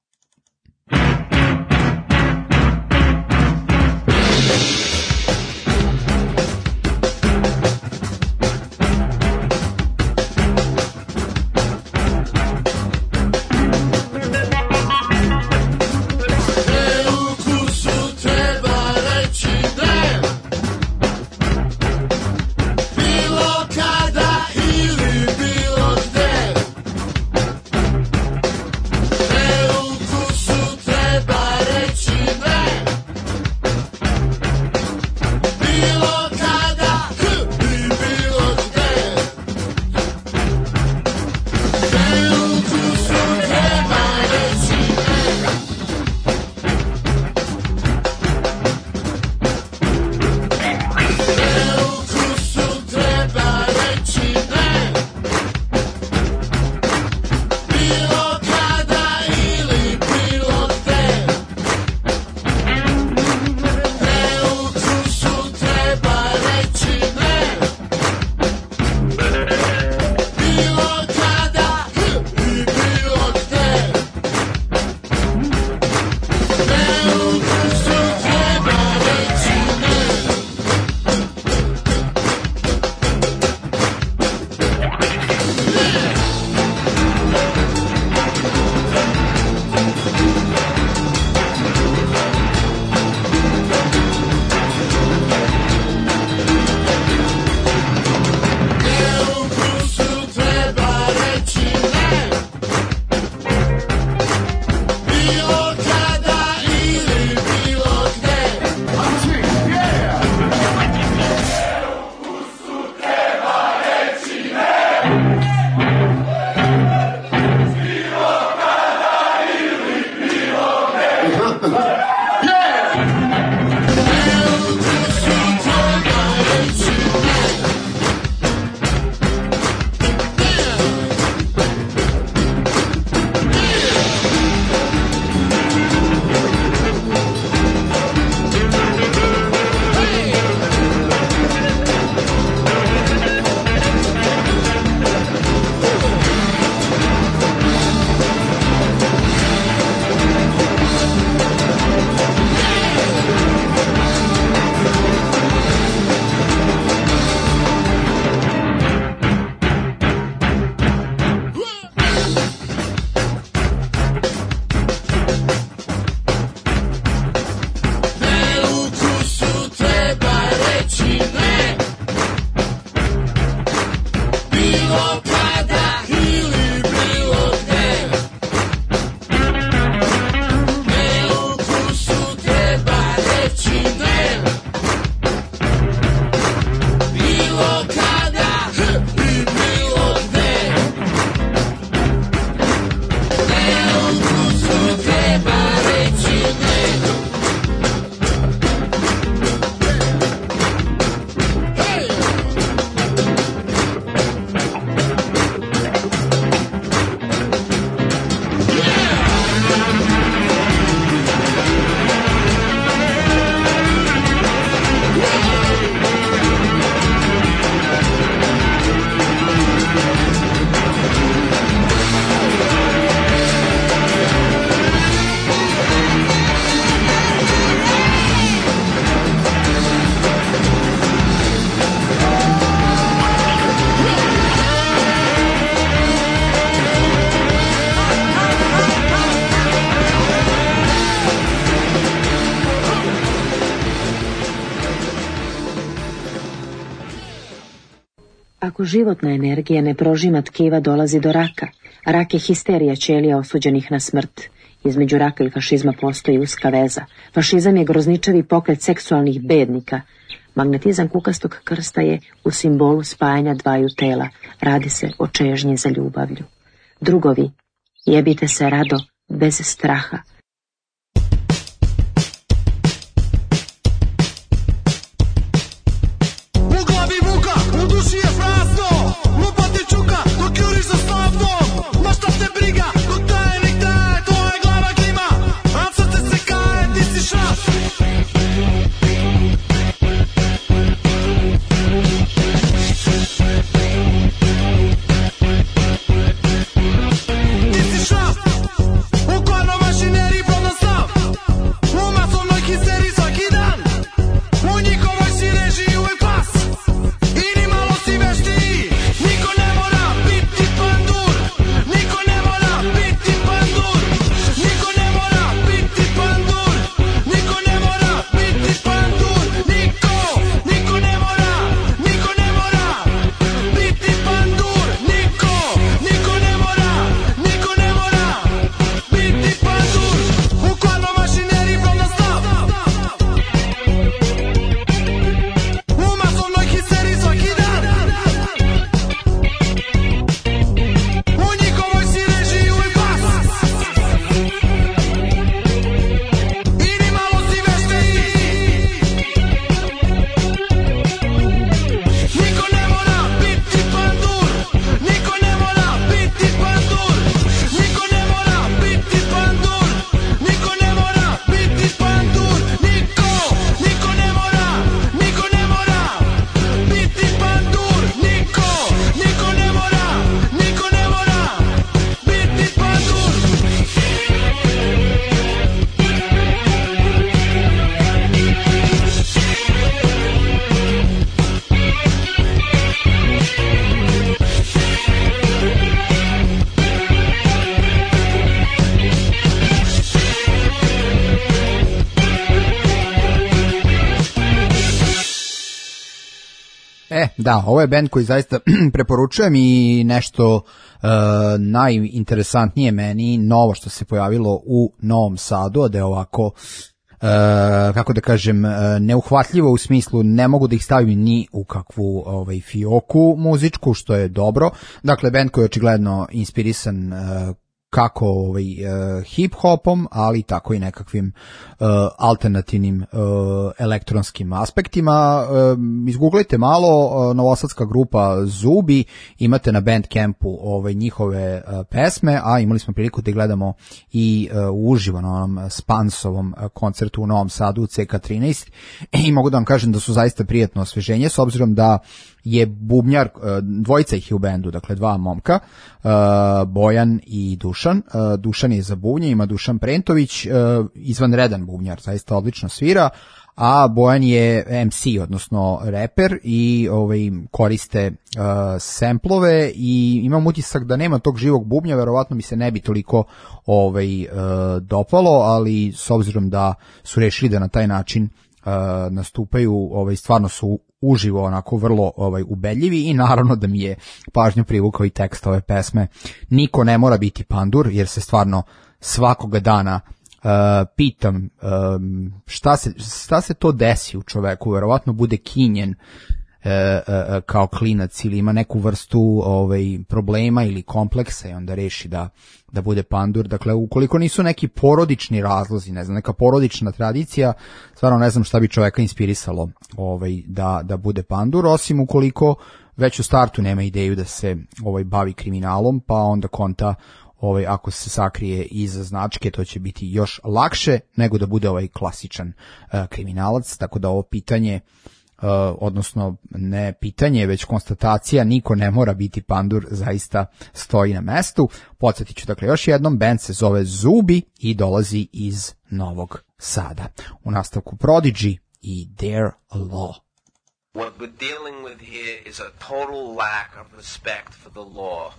Treba Ako životna energija ne prožima tkiva, dolazi do raka. Rak je histerija ćelija osuđenih na smrt. Između raka i fašizma postoji uska veza. Fašizam je grozničavi pokret seksualnih bednika. Magnetizam kukastog krsta je u simbolu spajanja dvaju tela. Radi se o čežnji za ljubavlju. Drugovi, jebite se rado, bez straha. U glavi muka, u duši je prazno. Lopati čuka, dok juriš za slavnom. Ma šta te briga, dok daje nek daje. Tvoja glava klima, a srce se kaje, ti si šaf. Ti si šaf, u kvarnoj mašineriji prodan stav. U masovnoj histeriji svaki dan. U njihovoj si režiji uvek pas. I ni malo si veštiji. Niko ne mora biti pandur. Niko ne mora biti pandur. Niko ne mora biti pandur. Niko ne mora biti pandur. Niko ne mora. Niko ne mora biti pandur. Niko ne mora. Niko ne mora biti pandur. U kvarnoj mašineriji prodan stav. U masovnoj histeriji svaki dan. U njihovoj si režiji uvek pas. I ni malo si veštiji. Niko ne mora biti pandur. Niko ne mora biti pandur. Niko ne mora biti pandur. Niko ne mora biti pandur. Niko ne mora. Niko ne mora biti pandur. Niko ne mora. Niko ne mora biti pandur. Da, ovo je bend koji zaista preporučujem i nešto najinteresantnije meni, novo što se pojavilo u Novom Sadu, da je ovako, kako da kažem, neuhvatljivo u smislu ne mogu da ih stavim ni u kakvu fioku muzičku, što je dobro. Dakle, bend koji je očigledno inspirisan kako hip-hopom, ali tako i nekakvim alternativnim elektronskim aspektima. Izgooglajte malo, novosadska grupa Zubi, imate na Bandcampu njihove pesme, a imali smo priliku da gledamo i uživo na onom Spansovom koncertu u Novom Sadu u CK13 i mogu da vam kažem da su zaista prijatno osveženje, s obzirom da je bubnjar, dvojica ih je u bendu, dakle dva momka, Bojan i Dušan. Dušan je za bubnje, ima Dušan Prentović, izvanredan bubnjar, zaista odlično svira, a Bojan je MC, odnosno reper i koriste semplove i imam utisak da nema tog živog bubnja, verovatno mi se ne bi toliko dopalo, ali s obzirom da su rešili da na taj način nastupaju, stvarno su uživo onako vrlo ubedljivi i naravno da mi je pažnju privukao i tekst ove pesme. Niko ne mora biti pandur, jer se stvarno svakoga dana pitam šta se to desi u čoveku, verovatno bude kinjen kao klinac ili ima neku vrstu problema ili kompleksa i onda reši da bude pandur. Dakle, ukoliko nisu neki porodični razlozi, ne znam, neka porodična tradicija, stvarno ne znam šta bi čoveka inspirisalo da bude pandur, osim ukoliko već u startu nema ideju da se bavi kriminalom, pa onda konta ako se sakrije iza značke, to će biti još lakše nego da bude klasičan kriminalac, tako da ovo pitanje, odnosno ne pitanje, već konstatacija, niko ne mora biti pandur, zaista stoji na mestu. Podsjetit ću, dakle, još jednom, band se zove Zubi i dolazi iz Novog Sada. U nastavku Prodigy i Their Law. What we're dealing with here is a total lack of respect for the law.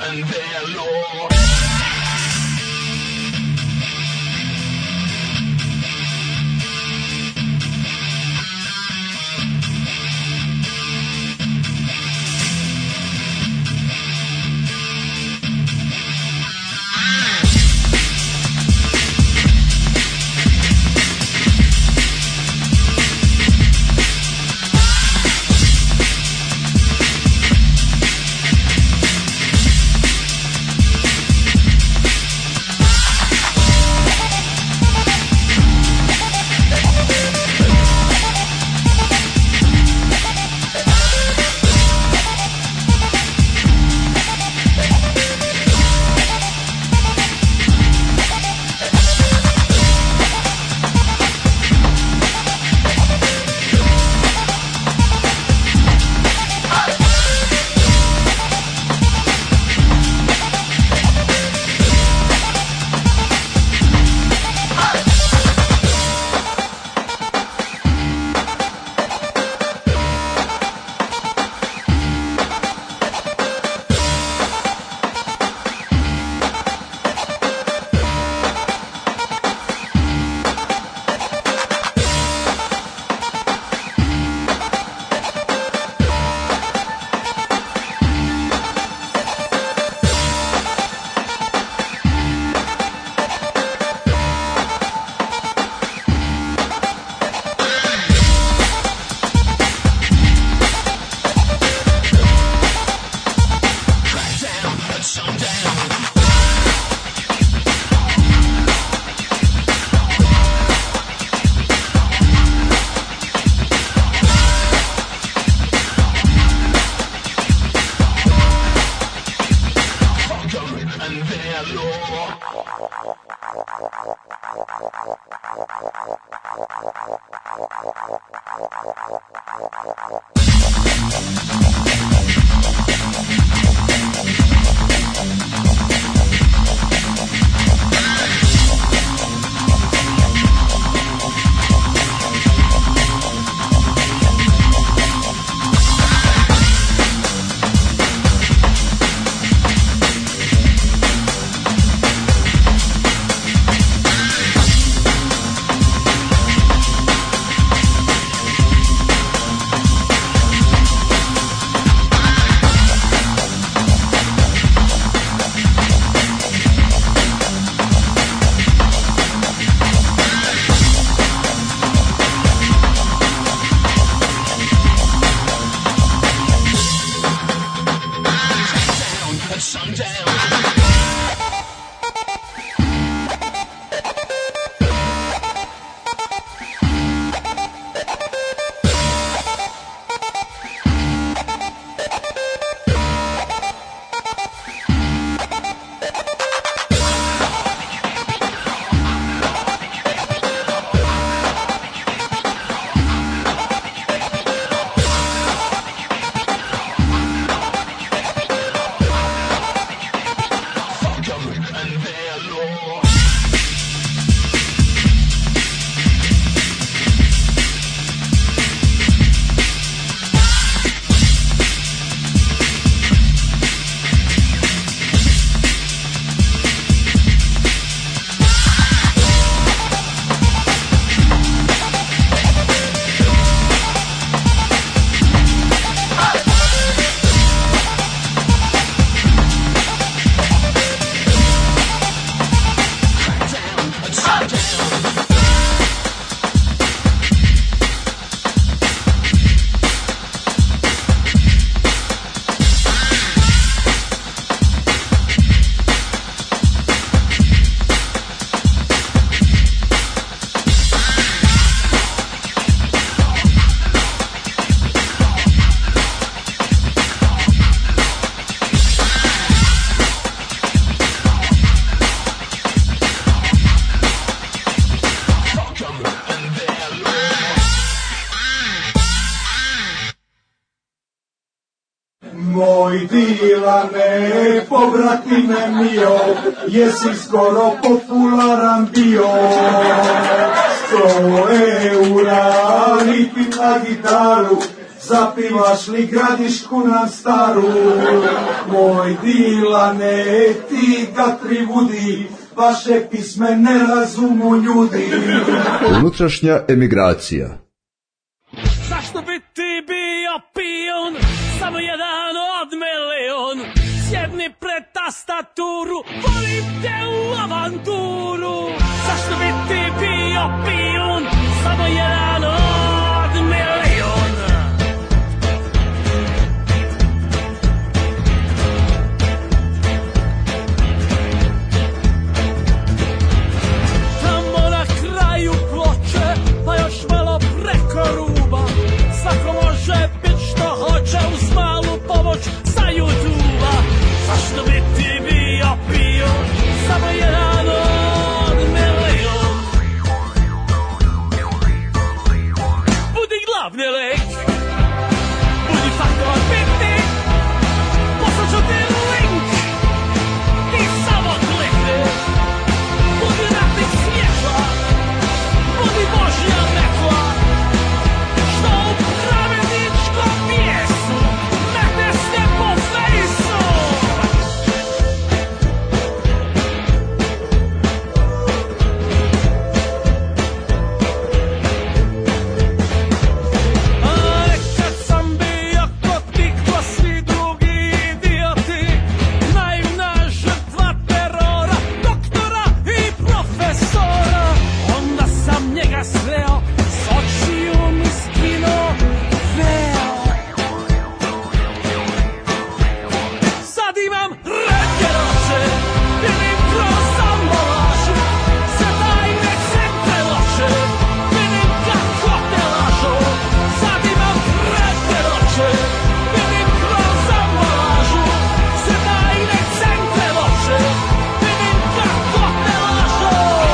and their law. Moj Dilane, pobratime mio, jesi skoro popularan bio. 100 eura, litim na gitaru, zapivaš li Gradišku nam staru, moj Dilane, ti ga privudi, vaše pisme ne razumu ljudi. Unutrašnja emigracija. Zašto bi ti bio pion, samo jedan od milion? Sjedni pred tastaturu, volim te u avanturu. Zašto bi ti bio pion, samo jedan od milion? Tamo na kraju Ploče, pa još malo preko ruba, svako može bit što hoće uz malu pomoć sa YouTube-a. Zašto bi ti bio pion, samo jedan od milion? Budi glavni lik, budi faktor bitni, poslat ću ti link, ti samo klikni. Budi ratnik svjetla, budi Božja metla, što u pravedničkom mjestu mete se po fejsu. Kad sam bio kod tih ko svi drugi idioti, naivna žrtva terora, doktora i profesora, onda sam njega sreo, s očiju mi skinuo veo. Sad imam redjeroče, vidim kroz ambalažu, sve tajne centre loše, vidim kako te lažu. Sad imam redjeroče, vidim kroz ambalažu, sve tajne centre loše, vidim kako te lažu.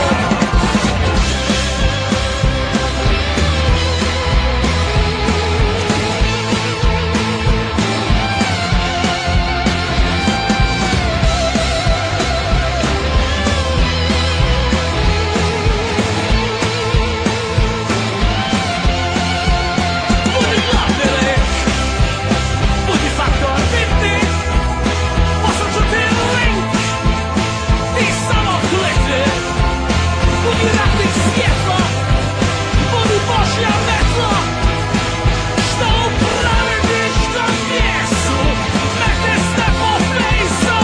Budi glavni lik, budi faktor bitni, poslat ću ti link, ti samo klikni. Budi ratnik svjetla, budi Božja metla, što u pravedničkom mjestu mete se po fejsu.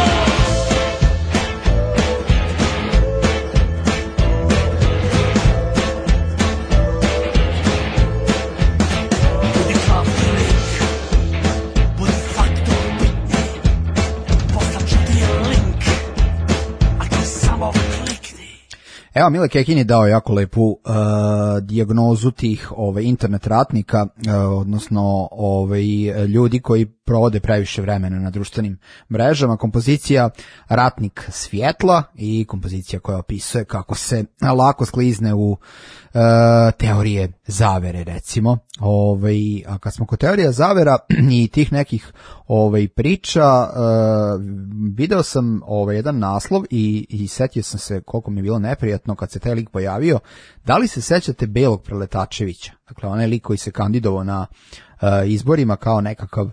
Budi glavni lik, budi faktor bitni, poslat ću ti link, a ti samo klikni. Evo, Mile Kekin je dao jako lepu dijagnozu tih internet ratnika, odnosno ljudi koji provode previše vremena na društvenim mrežama. Kompozicija Ratnik svjetla i kompozicija koja opisuje kako se lako sklizne u teorije zavere, recimo. A kad smo kod teorija zavera i tih nekih priča, video sam jedan naslov i setio sam se koliko mi je bilo neprijatno kad se taj lik pojavio. Da li se sećate Belog Preletačevića? Dakle, onaj lik koji se kandidovao na izborima kao nekakav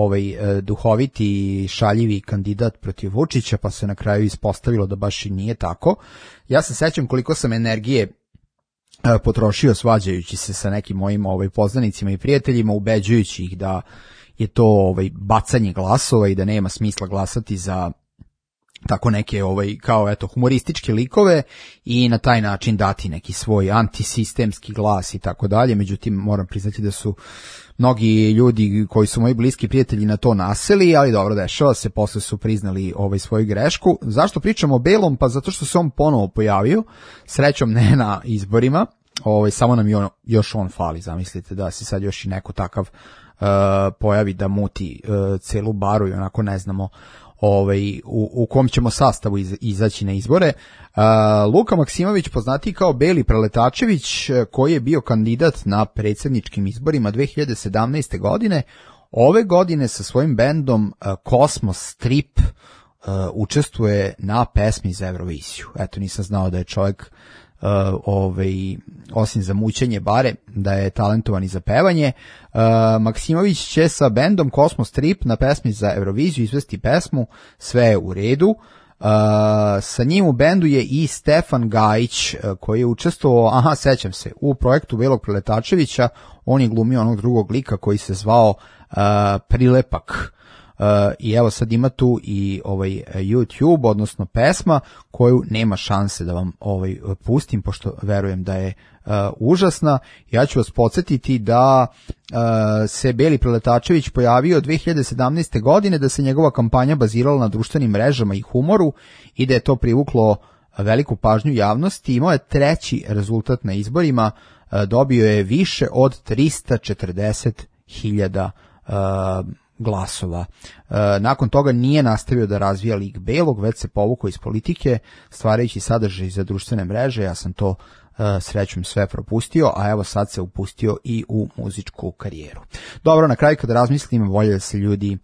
duhoviti, šaljivi kandidat protiv Vučića, pa se na kraju ispostavilo da baš i nije tako. Ja se sećam koliko sam energije potrošio svađajući se sa nekim mojim poznanicima i prijateljima, ubeđujući ih da je to bacanje glasova i da nema smisla glasati za tako neke kao humorističke likove i na taj način dati neki svoj antisistemski glas i tako dalje. Međutim, moram priznati da su mnogi ljudi koji su moji bliski prijatelji na to naseli, ali dobro, dešava se, posle su priznali svoju grešku. Zašto pričamo o Belom? Pa zato što se on ponovo pojavio, srećom ne na izborima, samo nam još on fali, zamislite da se sad još i neko takav pojavi da muti celu baru i onako ne znamo u kom ćemo sastavu izaći na izbore. Luka Maksimović, poznatiji kao Beli Preletačević, koji je bio kandidat na predsjedničkim izborima 2017. godine, ove godine sa svojim bendom Kosmos Strip učestvuje na pesmi za Euroviziju. Eto, nisam znao da je čovjek osim za mućenje bare, da je talentovan i za pevanje. Maksimović će sa bendom Cosmos Trip na pesmi za Euroviziju izvesti pesmu Sve je u redu. Sa njim u bendu je i Stefan Gajić, koji je učestvovao, sećam se, u projektu Belog Preletačevića. On je glumio onog drugog lika koji se zvao Prilepak. I evo sad ima tu i YouTube, odnosno pesma koju nema šanse da vam pustim, pošto verujem da je užasna. Ja ću vas podsjetiti da se Beli Preletačević pojavio 2017. godine, da se njegova kampanja bazirala na društvenim mrežama i humoru i da je to privuklo veliku pažnju javnosti. Imao je 3. rezultat na izborima, dobio je više od 340.000 glasova. Nakon toga nije nastavio da razvija lik Belog, već se povukao iz politike, stvarajući sadržaj za društvene mreže. Ja sam to srećom sve propustio, a evo sad se upustio i u muzičku karijeru. Dobro, na kraju kada razmislim, volje da se ljudi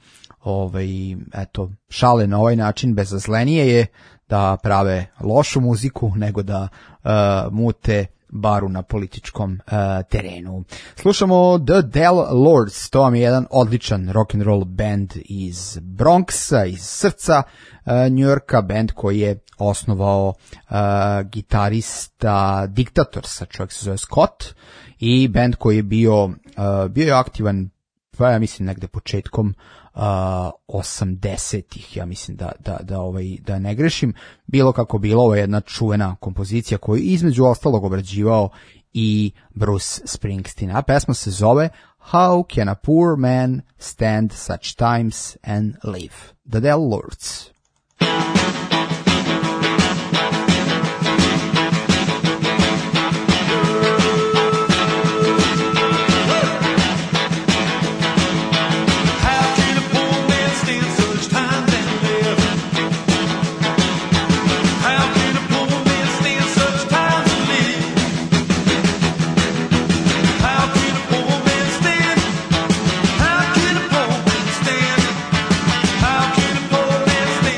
šale na ovaj način, bezazlenije je da prave lošu muziku nego da mute baru na političkom terenu. Slušamo The Del Lords, to vam je jedan odličan rock'n'roll band iz Bronxa, iz srca New Yorka, band koji je osnovao gitarista Diktatorsa, čovjek se zove Scott, i band koji je bio aktivan, pa ja mislim negde početkom 80-ih, ja mislim da ne grešim. Bilo kako bilo, ovo je jedna čuvena kompozicija koju između ostalog obrađivao i Bruce Springsteen, a pesma se zove How Can a Poor Man Stand Such Times and Live? The Del Lords. Stand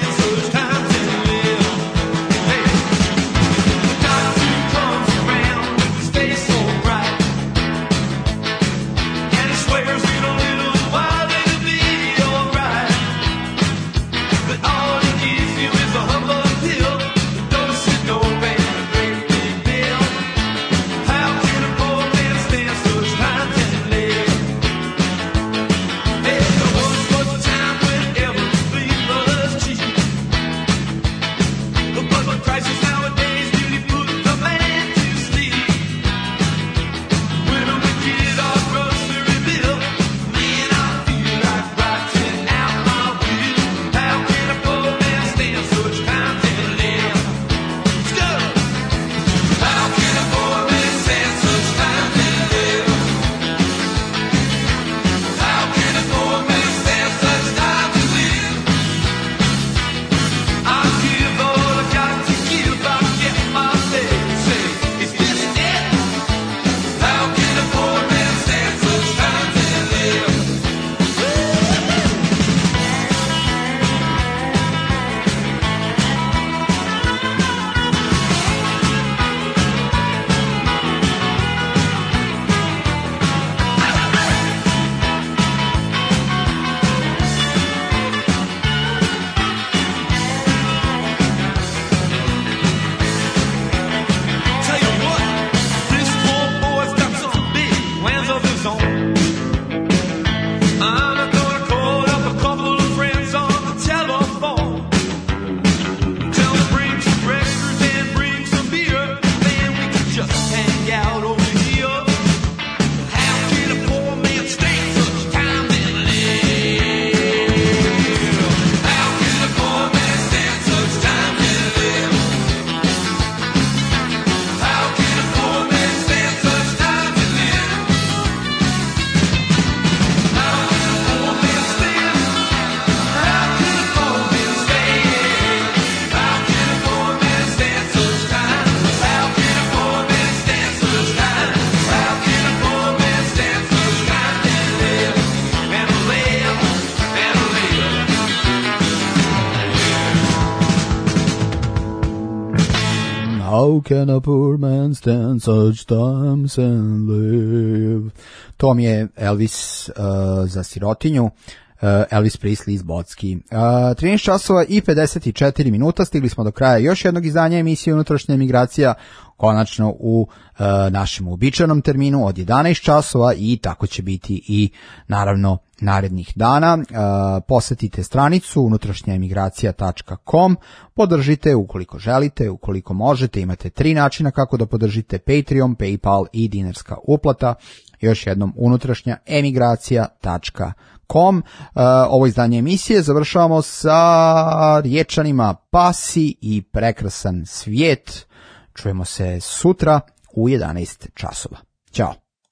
How can a poor man stand such times and live? To mi je Elvis za sirotinju. Elvis Presley iz Bocki. 13 časova i 54 minuta, stigli smo do kraja još jednog izdanja emisije Unutrašnja emigracija, konačno u našem uobičajenom terminu od 11 časova i tako će biti i naravno narednih dana. Posetite stranicu unutrašnjaemigracija.com, podržite ukoliko želite, ukoliko možete, imate 3 načina kako da podržite: Patreon, PayPal i dinarska uplata. Još jednom unutrašnjaemigracija.com. Ovo izdanje emisije završavamo sa riječanima Pasi i prekrasan svijet. Čujemo se sutra u 11 časova. Ćao.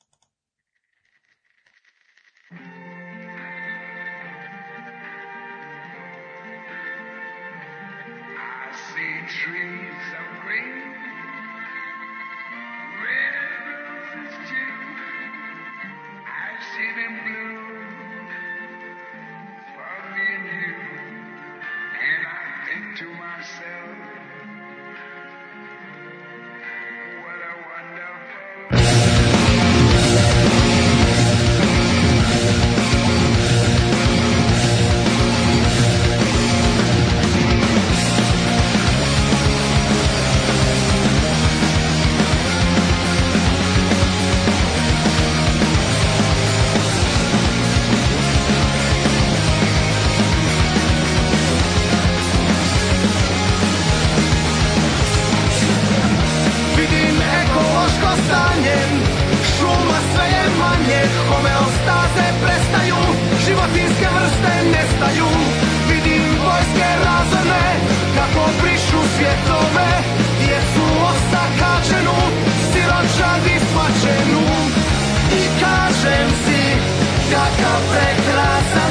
Homeostaze prestaju, životinske vrste nestaju. Vidim vojske razorne, kako brišu svjetove, djecu osakačenu, siročadi svačenu. I kažem si, kakav prekrasan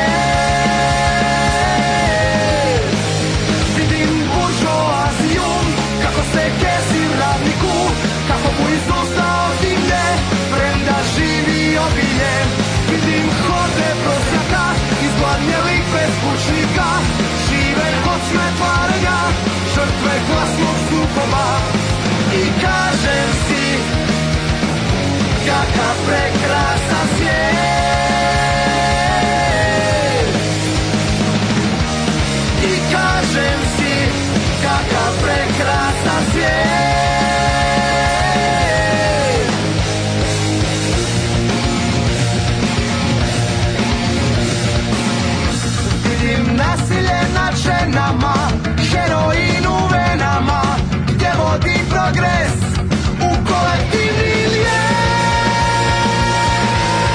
svijet. Vidim buržoaziju, kako se kesi radniku, kako mu iz usta odimlje, premda živi obilje. Vidim horde prosjaka, izgladnjelih beskućnika, žive od smetvarenja, žrtve glasnog sukoba. I kažem si, kakav prekrasan svijet. I kažem si, kakav prekrasan svijet. Nasilje nad ženama, heroin u venama, gdje vodi progres u kolektivni lijes.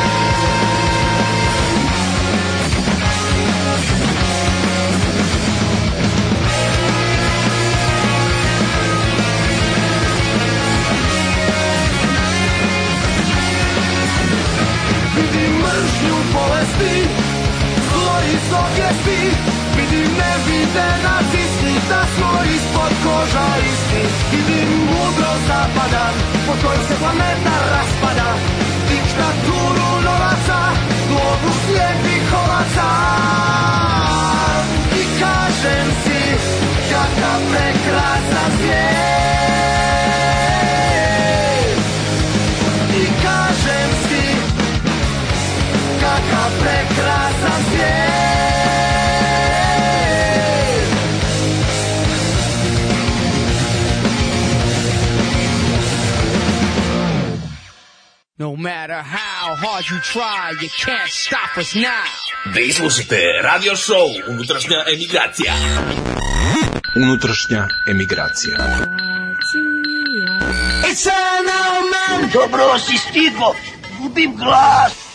Vidim mržnju bolesti, zlo iz obijesti, vidim nevide nacisti, da smo ispod koža isti. Vidim mudro zapada, po kojoj se planeta raspada, diktaturu novaca, globu slijepih ovaca. I kažem si, kakav prekrasan svijet. I kažem si, kakav prekrasan svijet. No matter how hard you try, you can't stop us now. Vi slušate radio show Unutrašnja emigracija. Unutrašnja emigracija. It's an old man. Dobro si stigo, gubim glas.